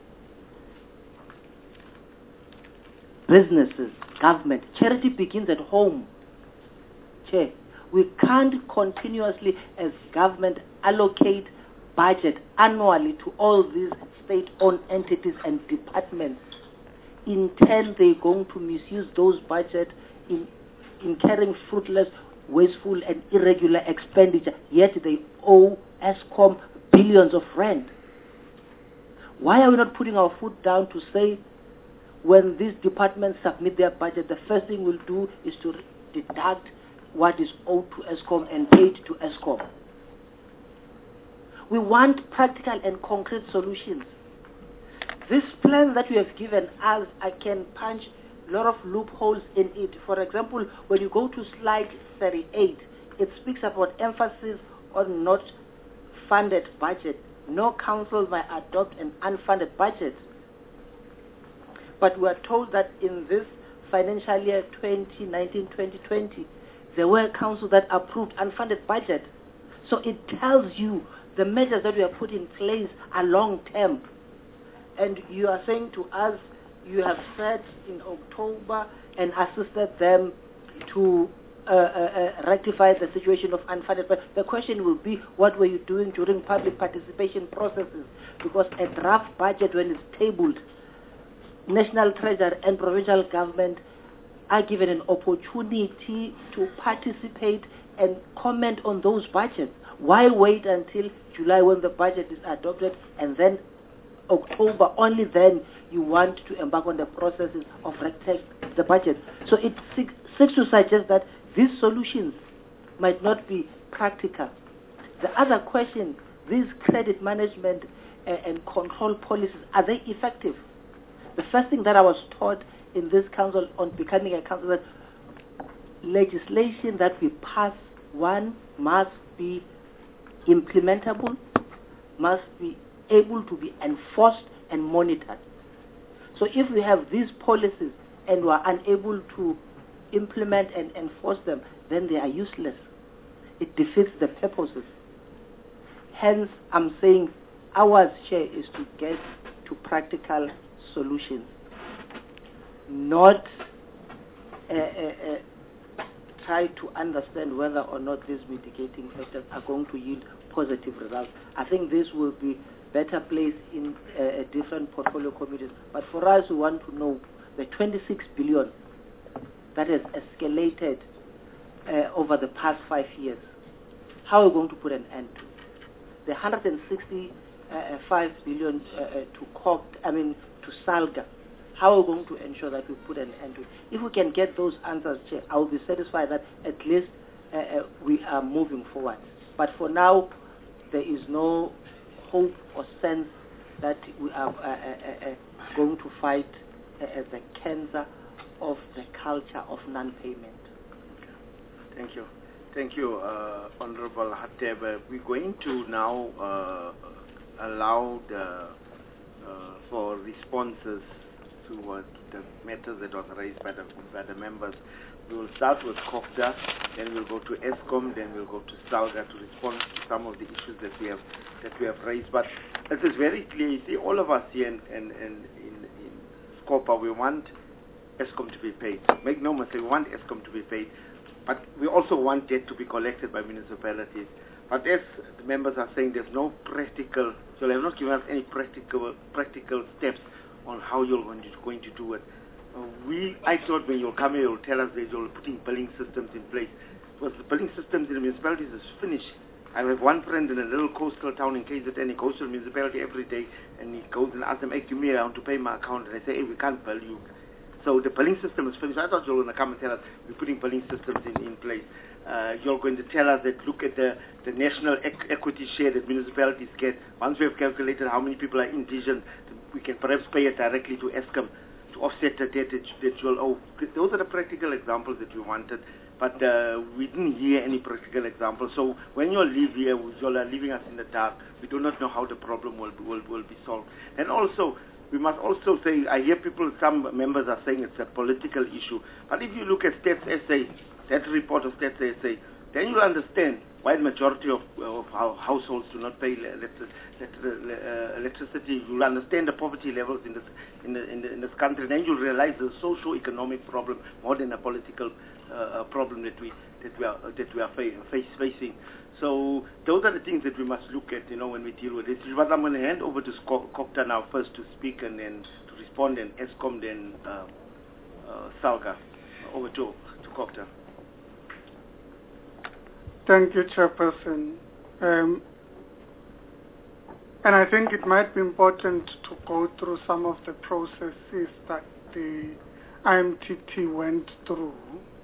[SPEAKER 14] businesses, government. Charity begins at home. Chair, we can't continuously, as government, allocate budget annually to all these state-owned entities and departments. In turn, they're going to misuse those budgets in carrying fruitless, wasteful, and irregular expenditure, yet they owe ESCOM billions of rand. Why are we not putting our foot down to say, when these departments submit their budget, the first thing we'll do is to deduct what is owed to ESCOM and paid to ESCOM? We want practical and concrete solutions. This plan that we have given us, I can punch a lot of loopholes in it. For example, when you go to slide 38, it speaks about emphasis on not funded budget. No council may adopt an unfunded budget. But we are told that in this financial year 2019-2020, there were councils that approved unfunded budget. So it tells you the measures that we have put in place are long-term. And you are saying to us, you have said in October and assisted them to rectify the situation of unfunded. But the question will be, what were you doing during public participation processes? Because a draft budget, when it's tabled, National Treasury and provincial government are given an opportunity to participate and comment on those budgets. Why wait until July when the budget is adopted and then October, only then you want to embark on the processes of rectifying the budget? So it seeks to suggest that these solutions might not be practical. The other question, these credit management and control policies, are they effective? The first thing that I was taught in this council on becoming a council, that legislation that we pass, one, must be implementable, must be able to be enforced and monitored. So if we have these policies and we are unable to implement and enforce them, then they are useless. It defeats the purposes. Hence, I'm saying our share is to get to practical solutions, not try to understand whether or not these mitigating factors are going to yield positive results. I think this will be better placed in different portfolio committees. But for us, we want to know the 26 billion that has escalated over the past 5 years. How are we going to put an end to the 165 billion to SALGA? How are we going to ensure that we put an end to it? If we can get those answers, Chair, I will be satisfied that at least we are moving forward. But for now, there is no hope or sense that we are going to fight the cancer of the culture of non-payment.
[SPEAKER 8] Thank you. Thank you, Honorable Hatebe. We're going to now allow for responses to the matters that was raised by the members. We will start with COGTA, then we'll go to ESCOM, then we'll go to SALGA to respond to some of the issues that we have raised. But it is very clear, you see, all of us here in SCOPA, we want ESCOM to be paid. Make no mistake, we want ESCOM to be paid. But we also want debt to be collected by municipalities. But as the members are saying, there's no practical, so they have not given us any practical steps on how you're going to do it. I thought when you'll come here, you'll tell us that you're putting billing systems in place. Because the billing systems in the municipalities is finished. I have one friend in a little coastal town in KZN. He goes to the municipality every day and he goes and asks them, hey, give me around to pay my account. And they say, hey, we can't bill you. So the billing system is finished. I thought you were going to come and tell us we're putting billing systems in place. You're going to tell us that look at the national equity share that municipalities get. Once we have calculated how many people are indigent, we can perhaps pay it directly to ESCOM to offset the debt that you'll owe. Those are the practical examples that we wanted, but we didn't hear any practical examples. So when you leave here, you are leaving us in the dark. We do not know how the problem will be solved. And also, we must also say, I hear some members are saying it's a political issue. But if you look at Stats SA, that report of Stats SA, then you'll understand why the majority of households do not pay electricity. You'll understand the poverty levels in this country. Then you'll realize the socio-economic problem more than a political problem that we are facing. So those are the things that we must look at, when we deal with this. But I'm going to hand over to COGTA now first to speak and then to respond, and ESCOM, then SALGA. Over to COGTA.
[SPEAKER 3] Thank you, Chairperson. And I think it might be important to go through some of the processes that the IMTT went through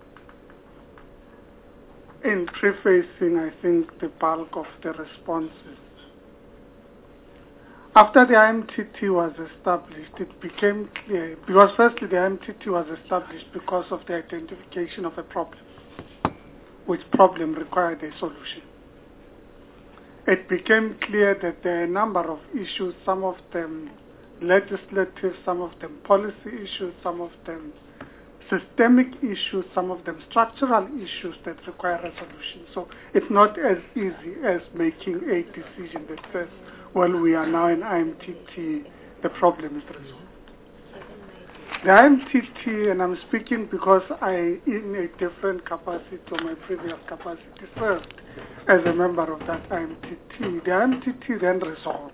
[SPEAKER 3] in prefacing, I think, the bulk of the responses. After the IMTT was established, it became clear, because firstly the IMTT was established because of the identification of a problem, which problem required a solution. It became clear that there are a number of issues, some of them legislative, some of them policy issues, some of them systemic issues, some of them structural issues that require resolution. So it's not as easy as making a decision that says, well, we are now in IMTT, the problem is resolved. The IMTT, and I'm speaking because I, in a different capacity to my previous capacity, served as a member of that IMTT. The IMTT then resolved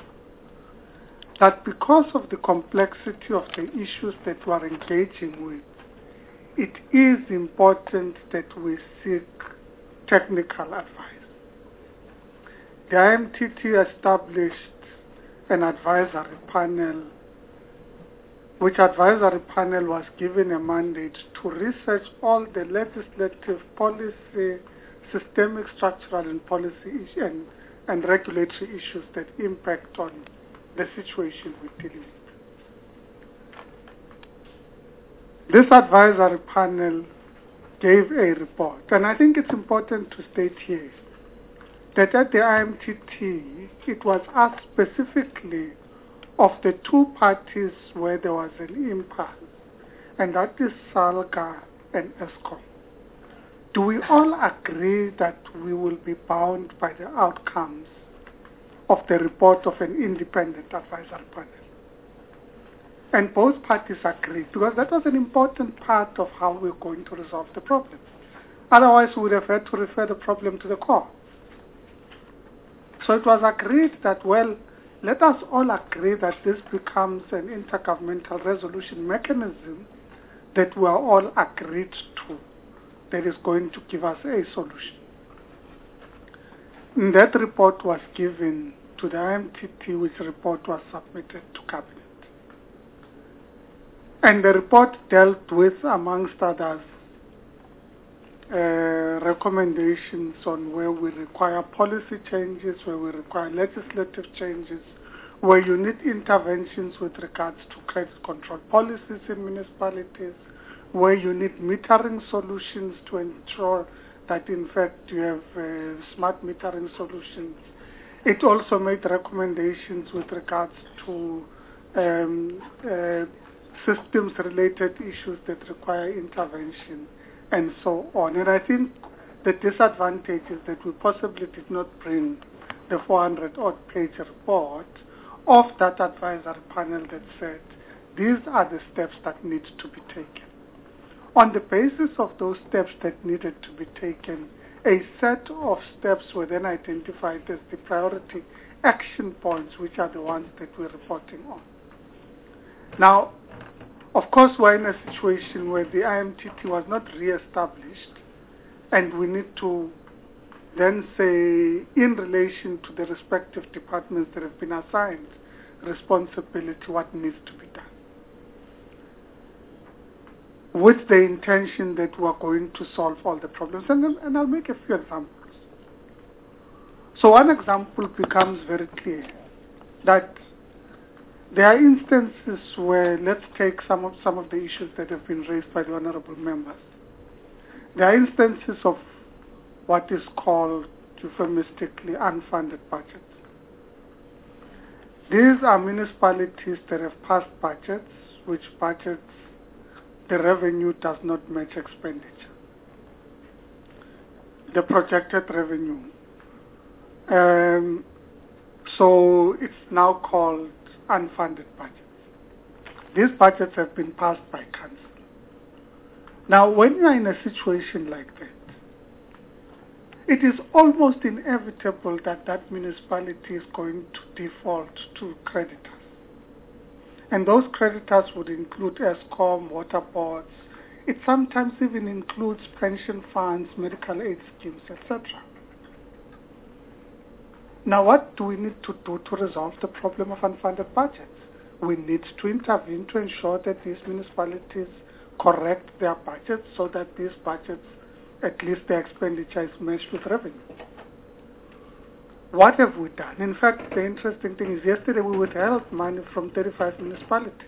[SPEAKER 3] that because of the complexity of the issues that we are engaging with, it is important that we seek technical advice. The IMTT established an advisory panel, which advisory panel was given a mandate to research all the legislative, policy, systemic, structural, and policy and regulatory issues that impact on the situation we're dealing with. This advisory panel gave a report, and I think it's important to state here that at the IMTT, it was asked specifically of the two parties where there was an impasse, and that is SALGA and ESCOM. Do we all agree that we will be bound by the outcomes of the report of an independent advisory panel? And both parties agreed, because that was an important part of how we're going to resolve the problem. Otherwise, we would have had to refer the problem to the court. So it was agreed that, well, let us all agree that this becomes an intergovernmental resolution mechanism that we are all agreed to, that is going to give us a solution. And that report was given to the IMTT, which report was submitted to Cabinet. And the report dealt with, amongst others, recommendations on where we require policy changes, where we require legislative changes, where you need interventions with regards to credit control policies in municipalities, where you need metering solutions to ensure that in fact you have smart metering solutions. It also made recommendations with regards to systems-related issues that require intervention and so on. And I think the disadvantage is that we possibly did not bring the 400-odd page report of that advisory panel that said these are the steps that need to be taken. On the basis of those steps that needed to be taken, a set of steps were then identified as the priority action points, which are the ones that we're reporting on. Now, of course, we're in a situation where the IMTT was not re-established, and we need to then say, in relation to the respective departments that have been assigned responsibility, what needs to be done, with the intention that we are going to solve all the problems. And I'll make a few examples. So one example becomes very clear, that there are instances where, let's take some of the issues that have been raised by the honorable members. There are instances of what is called euphemistically unfunded budgets. These are municipalities that have passed budgets, which budgets the revenue does not match expenditure, the projected revenue. So it's now called unfunded budgets. These budgets have been passed by council. Now, when you are in a situation like that, it is almost inevitable that that municipality is going to default to creditors. And those creditors would include ESCOM, water boards. It sometimes even includes pension funds, medical aid schemes, etc. Now, what do we need to do to resolve the problem of unfunded budgets? We need to intervene to ensure that these municipalities correct their budgets so that these budgets, at least their expenditure, is matched with revenue. what have we done? In fact, the interesting thing is yesterday we withheld money from 35 municipalities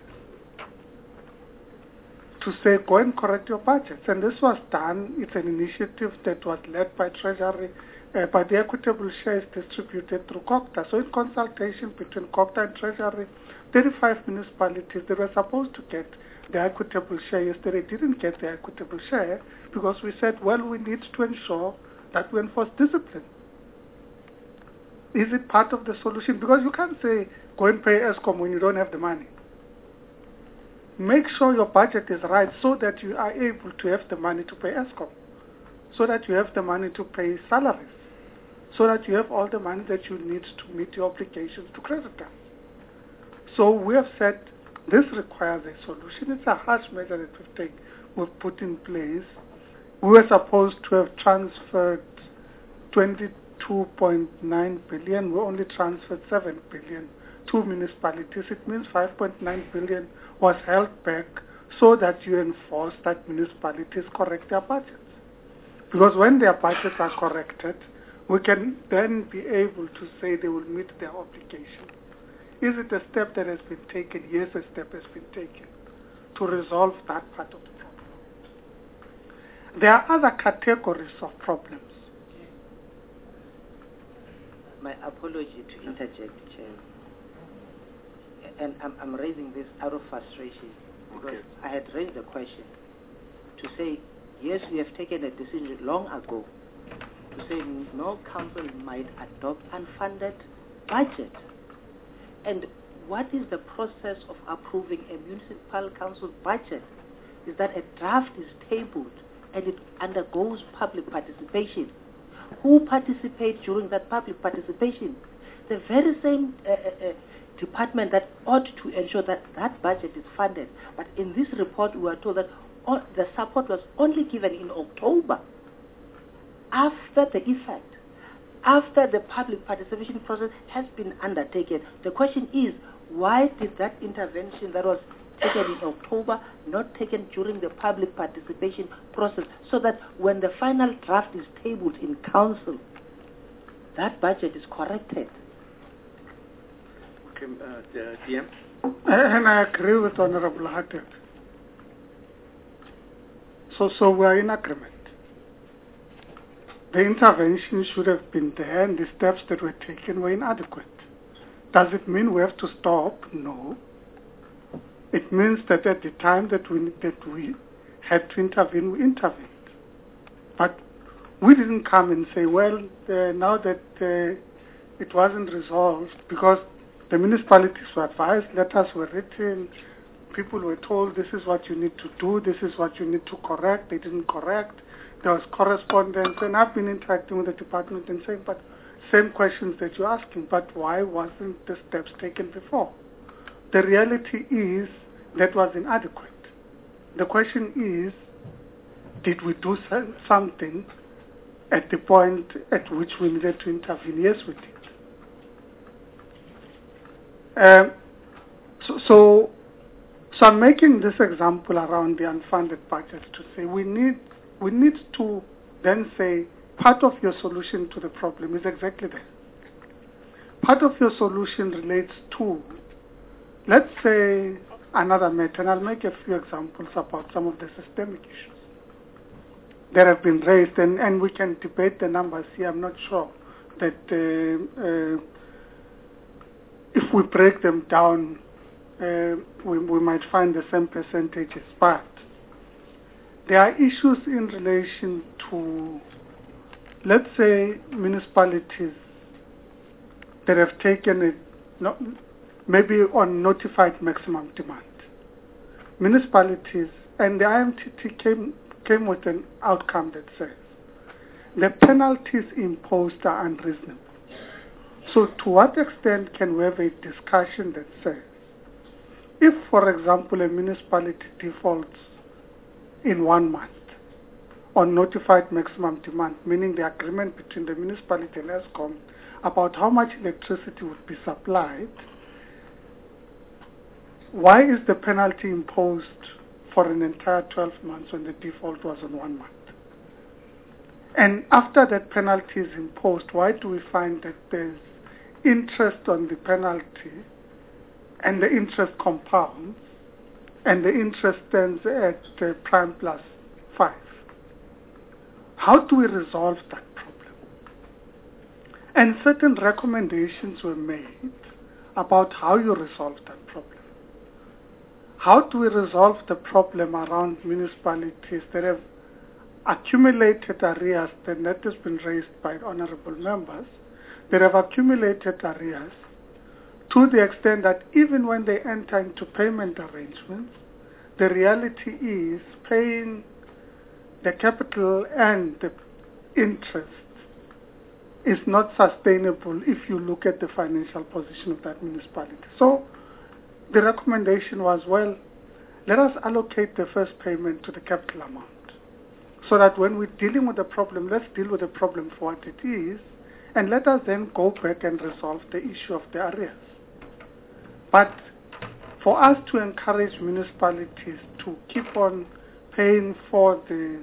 [SPEAKER 3] to say, go and correct your budgets. And this was done, it's an initiative that was led by Treasury, but the equitable share is distributed through COGTA. So in consultation between COGTA and Treasury, 35 municipalities, they were supposed to get the equitable share yesterday, didn't get the equitable share because we said, well, we need to ensure that we enforce discipline. Is it part of the solution? Because you can't say, go and pay ESCOM when you don't have the money. Make sure your budget is right so that you are able to have the money to pay ESCOM, so that you have the money to pay salaries, so that you have all the money that you need to meet your obligations to creditors. So we have said this requires a solution. It's a harsh measure that we've put in place. We were supposed to have transferred 22.9 billion. We only transferred 7 billion to municipalities. It means 5.9 billion was held back so that you enforce that municipalities correct their budgets. Because when their budgets are corrected, we can then be able to say they will meet their obligation. Is it a step that has been taken? Yes, a step has been taken to resolve that part of the problem. There are other categories of problems.
[SPEAKER 14] My apology to interject, Chair. And I'm raising this out of frustration because I had raised a question to say, yes, we have taken a decision long ago to say no council might adopt unfunded budget. And what is the process of approving a municipal council budget? Is that a draft is tabled and it undergoes public participation. Who participates during that public participation? The very same department that ought to ensure that that budget is funded. But in this report, we are told that the support was only given in October, after the effect, after the public participation process has been undertaken. The question is, why did that intervention that was taken in October not taken during the public participation process, so that when the final draft is tabled in council, that budget is corrected?
[SPEAKER 11] DM?
[SPEAKER 3] And I agree with Honorable Hatted. So we are in agreement. The intervention should have been there and the steps that were taken were inadequate. Does it mean we have to stop? No. It means that at the time that we had to intervene, we intervened. But we didn't come and say, well, now that it wasn't resolved, because the municipalities were advised, letters were written, people were told this is what you need to do, this is what you need to correct, they didn't correct. There was correspondence, and I've been interacting with the department and saying, but same questions that you're asking, but why wasn't the steps taken before? The reality is that was inadequate. The question is, did we do something at the point at which we needed to intervene? Yes, we did. So I'm making this example around the unfunded budget to say we need to then say part of your solution to the problem is exactly that. Part of your solution relates to, let's say, another matter, and I'll make a few examples about some of the systemic issues that have been raised, and we can debate the numbers here. I'm not sure that if we break them down, we might find the same percentages, but there are issues in relation to, let's say, municipalities that have taken it, maybe on notified maximum demand. Municipalities, and the IMTT came with an outcome that says the penalties imposed are unreasonable. So to what extent can we have a discussion that says, if, for example, a municipality defaults in 1 month on notified maximum demand, meaning the agreement between the municipality and ESCOM about how much electricity would be supplied, why is the penalty imposed for an entire 12 months when the default was on 1 month? And after that penalty is imposed, why do we find that there's interest on the penalty and the interest compounds and the interest stands at prime plus 5? How do we resolve that problem? And certain recommendations were made about how you resolve that problem. How do we resolve the problem around municipalities that have accumulated arrears, and that has been raised by honorable members, that have accumulated arrears to the extent that even when they enter into payment arrangements, the reality is paying the capital and the interest is not sustainable if you look at the financial position of that municipality. So the recommendation was, well, let us allocate the first payment to the capital amount, so that when we're dealing with the problem, let's deal with the problem for what it is, and let us then go back and resolve the issue of the arrears. But for us to encourage municipalities to keep on paying for the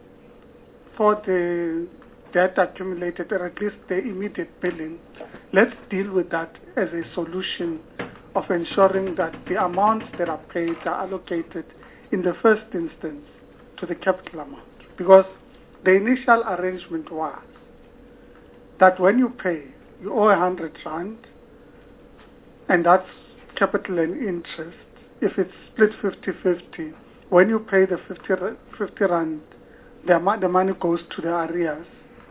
[SPEAKER 3] debt accumulated, or at least the immediate billing, let's deal with that as a solution of ensuring that the amounts that are paid are allocated in the first instance to the capital amount. Because the initial arrangement was that when you pay, you owe 100 rand, and that's capital and interest. If it's split 50-50, when you pay the 50 rand, the money goes to the arrears,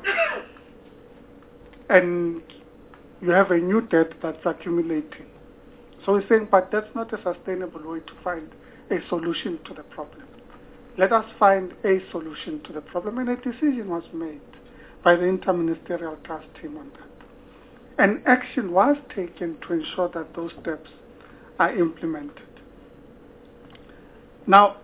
[SPEAKER 3] and you have a new debt that's accumulating. So we're saying, but that's not a sustainable way to find a solution to the problem. Let us find a solution to the problem, and a decision was made by the interministerial task team on that. And action was taken to ensure that those steps are implemented. Now,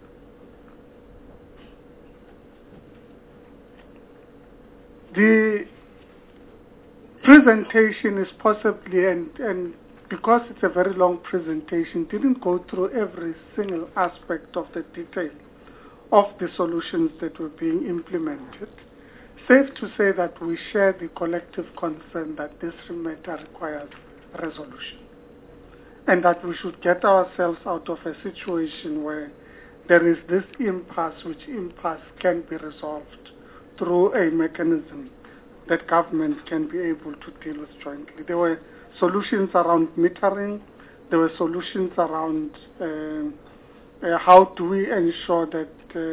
[SPEAKER 3] the presentation is possibly, and because it's a very long presentation, didn't go through every single aspect of the detail of the solutions that were being implemented. Safe to say that we share the collective concern that this matter requires resolution, and that we should get ourselves out of a situation where there is this impasse, which impasse can be resolved through a mechanism that government can be able to deal with jointly. There were solutions around metering. There were solutions around how do we ensure that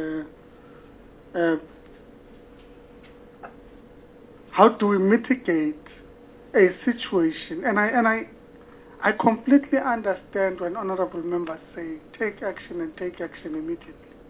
[SPEAKER 3] how do we mitigate a situation? And I completely understand when honorable members say take action and take action immediately.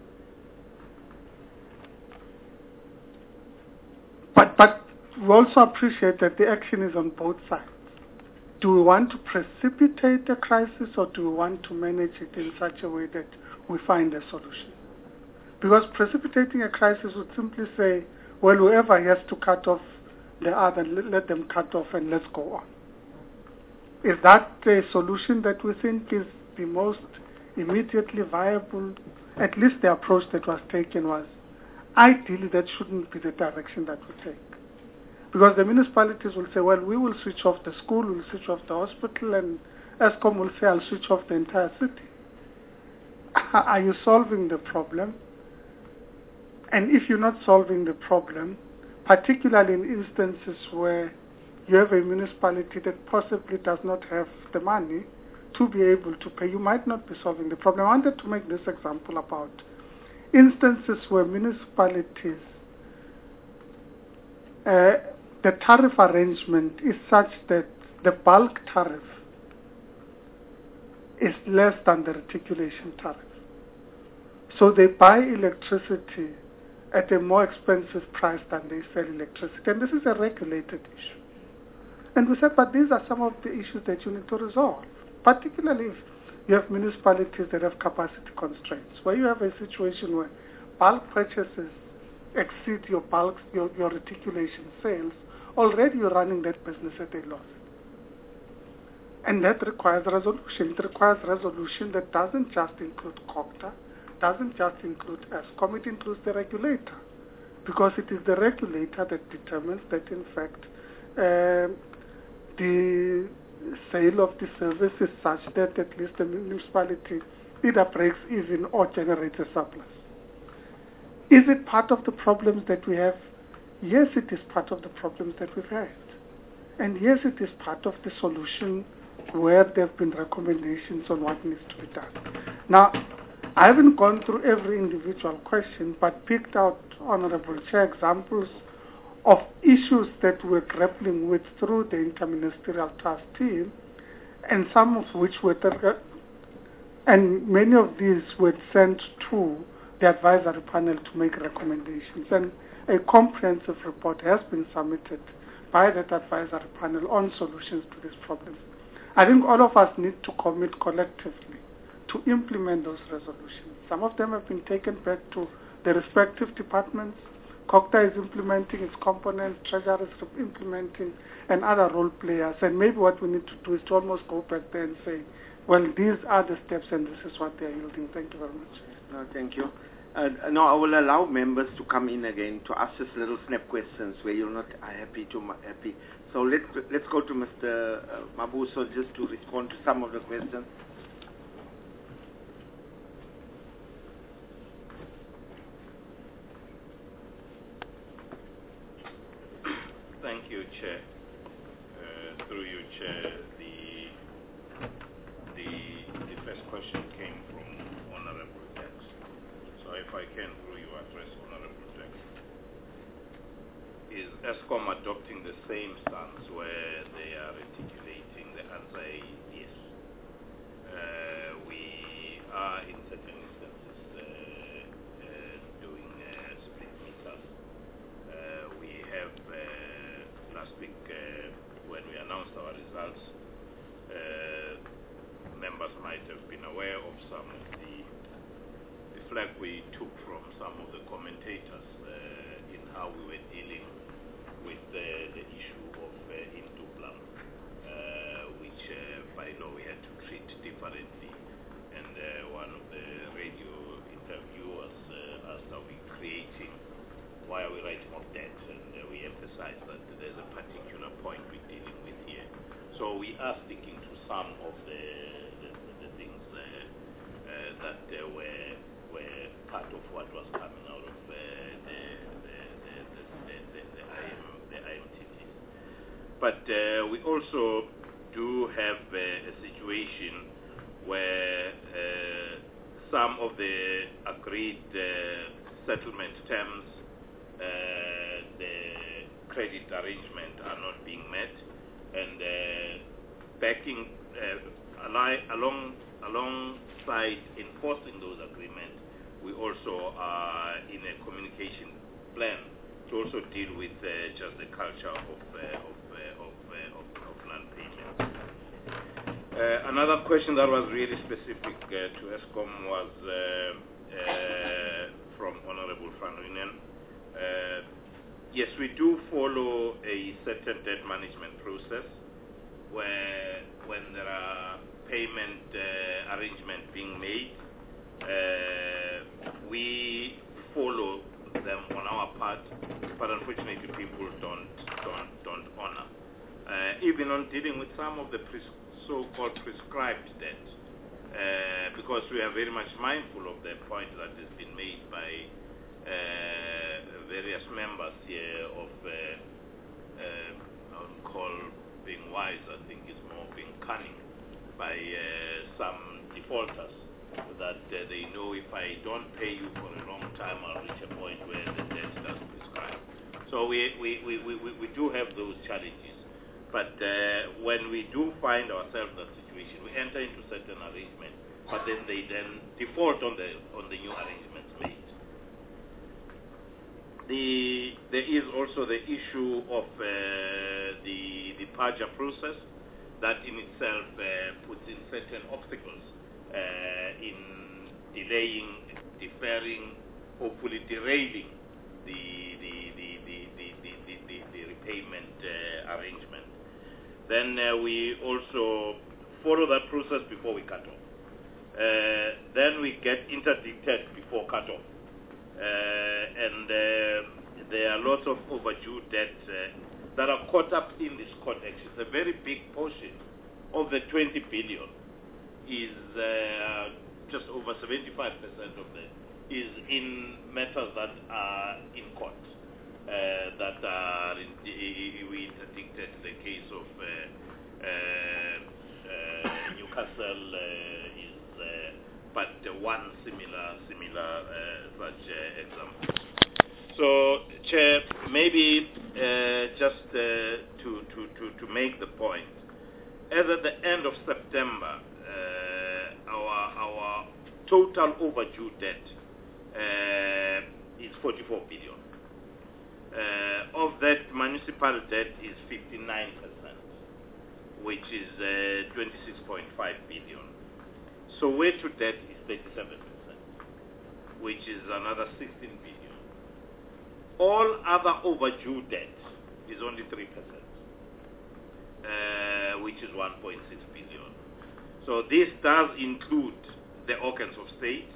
[SPEAKER 3] But we also appreciate that the action is on both sides. Do we want to precipitate a crisis, or do we want to manage it in such a way that we find a solution? Because precipitating a crisis would simply say, well, whoever has to cut off the other, let them cut off and let's go on. Is that a solution that we think is the most immediately viable? At least the approach that was taken was, ideally that shouldn't be the direction that we take. Because the municipalities will say, well, we will switch off the school, we'll switch off the hospital, and ESCOM will say, I'll switch off the entire city. Are you solving the problem? And if you're not solving the problem, particularly in instances where you have a municipality that possibly does not have the money to be able to pay, you might not be solving the problem. I wanted to make this example about instances where municipalities, the tariff arrangement is such that the bulk tariff is less than the reticulation tariff. So they buy electricity at a more expensive price than they sell electricity. And this is a regulated issue. And we said, but these are some of the issues that you need to resolve, particularly if you have municipalities that have capacity constraints, where you have a situation where bulk purchases exceed your reticulation sales. Already you're running that business at a loss. And that requires resolution. It requires resolution that doesn't just include COGTA, doesn't just include ESCOM, it includes the regulator. because it is the regulator that determines that, in fact, the sale of the service is such that at least the municipality either breaks even or generates a surplus. Is it part of the problems that we have? Yes, it is part of the problems that we've had. And yes, it is part of the solution where there have been recommendations on what needs to be done. Now, I haven't gone through every individual question, but picked out, Honorable Chair, examples of issues that we're grappling with through the interministerial task team, and some of which were, and many of these were sent to the advisory panel to make recommendations. And a comprehensive report has been submitted by that advisory panel on solutions to these problems. I think all of us need to commit collectively to implement those resolutions. Some of them have been taken back to the respective departments. COGTA is implementing its components, Treasury is implementing, and other role players. And maybe what we need to do is to almost go back there and say, well, these are the steps and this is what they are yielding. Thank you very much.
[SPEAKER 8] No, thank you. Now I will allow members to come in again to ask us little snap questions where you're not happy. So let's go to Mr. Mabuso just to respond to some of the questions.
[SPEAKER 7] Thank you, Chair. Through you, Chair, the first question came from Honorable Dex. So if I can, through you, address Honorable Dex. Is ESCOM adopting the same stance where they are articulating? The answer is yes. We are in certain instances doing split meters. We have last week when we announced our results, members might have been aware of some of the flag we took from some of the commentators in how we were dealing with the issue of Intuplam, which by law we had to treat differently. And one of the radio interviewers asked, are we creating, why are we writing off debt? And we emphasized that there's a particular point we're dealing with here. So we are sticking to some of the things that were part of what was coming out of the IMTTs. But we also do have a situation where some of the agreed settlement terms, the credit arrangement are not being met, and backing alongside enforcing those agreements, we also are in a communication plan to also deal with just the culture of non-payment. Another question that was really specific to ESCOM was from Honorable Franwinen. Yes, we do follow a certain debt management process where when there are payment arrangements being made, we follow them on our part, but unfortunately people don't honor. Even on dealing with some of the so-called prescribed debt, because we are very much mindful of the point that has been made by various members here of I would call being wise, I think is more being cunning by some defaulters, that they know if I don't pay you for a long time, I'll reach a point where the debt doesn't prescribe. So we do have those challenges. But when we do find ourselves in that situation, we enter into certain arrangements, but then they default on the new arrangements made. There is also the issue of the departure process that in itself puts in certain obstacles in delaying, deferring, hopefully derailing the repayment arrangement. Then we also follow that process before we cut off. Then we get interdicted before cut off. And there are lots of overdue debt that are caught up in this court action. It's a very big portion of the 20 billion is just over 75% of that is in matters that are in court. That are we interdicted the case of Newcastle but one similar such example. So, Chair, maybe just to make the point, as at the end of September, our total overdue debt is 44 billion. Of that, municipal debt is 59%, which is 26.5 billion. So Soweto debt is 37%, which is another 16 billion. All other overdue debt is only 3%, which is 1.6 billion. So this does include the organs of state,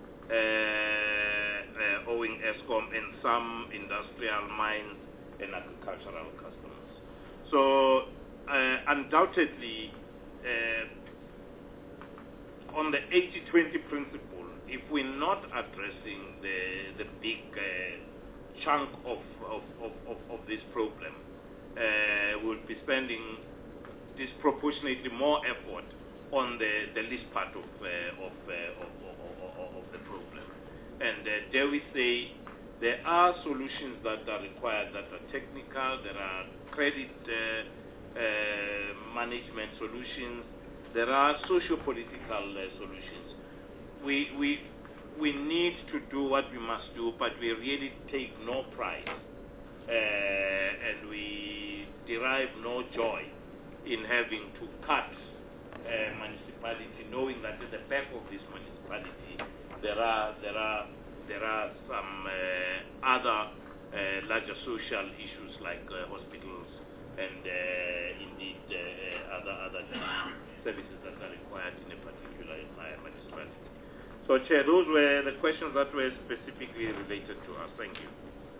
[SPEAKER 7] owing ESCOM and some industrial mines and agricultural customers. So undoubtedly, on the 80-20 principle, if we're not addressing the big chunk of this problem, we'll be spending disproportionately more effort on the least part of the problem. And dare we say, there are solutions that are required that are technical. There are credit management solutions. There are socio-political solutions. We need to do what we must do, but we really take no pride and we derive no joy in having to cut municipality, knowing that at the back of this municipality there are some other larger social issues like hospitals and indeed other services that are required in a particular municipality. So, Chair, those were the questions that were specifically related to us. Thank you.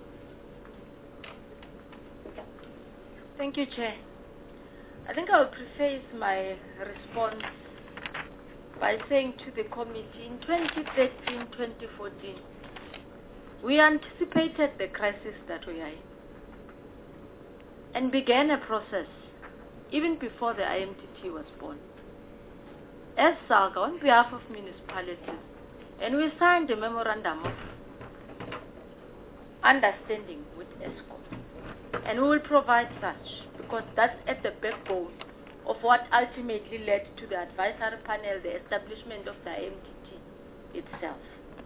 [SPEAKER 5] Thank you, Chair. I think I will preface my response by saying to the committee, in 2013-2014, we anticipated the crisis that we are in and began a process even before the IMTT was born. As SALGA, on behalf of municipalities, and we signed a memorandum of understanding with ESCOM, and we will provide such, because that's at the backbone of what ultimately led to the advisory panel, the establishment of the IMTT itself.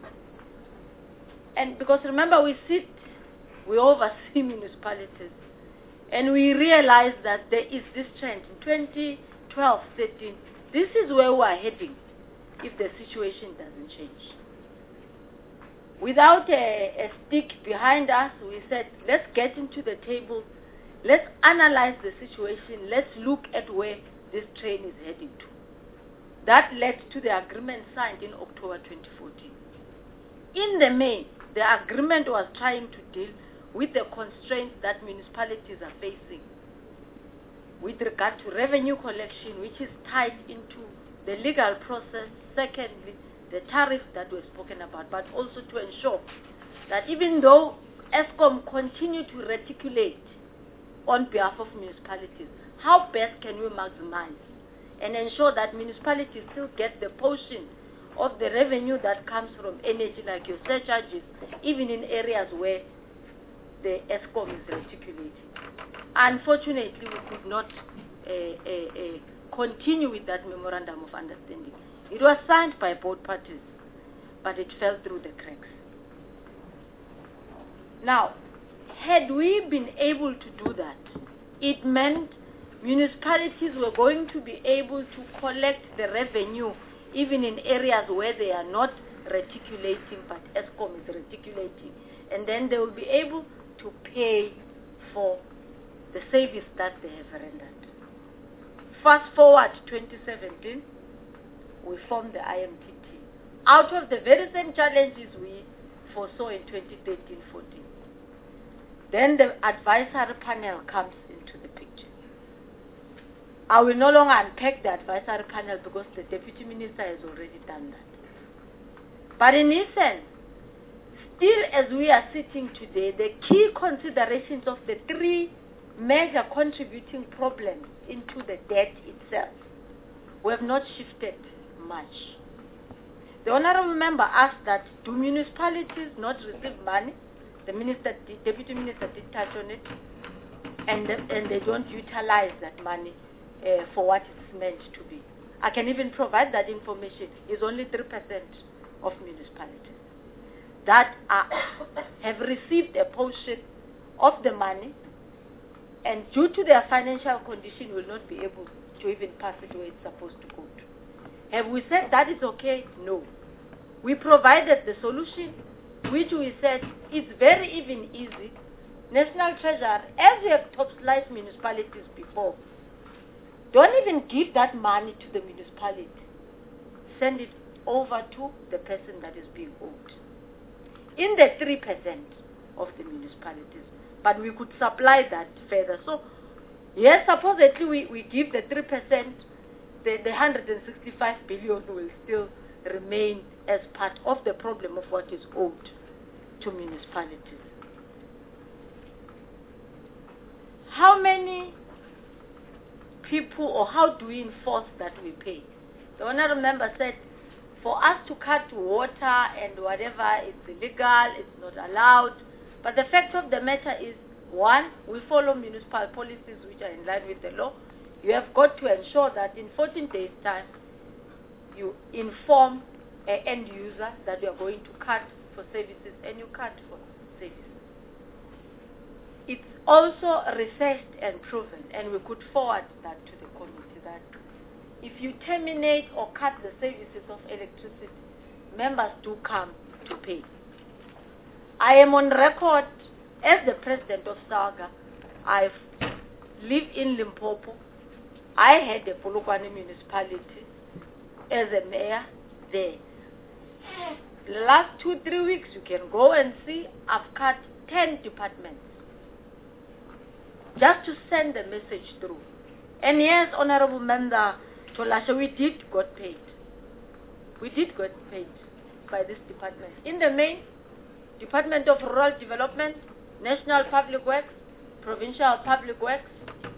[SPEAKER 5] And because remember, we oversee municipalities, and we realize that there is this trend. In 2012-13, this is where we are heading if the situation doesn't change. Without a stick behind us, we said, let's get into the table, let's analyze the situation, let's look at where this train is heading to. That led to the agreement signed in October 2014. In the main, the agreement was trying to deal with the constraints that municipalities are facing with regard to revenue collection, which is tied into the legal process, secondly, the tariffs that were spoken about, but also to ensure that even though ESCOM continue to reticulate on behalf of municipalities, how best can we maximize and ensure that municipalities still get the portion of the revenue that comes from energy, like your surcharges, even in areas where the ESCOM is reticulating. Unfortunately, we could not continue with that memorandum of understanding. It was signed by both parties, but it fell through the cracks. Now, had we been able to do that, it meant municipalities were going to be able to collect the revenue even in areas where they are not reticulating, but ESCOM is reticulating. And then they will be able to pay for the service that they have rendered. Fast forward to 2017, we formed the IMTT. Out of the very same challenges we foresaw in 2013-14. then the advisory panel comes into the picture. I will no longer unpack the advisory panel because the Deputy Minister has already done that. But in essence, still as we are sitting today, the key considerations of the three major contributing problems into the debt itself, we have not shifted much. The Honourable Member asked that, do municipalities not receive money? The Deputy Minister did touch on it, and they don't utilize that money for what it's meant to be. I can even provide that information. It's only 3% of municipalities that have received a portion of the money, and due to their financial condition will not be able to even pass it where it's supposed to go to. Have we said that is okay? No. We provided the solution, which we said is very even easy. National Treasurer, as we have top-sliced municipalities before, don't even give that money to the municipality. Send it over to the person that is being owed. In the 3% of the municipalities. But we could supply that further. So, yes, supposedly we give the 3%, the 165 billion will still remain as part of the problem of what is owed to municipalities. How many people, or how do we enforce that we pay? The Honourable Member said, for us to cut water and whatever, it's illegal, it's not allowed. But the fact of the matter is, one, we follow municipal policies which are in line with the law. You have got to ensure that in 14 days' time, you inform an end user that you are going to cut for services, and you cut for services. It's also researched and proven, and we could forward that to the committee, that if you terminate or cut the services of electricity, members do come to pay. I am on record as the president of SAGA. I live in Limpopo. I had the Polokwane municipality as a mayor there. The last 2-3 weeks, you can go and see, I've cut 10 departments just to send the message through. And yes, Honorable Member Tolashe, we did got paid. We did get paid by this department. In the main, Department of Rural Development, National Public Works, Provincial Public Works,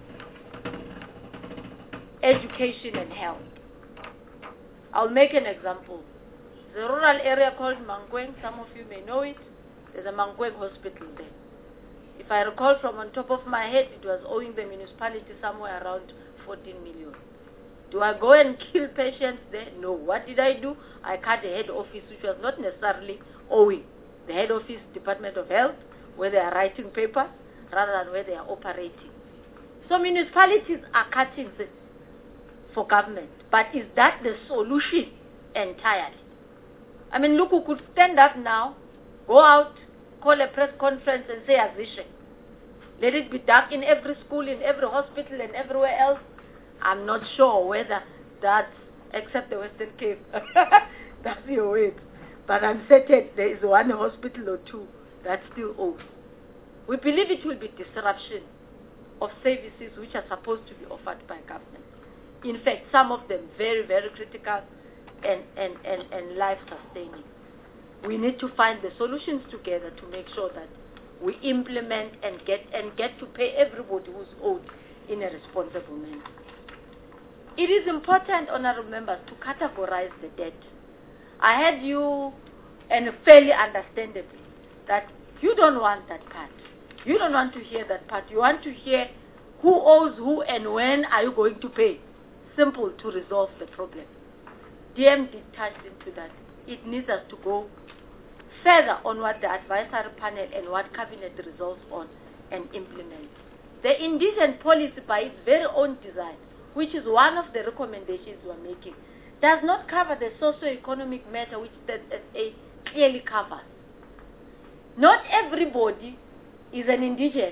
[SPEAKER 5] Education and Health. I'll make an example. The rural area called Mankweng, some of you may know it. There's a Mankweng hospital there. If I recall from on top of my head, it was owing the municipality somewhere around 14 million. Do I go and kill patients there? No. What did I do? I cut the head office, which was not necessarily owing. The head office, Department of Health, where they are writing papers, rather than where they are operating. So municipalities are cutting for government. But is that the solution entirely? I mean, look, who could stand up now, go out, call a press conference and say Azishe. Let it be dark in every school, in every hospital and everywhere else. I'm not sure whether that's, except the Western Cape, that's your way. But I'm certain there is one hospital or two that still owes. We believe it will be disruption of services which are supposed to be offered by government. In fact, some of them very, very critical and life-sustaining. We need to find the solutions together to make sure that we implement and get to pay everybody who's owed in a responsible manner. It is important, honorable members, to categorize the debt. I heard you, and fairly understandably, that you don't want that part. You don't want to hear that part. You want to hear who owes who and when are you going to pay. Simple to resolve the problem. DM did touch into that. It needs us to go further on what the advisory panel and what cabinet resolves on and implement. The indigent policy by its very own design, which is one of the recommendations we're making, does not cover the socio-economic matter which the SA clearly covers. Not everybody is an indigent.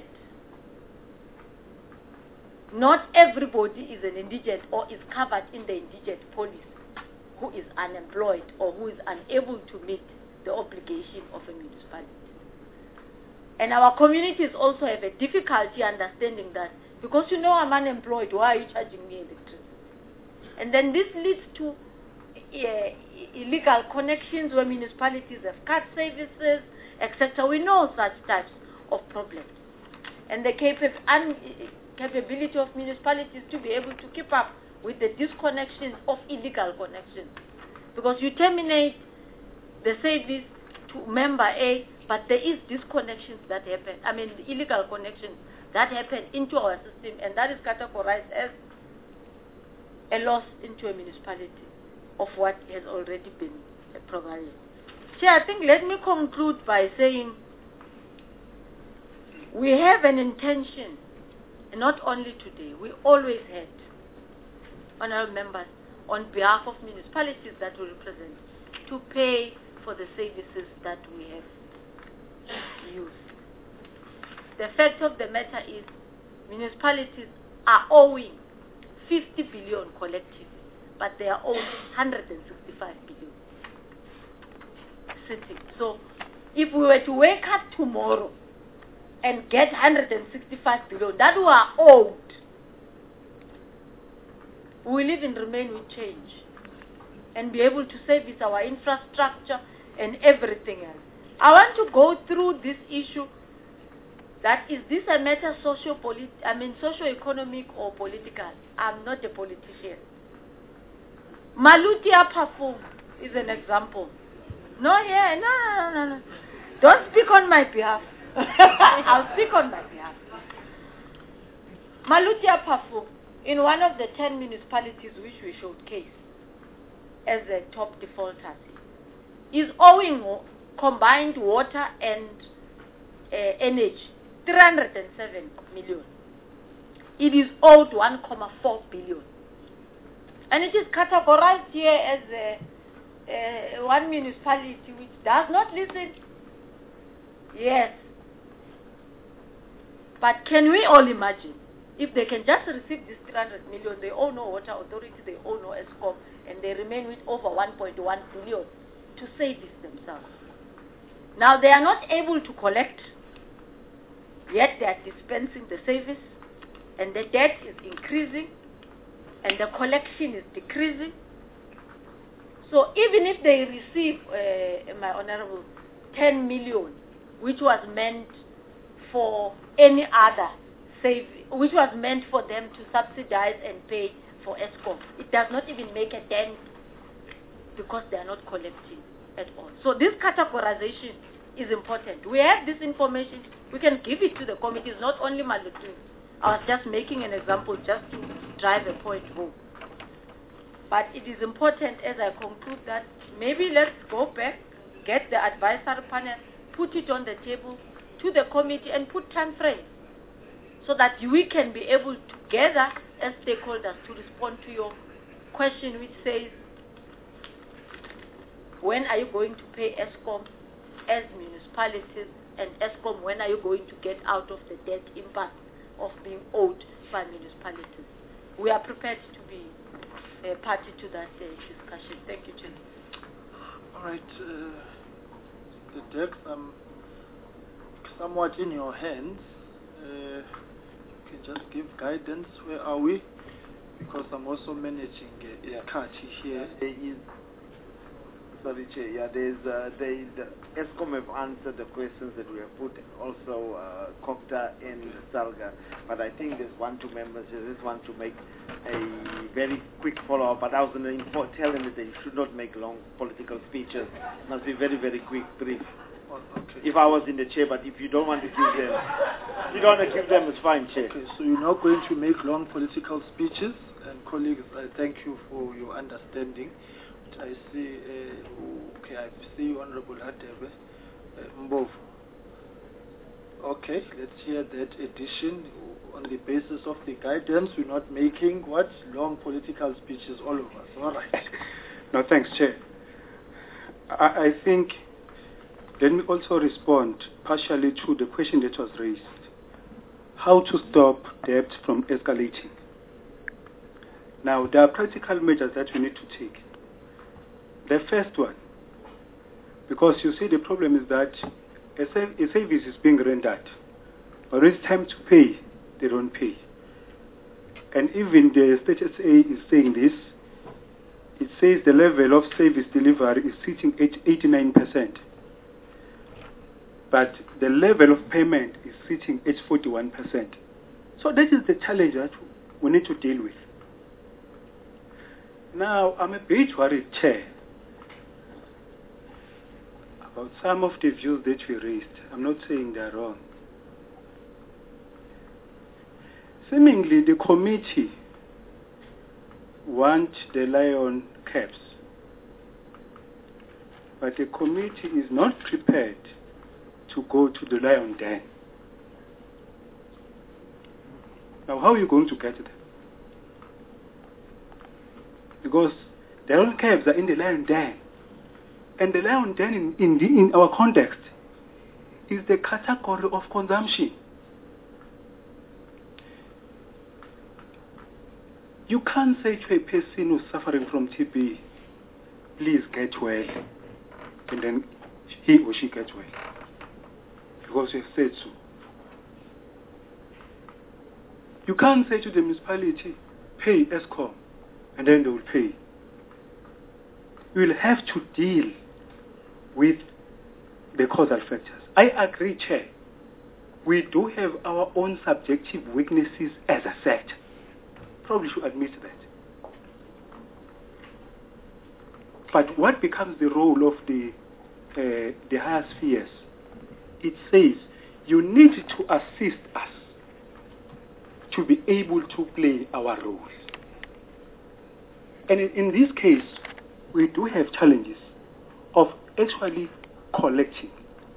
[SPEAKER 5] Not everybody is an indigent or is covered in the indigent policy who is unemployed or who is unable to meet the obligation of a municipality. And our communities also have a difficulty understanding that, because you know I'm unemployed, why are you charging me electricity? And then this leads to illegal connections where municipalities have cut services, etc. We know such types of problems. And the capability of municipalities to be able to keep up with the disconnections of illegal connections. Because you terminate the service to member A, but there is disconnections that happen, illegal connections that happen into our system, and that is categorized as a loss into a municipality of what has already been provided. So I think let me conclude by saying we have an intention, and not only today, we always had, honorable members, on behalf of municipalities that we represent, to pay for the services that we have used. The fact of the matter is municipalities are owing 50 billion collectively, but they are owing 165 billion sitting. So if we were to wake up tomorrow and get 165 billion that we are owed, we will even remain with change and be able to service our infrastructure and everything else. I want to go through this issue. That is this a matter socio-economic or political? I'm not a politician. Maluti Apafung is an example. No. Don't speak on my behalf. I'll speak on my behalf. Maluti Apafung, in one of the 10 municipalities which we showcase as the top defaulters, is owing combined water and energy 307 million. It is owed 1.4 billion. And it is categorized here as one municipality which does not listen. Yes. But can we all imagine if they can just receive this 300 million, they owe no water authority, they owe no ESCOM, and they remain with over 1.1 billion to service themselves. Now they are not able to collect, yet they are dispensing the service, and the debt is increasing, and the collection is decreasing. So even if they receive, my honorable, 10 million, which was meant for any other which was meant for them to subsidize and pay for ESCOM, it does not even make a dent because they are not collecting at all. So this categorization is important. We have this information. We can give it to the committees, not only Maluti. I was just making an example just to drive a point home. But it is important, as I conclude, that maybe let's go back, get the advisory panel, put it on the table to the committee and put time frames so that we can be able to gather as stakeholders to respond to your question, which says, when are you going to pay ESCOM as municipalities, and ESCOM, when are you going to get out of the debt impact of being owed by municipalities? We are prepared to be a party to that discussion. Thank you, Chair.
[SPEAKER 1] All right. The decks somewhat in your hands. You can just give guidance. Where are we? Because I'm also managing a party here.
[SPEAKER 8] There is, sorry, Chair. Yeah, there is ESCOM have answered the questions that we have put. Also, COGTA and SALGA. But I think there's 1 2 members. I just want to make a very quick follow-up. But I was going to tell them that they should not make long political speeches. It must be very, very quick, brief.
[SPEAKER 1] Okay.
[SPEAKER 8] If I was in the chair, but if you don't want to give them, you don't want to give them, it's fine, Chair.
[SPEAKER 1] Okay, so you're not going to make long political speeches, and colleagues, I thank you for your understanding. I see, I see Honorable Hadebe Mbovu. Okay, let's hear that addition. On the basis of the guidance, we're not making long political speeches all of us. All right.
[SPEAKER 6] No, thanks, Chair. I think, let me also respond partially to the question that was raised. How to stop debt from escalating. Now, there are practical measures that we need to take. The first one, because you see the problem is that a service is being rendered, but when it's time to pay, they don't pay. And even the Status A is saying this. It says the level of service delivery is sitting at 89%, but the level of payment is sitting at 41%. So that is the challenge that we need to deal with. Now, I'm a bit worried, Chair, about some of the views that we raised. I'm not saying they're wrong. Seemingly, the committee want the lion caps, but the committee is not prepared to go to the lion den. Now, how are you going to get there? Because the lion caps are in the lion den, and the lion den in our context is the category of consumption. You can't say to a person who's suffering from TB, please get well, and then he or she gets well, because you have said so. You can't say to the municipality, pay ESCOM, and then they will pay. You will have to deal with the causal factors. I agree, Chair. We do have our own subjective weaknesses as a sector. Probably should admit that. But what becomes the role of the higher spheres? It says you need to assist us to be able to play our roles. And in this case, we do have challenges of actually collecting.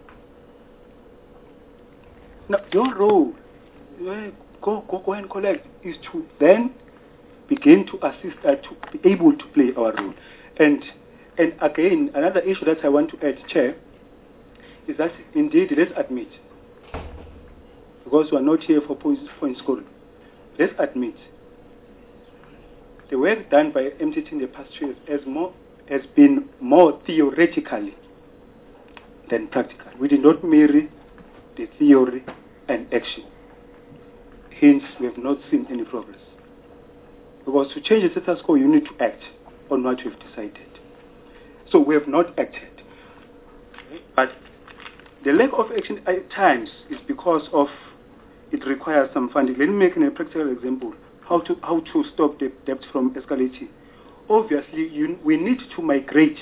[SPEAKER 6] Now, your role, go and collect, is to then begin to assist us to be able to play our role. And again, another issue that I want to add, Chair, is that indeed, let's admit, because we are not here for point scoring, let's admit, the work done by MTT in the past 2 years has been more theoretically than practical. We did not marry the theory and action. Hence, we have not seen any progress. Because to change the status quo, you need to act on what you have decided. So we have not acted. But the lack of action at times is because of it requires some funding. Let me make a practical example. How to stop the debt from escalating. Obviously, we need to migrate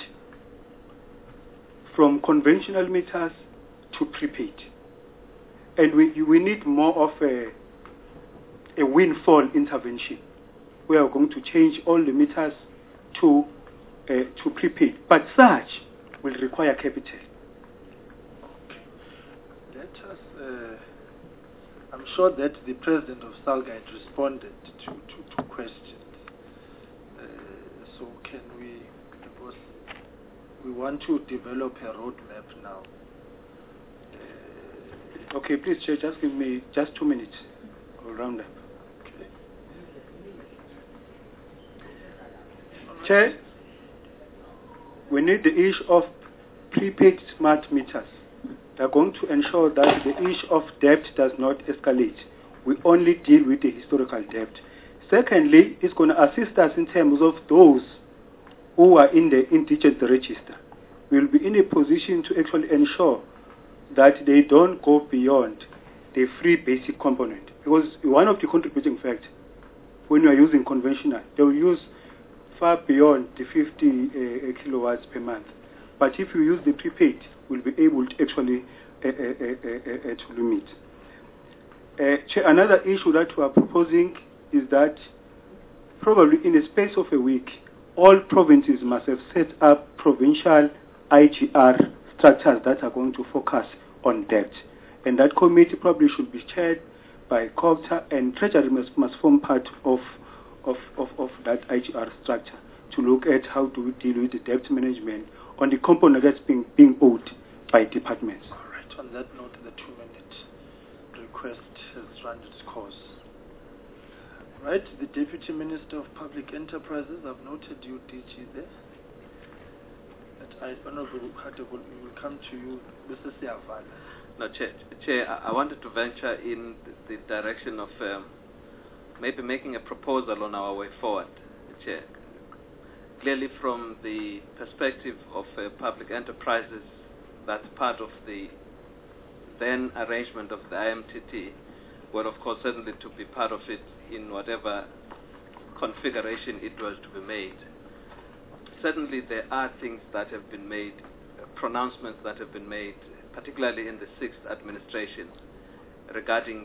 [SPEAKER 6] from conventional meters to prepaid. And we need more of a windfall intervention. We are going to change all the meters to prepaid. But such will require capital.
[SPEAKER 1] Let us, I'm sure that the president of SALGA responded to questions. So can we, because we want to develop a roadmap now.
[SPEAKER 6] Okay, please, Chair, just give me just 2 minutes. I'll round up.
[SPEAKER 1] Okay.
[SPEAKER 6] Chair, we need the issue of prepaid smart meters. They are going to ensure that the issue of debt does not escalate. We only deal with the historical debt. Secondly, it's going to assist us in terms of those who are in the indigent register. We will be in a position to actually ensure that they don't go beyond the free basic component. Because one of the contributing factors, when you are using conventional, they will use far beyond the 50 kilowatts per month. But if you use the prepaid, we'll be able to actually to limit. Another issue that we are proposing is that probably in the space of a week, all provinces must have set up provincial IGR structures that are going to focus on debt. And that committee probably should be chaired by COGTA, and Treasury must form part of that IGR structure to look at how do we deal with the debt management on the component that's being owed by departments.
[SPEAKER 1] All right. On that note, the 2-minute request has run its course. Right. The Deputy Minister of Public Enterprises, I've noted you, DG, there. Honorable Hatebold, we will come to you, Mr. Siavala.
[SPEAKER 15] No, Chair, I wanted to venture in the direction of maybe making a proposal on our way forward, Chair. Clearly, from the perspective of public enterprises, that's part of the then arrangement of the IMTT, were of course certainly to be part of it in whatever configuration it was to be made. Certainly there are things that have been made, pronouncements that have been made, particularly in the 6th administration, regarding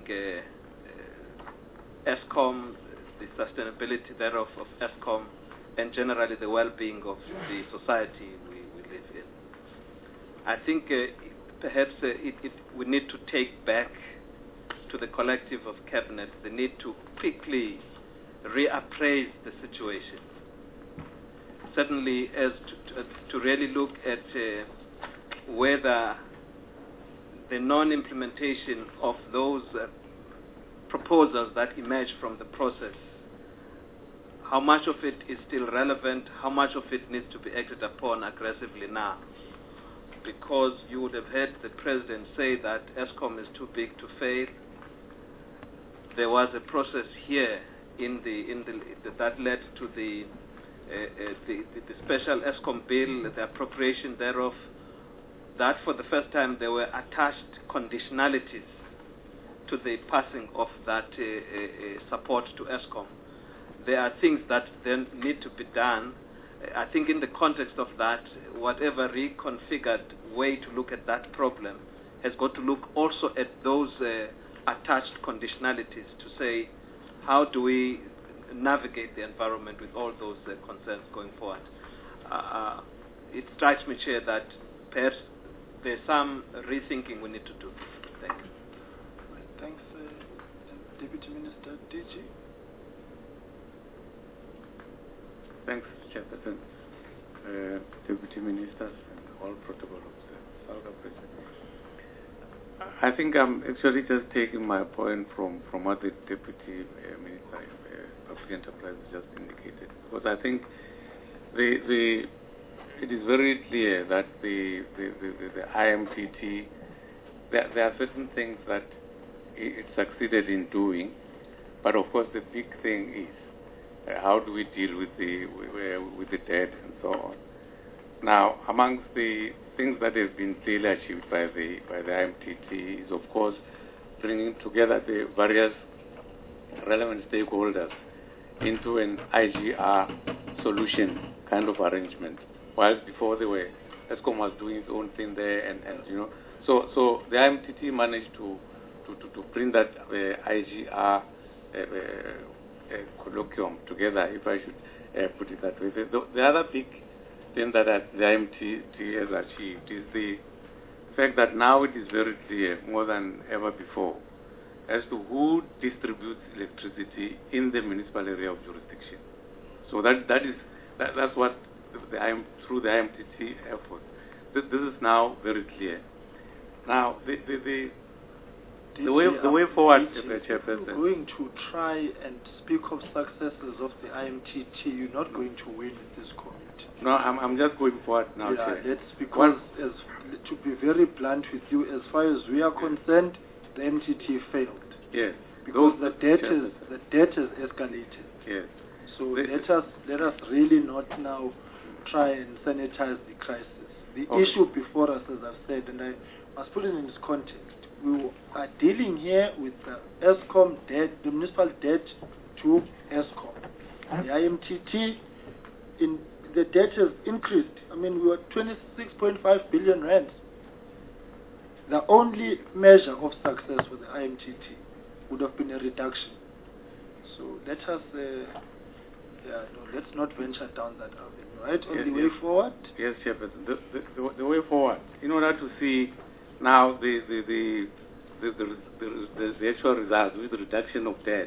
[SPEAKER 15] ESCOM, the sustainability thereof of ESCOM, and generally the well-being of the society we live in. I think perhaps we need to take back to the collective of Cabinet the need to quickly reappraise the situation. Certainly as to really look at whether the non-implementation of those proposals that emerge from the process, how much of it is still relevant, how much of it needs to be acted upon aggressively now. Because you would have heard the President say that ESCOM is too big to fail. There was a process here that led to the special ESCOM bill, the appropriation thereof, that for the first time there were attached conditionalities to the passing of that support to ESCOM. There are things that then need to be done. I think in the context of that, whatever reconfigured way to look at that problem has got to look also at those attached conditionalities to say, how do we navigate the environment with all those concerns going forward? It strikes me, Chair, that perhaps there's some rethinking we need to do. Thank you.
[SPEAKER 1] Thanks, Deputy Minister DG.
[SPEAKER 16] Thanks, Chairperson, Deputy Ministers, and all protocol officers. I think I'm actually just taking my point from what the Deputy Minister of Public Enterprise just indicated, because I think it is very clear that the IMTT, there are certain things that it succeeded in doing, but of course the big thing is how do we deal with the debt and so on. Now, amongst the things that have been clearly achieved by the IMTT is, of course, bringing together the various relevant stakeholders into an IGR solution kind of arrangement. Whilst before ESCOM was doing its own thing there, and so the IMTT managed to bring that IGR colloquium together, if I should put it that way. The other big thing that the IMTT has achieved is the fact that now it is very clear, more than ever before, as to who distributes electricity in the municipal area of jurisdiction. So that's what through the IMTT effort. This is now very clear. Now the way forward, Chairperson.
[SPEAKER 1] You're going to try and speak of successes of the IMTT. You're not going to win in this committee.
[SPEAKER 16] No, I'm just going forward now,
[SPEAKER 1] yeah,
[SPEAKER 16] Chair.
[SPEAKER 1] That's because, to be very blunt with you, as far as we are concerned, the MTT failed.
[SPEAKER 16] Yes.
[SPEAKER 1] Because the debt has escalated.
[SPEAKER 16] Yes.
[SPEAKER 1] So let us really not now try and sanitize the crisis. The issue before us, as I've said, and I must put it in its context, we are dealing here with the ESCOM debt, the municipal debt to ESCOM. The IMTT, the debt has increased. I mean, we were 26.5 billion rand. The only measure of success for the IMTT would have been a reduction. So let us, let's not venture down that avenue, right? On the way forward?
[SPEAKER 16] Yes, Chairperson. The way forward, in order to see now the actual results with the reduction of debt.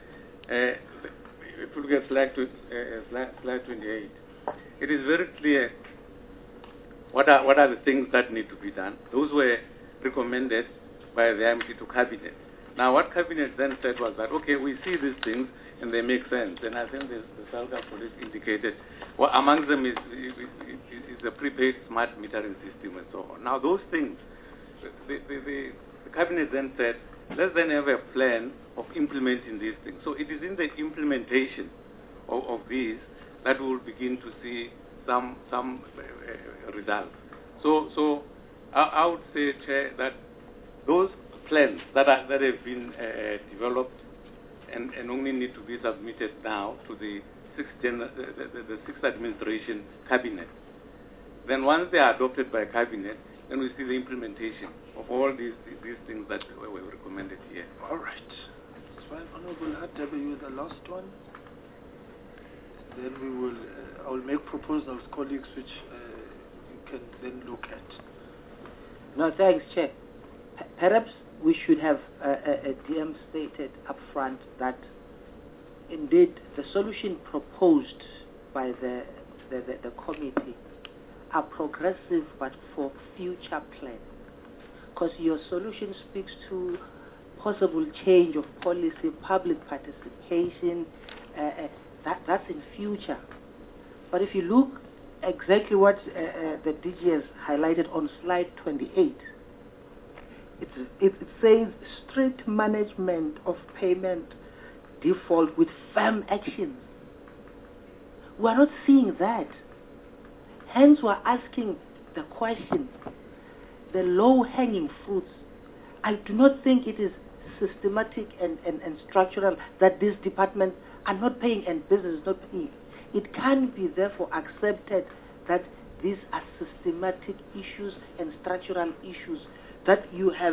[SPEAKER 16] If you look at slide 28, it is very clear what are the things that need to be done. Those were recommended by the IMT to Cabinet. Now, what Cabinet then said was that, okay, we see these things and they make sense. And I think the Salga police indicated, well, among them is a prepaid smart metering system and so on. Now, those things, the Cabinet then said, let's then have a plan of implementing these things. So it is in the implementation of these that we will begin to see some results. So I would say, Chair, that those plans that have been developed and only need to be submitted now to the sixth administration cabinet. Then once they are adopted by cabinet, then we see the implementation of all these things that were recommended here.
[SPEAKER 1] All right. That's fine. Honorable Hadebe, you the last one. Then we will, I will make proposals, colleagues, which you can then look at.
[SPEAKER 14] No, thanks, Chair. Perhaps we should have a DM stated up front that indeed the solution proposed by the committee are progressive but for future plan. Because your solution speaks to possible change of policy, public participation, that's in future. But if you look exactly what the DG has highlighted on slide 28, it says strict management of payment default with firm actions. We are not seeing that. Hence, we are asking the question, the low-hanging fruits. I do not think it is systematic and structural that these departments are not paying and business is not paying. It can be therefore accepted that these are systematic issues and structural issues, that you have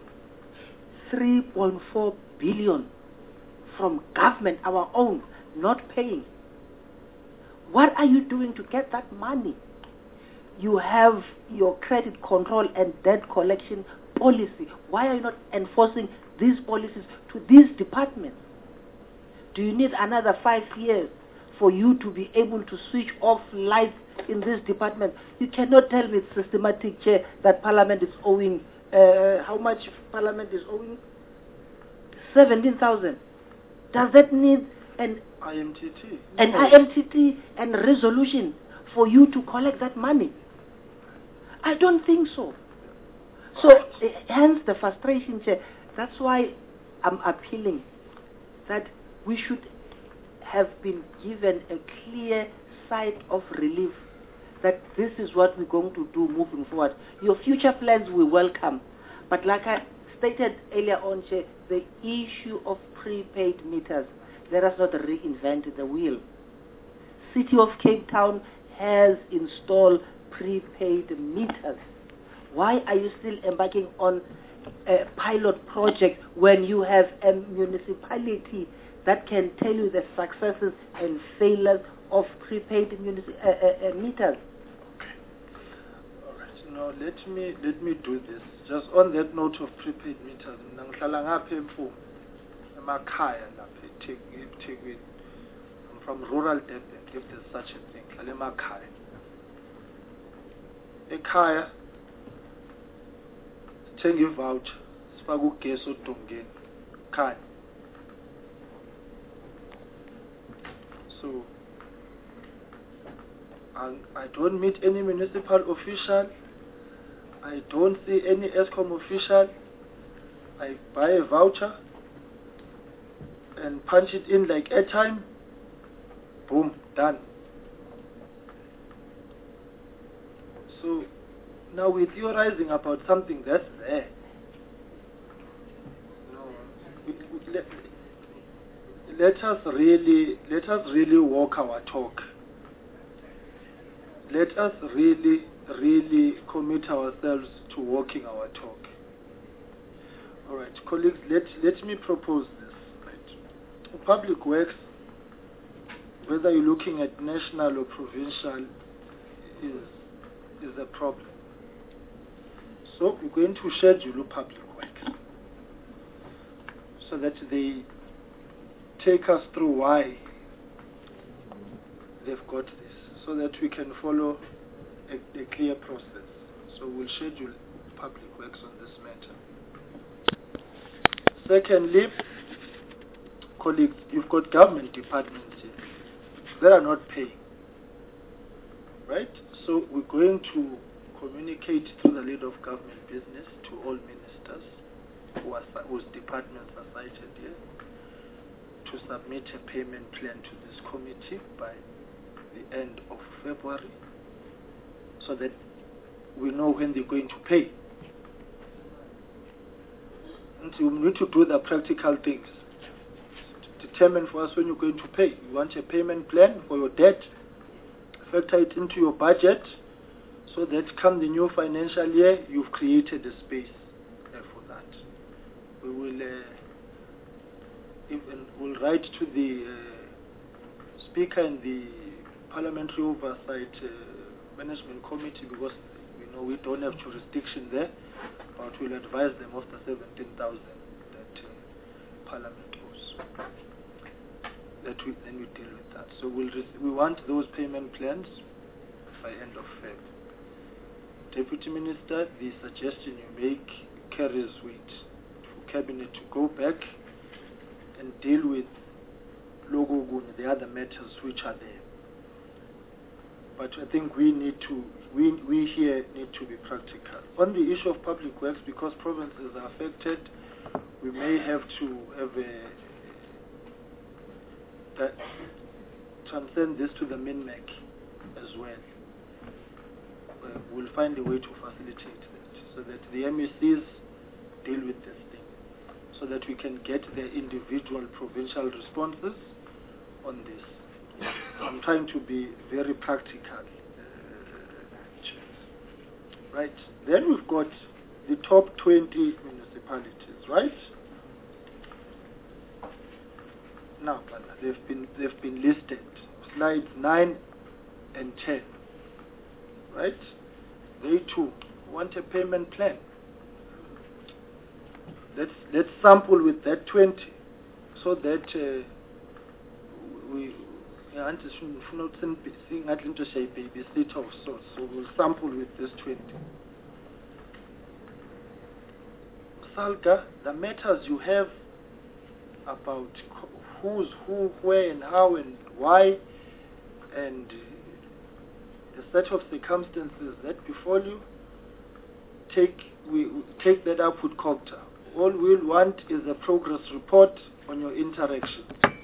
[SPEAKER 14] 3.4 billion from government, our own, not paying. What are you doing to get that money? You have your credit control and debt collection policy. Why are you not enforcing these policies to these departments? Do you need another 5 years for you to be able to switch off lights in this department? You cannot tell me it's systematic, Chair, that Parliament is owing, how much Parliament is owing? 17,000. Does that need an
[SPEAKER 1] IMTT?
[SPEAKER 14] An IMTT and resolution for you to collect that money? I don't think so. So, hence the frustration, Chair. That's why I'm appealing that we should have been given a clear sight of relief that this is what we're going to do moving forward. Your future plans we welcome, but like I stated earlier on, Chair, the issue of prepaid meters, let us not reinvent the wheel. City of Cape Town has installed prepaid meters. Why are you still embarking on a pilot project when you have a municipality that can tell you the successes and failures of prepaid meters?
[SPEAKER 1] All right. Now let me do this. Just on that note of prepaid meters, I'm from rural Durban, if there's such a thing. Ekhaya, sithenga ivoucher, sifaka ugesi odongeni, khaya. So, I don't meet any municipal official. I don't see any ESCOM official. I buy a voucher and punch it in like airtime. Boom, done. So now we're theorizing about something that's there. No, let us really walk our talk. Let us really commit ourselves to walking our talk. All right, colleagues, let me propose this. Right. Public works, whether you're looking at national or provincial, is a problem. So we're going to schedule public works so that they take us through why they've got this, so that we can follow a clear process. So we'll schedule public works on this matter. Secondly, colleagues, you've got government departments here that are not paying, right? So we're going to communicate through the leader of government business to all ministers whose departments are cited here to submit a payment plan to this committee by the end of February so that we know when they're going to pay. And so we need to do the practical things. To determine for us when you're going to pay. You want a payment plan for your debt, factor it into your budget, so that come the new financial year, you've created a space for that. We will we'll write to the Speaker and the Parliamentary Oversight Management Committee, because we know we don't have jurisdiction there, but we'll advise them of the 17,000 that Parliament owes. Then we deal with that. So we want those payment plans by end of Feb. Deputy Minister, the suggestion you make carries weight for Cabinet to go back and deal with Logogun, the other matters which are there. But I think we here need to be practical. On the issue of public works, because provinces are affected, we may have to have transcend this to the MINMEC as well. We'll find a way to facilitate that so that the MECs deal with this thing, so that we can get their individual provincial responses on this. I'm trying to be very practical. Right. Then we've got the top 20 municipalities, right? Now, they've been listed. Slides 9 and 10. Right? They too want a payment plan. Let's sample with that 20, so that we babysitter of sorts. So we'll sample with this 20. Salga, the matters you have about who's who, where and how and why, and the set of circumstances that befall you, we take that up with COGTA. All we'll want is a progress report on your interactions.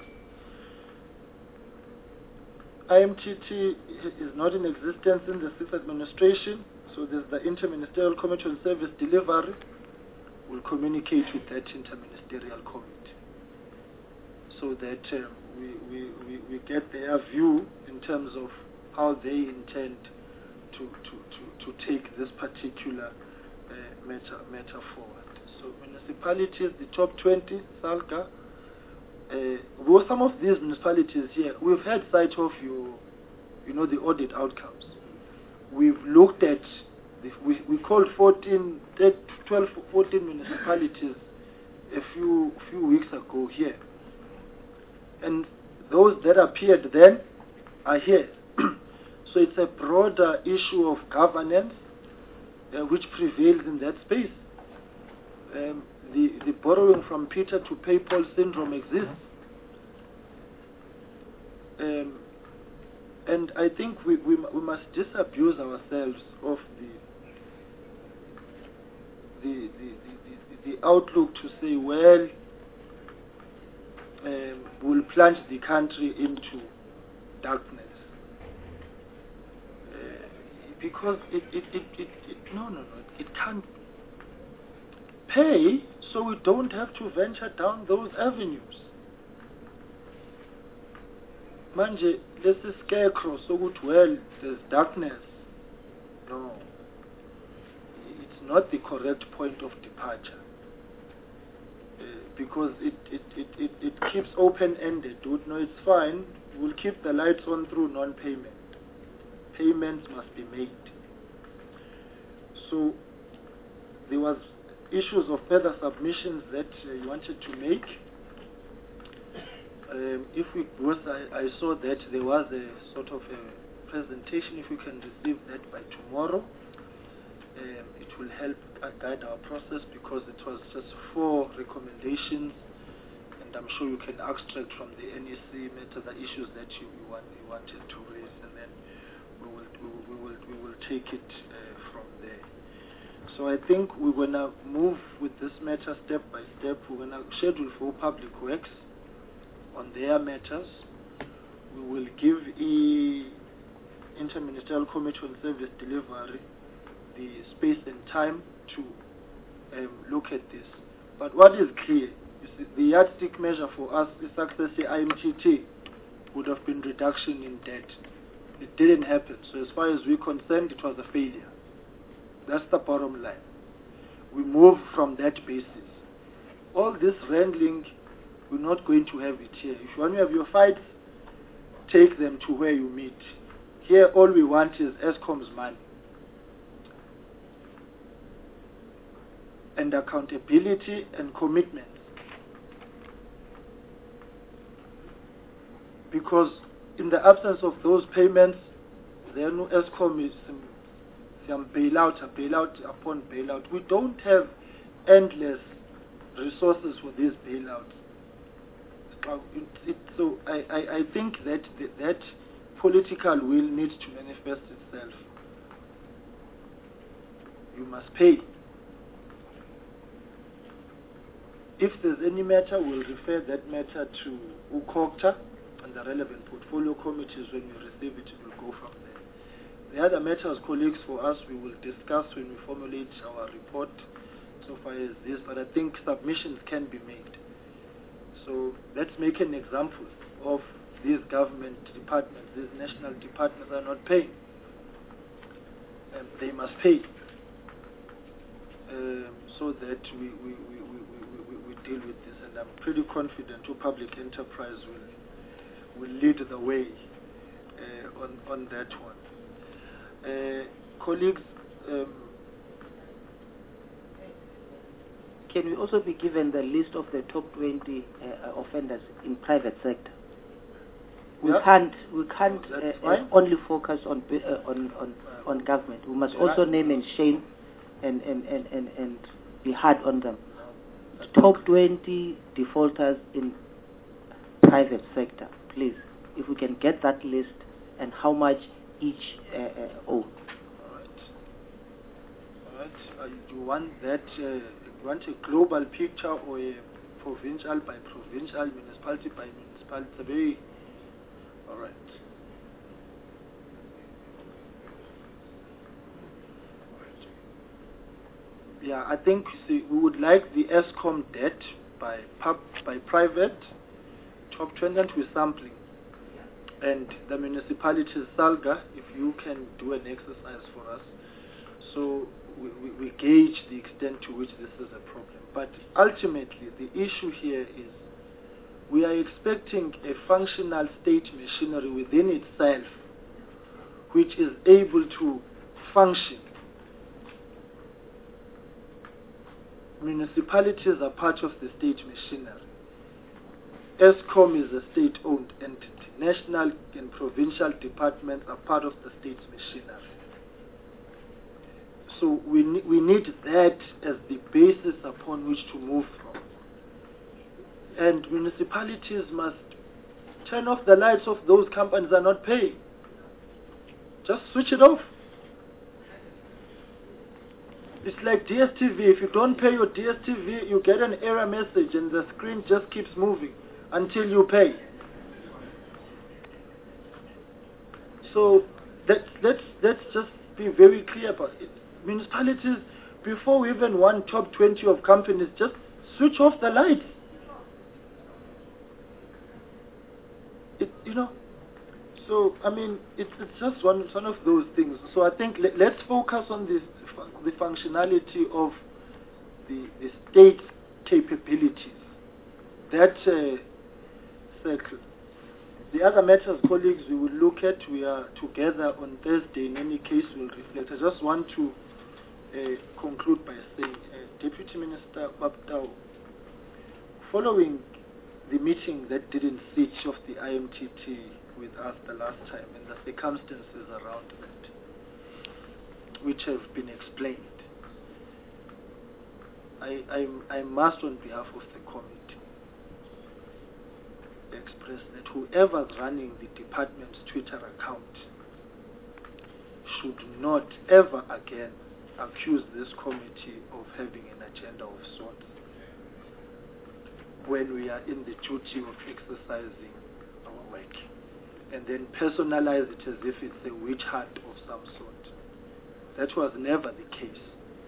[SPEAKER 1] IMTT is not in existence in the sixth administration, so there's the Interministerial Committee on Service Delivery. We'll communicate with that interministerial committee so that we get their view in terms of how they intend to take this particular matter forward. So municipalities, the top 20, Salga. Well, some of these municipalities here, we've had sight of the audit outcomes. We've looked at, we called 14 municipalities a few weeks ago here. And those that appeared then are here. So it's a broader issue of governance which prevails in that space. The borrowing from Peter to pay Paul syndrome exists. And I think we must disabuse ourselves of the outlook to say, well, we'll plunge the country into darkness. Because it can't pay, so we don't have to venture down those avenues. Manje, this is scarecrow, so good, well, there's darkness. No. It's not the correct point of departure. Because it keeps open-ended. No, it's fine. We'll keep the lights on through non-payment. Payments must be made. So there was issues of further submissions that you wanted to make. I saw that there was a sort of a presentation. If we can receive that by tomorrow, It will help guide our process because it was just 4 recommendations, and I'm sure you can extract from the NEC matter the issues that you wanted to raise, and then we will take it from there. So I think we're gonna move with this matter step by step. We're gonna schedule for Public Works on their matters. We will give Interministerial Committee on Service Delivery the space and time to look at this. But what is clear is the yardstick measure for us, the success IMTT, would have been reduction in debt. It didn't happen. So as far as we're concerned, it was a failure. That's the bottom line. We move from that basis. All this wrangling, we're not going to have it here. If you want to have your fights, take them to where you meet. Here, all we want is Eskom's money. And accountability and commitment. Because in the absence of those payments, there no Eskom is bailout upon bailout. We don't have endless resources for these bailouts. So I think that political will needs to manifest itself. You must pay. If there's any matter, we'll refer that matter to UCOGTA and the relevant portfolio committees. When we receive it, we'll go from there. The other matters, colleagues, for us, we will discuss when we formulate our report so far as this, but I think submissions can be made. So let's make an example of these government departments, these national departments are not paying. And they must pay so that we deal with this. And I'm pretty confident public enterprise will lead the way on that one. Colleagues,
[SPEAKER 14] can we also be given the list of the top 20 offenders in private sector? We can't only focus on government. We must also name and shame and be hard on them. Top 20 defaulters in private sector, please. If we can get that list and how much each owe.
[SPEAKER 1] All right. Do you want that? You want a global picture or a provincial by provincial, municipality by municipality? All right. Yeah, I think we would like the Eskom debt by private, top 20 with sampling. And the municipalities, Salga, if you can do an exercise for us, so we gauge the extent to which this is a problem. But ultimately, the issue here is we are expecting a functional state machinery within itself which is able to function. Municipalities are part of the state machinery. Eskom is a state-owned entity. National and provincial departments are part of the state's machinery. So we need that as the basis upon which to move from. And municipalities must turn off the lights of those companies that are not paying. Just switch it off. It's like DSTV. If you don't pay your DSTV, you get an error message and the screen just keeps moving until you pay. So let's just be very clear about it. Municipalities, before we even want top 20 of companies, just switch off the lights. So I mean, it's just one of those things. So I think let's focus on this, the functionality of the state capabilities. That circle. The other matters, colleagues, we will look at. We are together on Thursday. In any case, we'll reflect. I just want to conclude by saying, Deputy Minister Babtao, following the meeting that didn't sit of the IMTT with us the last time and the circumstances around that, which have been explained. I must, on behalf of the committee, express that whoever's running the department's Twitter account should not ever again accuse this committee of having an agenda of sorts when we are in the duty of exercising our work, and then personalize it as if it's a witch hunt of some sort. That was never the case.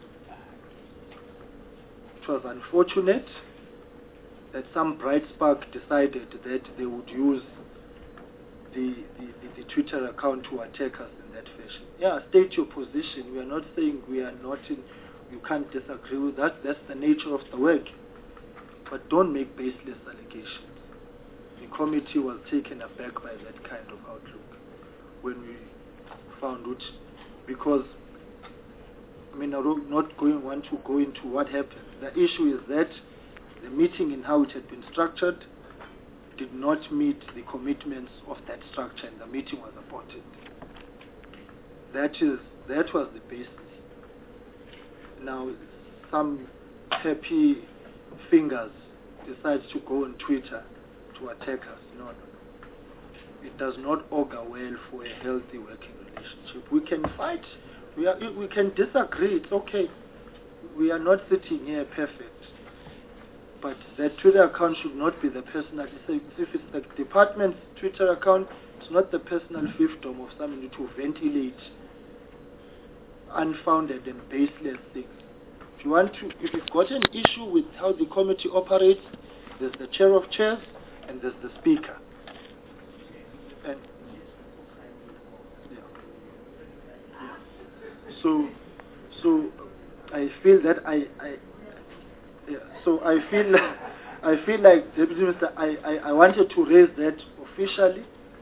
[SPEAKER 1] It was unfortunate that some bright spark decided that they would use the Twitter account to attack us in that fashion. Yeah, state your position. We are not saying we are not in, you can't disagree with that. That's the nature of the work. But don't make baseless allegations. The committee was taken aback by that kind of outlook when we found it, because I mean, I don't want to go into what happened. The issue is that the meeting and how it had been structured did not meet the commitments of that structure, and the meeting was aborted. That was the basis. Now, some happy fingers decide to go on Twitter to attack us. No. It does not augur well for a healthy working relationship. We can fight. We can disagree. It's okay. We are not sitting here perfect. But that Twitter account should not be the personal. If it's the department's Twitter account, it's not the personal fiefdom of somebody to ventilate unfounded and baseless things. If you've got an issue with how the committee operates, there's the chair of chairs and there's the speaker. And so I feel that I feel like, Deputy Minister, I wanted to raise that officially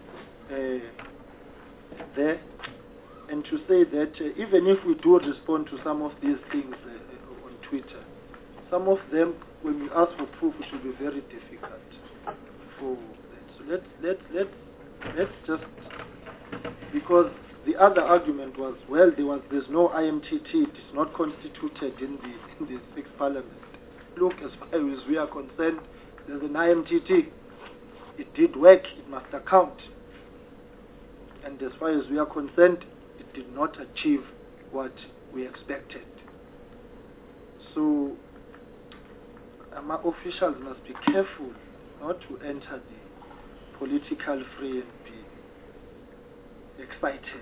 [SPEAKER 1] there, and to say that even if we do respond to some of these things on Twitter, some of them, when we ask for proof, it will be very difficult for that. So let's just, because the other argument was, well, there's no IMTT, it's not constituted in the sixth parliament. Look, as far as we are concerned, there's an IMTT. It did work, it must account. And as far as we are concerned, it did not achieve what we expected. So, our officials must be careful not to enter the political fray and be excited.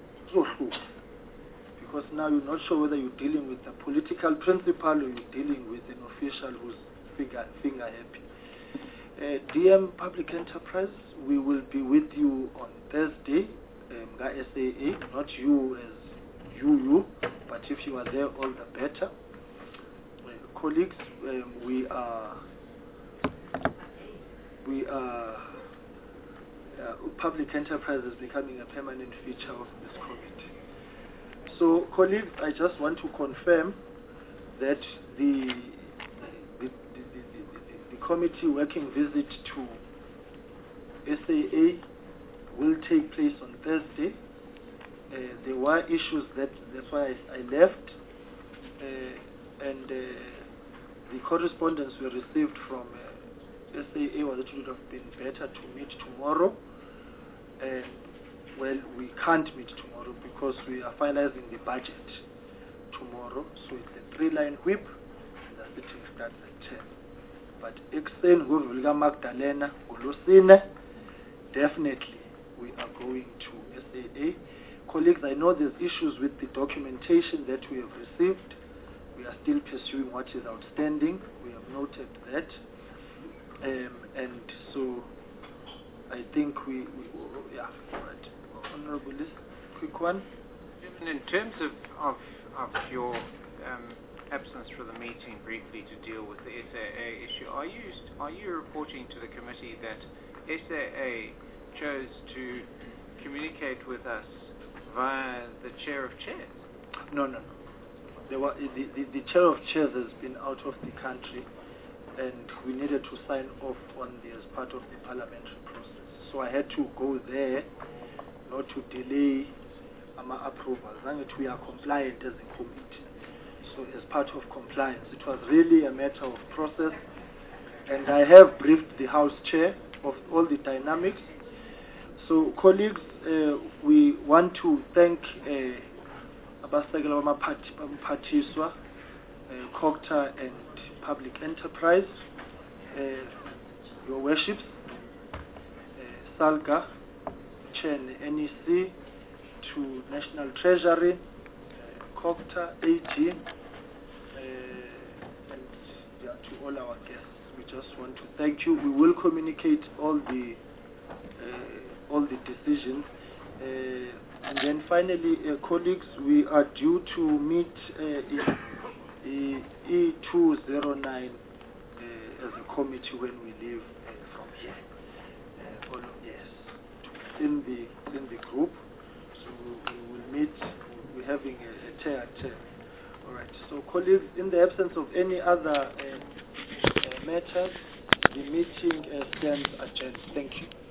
[SPEAKER 1] Because now you're not sure whether you're dealing with a political principal or you're dealing with an official who's finger happy. DM Public Enterprise, we will be with you on Thursday, SAA, not you as you, but if you are there, all the better. Colleagues, we are public enterprise is becoming a permanent feature of this committee. So, colleagues, I just want to confirm that the committee working visit to SAA will take place on Thursday. There were issues that's why I left, and the correspondence we received from SAA was that it would have been better to meet tomorrow. Well, we can't meet tomorrow because we are finalizing the budget tomorrow. So it's a 3-line whip, and the sitting starts at 10. But Exen, Gurulga Magdalena, Ulusine, definitely we are going to SAA. Colleagues, I know there's issues with the documentation that we have received. We are still pursuing what is outstanding. We have noted that. And so I think yeah, right. Honorable List, quick one.
[SPEAKER 2] In terms of your absence from the meeting briefly to deal with the SAA issue, are you reporting to the committee that SAA chose to communicate with us via the chair of chairs?
[SPEAKER 1] No. The chair of chairs has been out of the country, and we needed to sign off on this as part of the parliamentary process. So I had to go there, not to delay approvals. And we are compliant as a committee. So as part of compliance, it was really a matter of process. And I have briefed the House Chair of all the dynamics. So colleagues, we want to thank Abasekela Bamaphathiswa, COGTA and Public Enterprise, Your Worships, SALGA, Chair NEC, to National Treasury, COGTA, AG, and to all our guests. We just want to thank you. We will communicate all the decisions. And then finally, colleagues, we are due to meet E209 as a committee when we leave from here. In the group. So we will meet. We're having a chair. All right. So colleagues, in the absence of any other matters, the meeting stands adjourned. Thank you.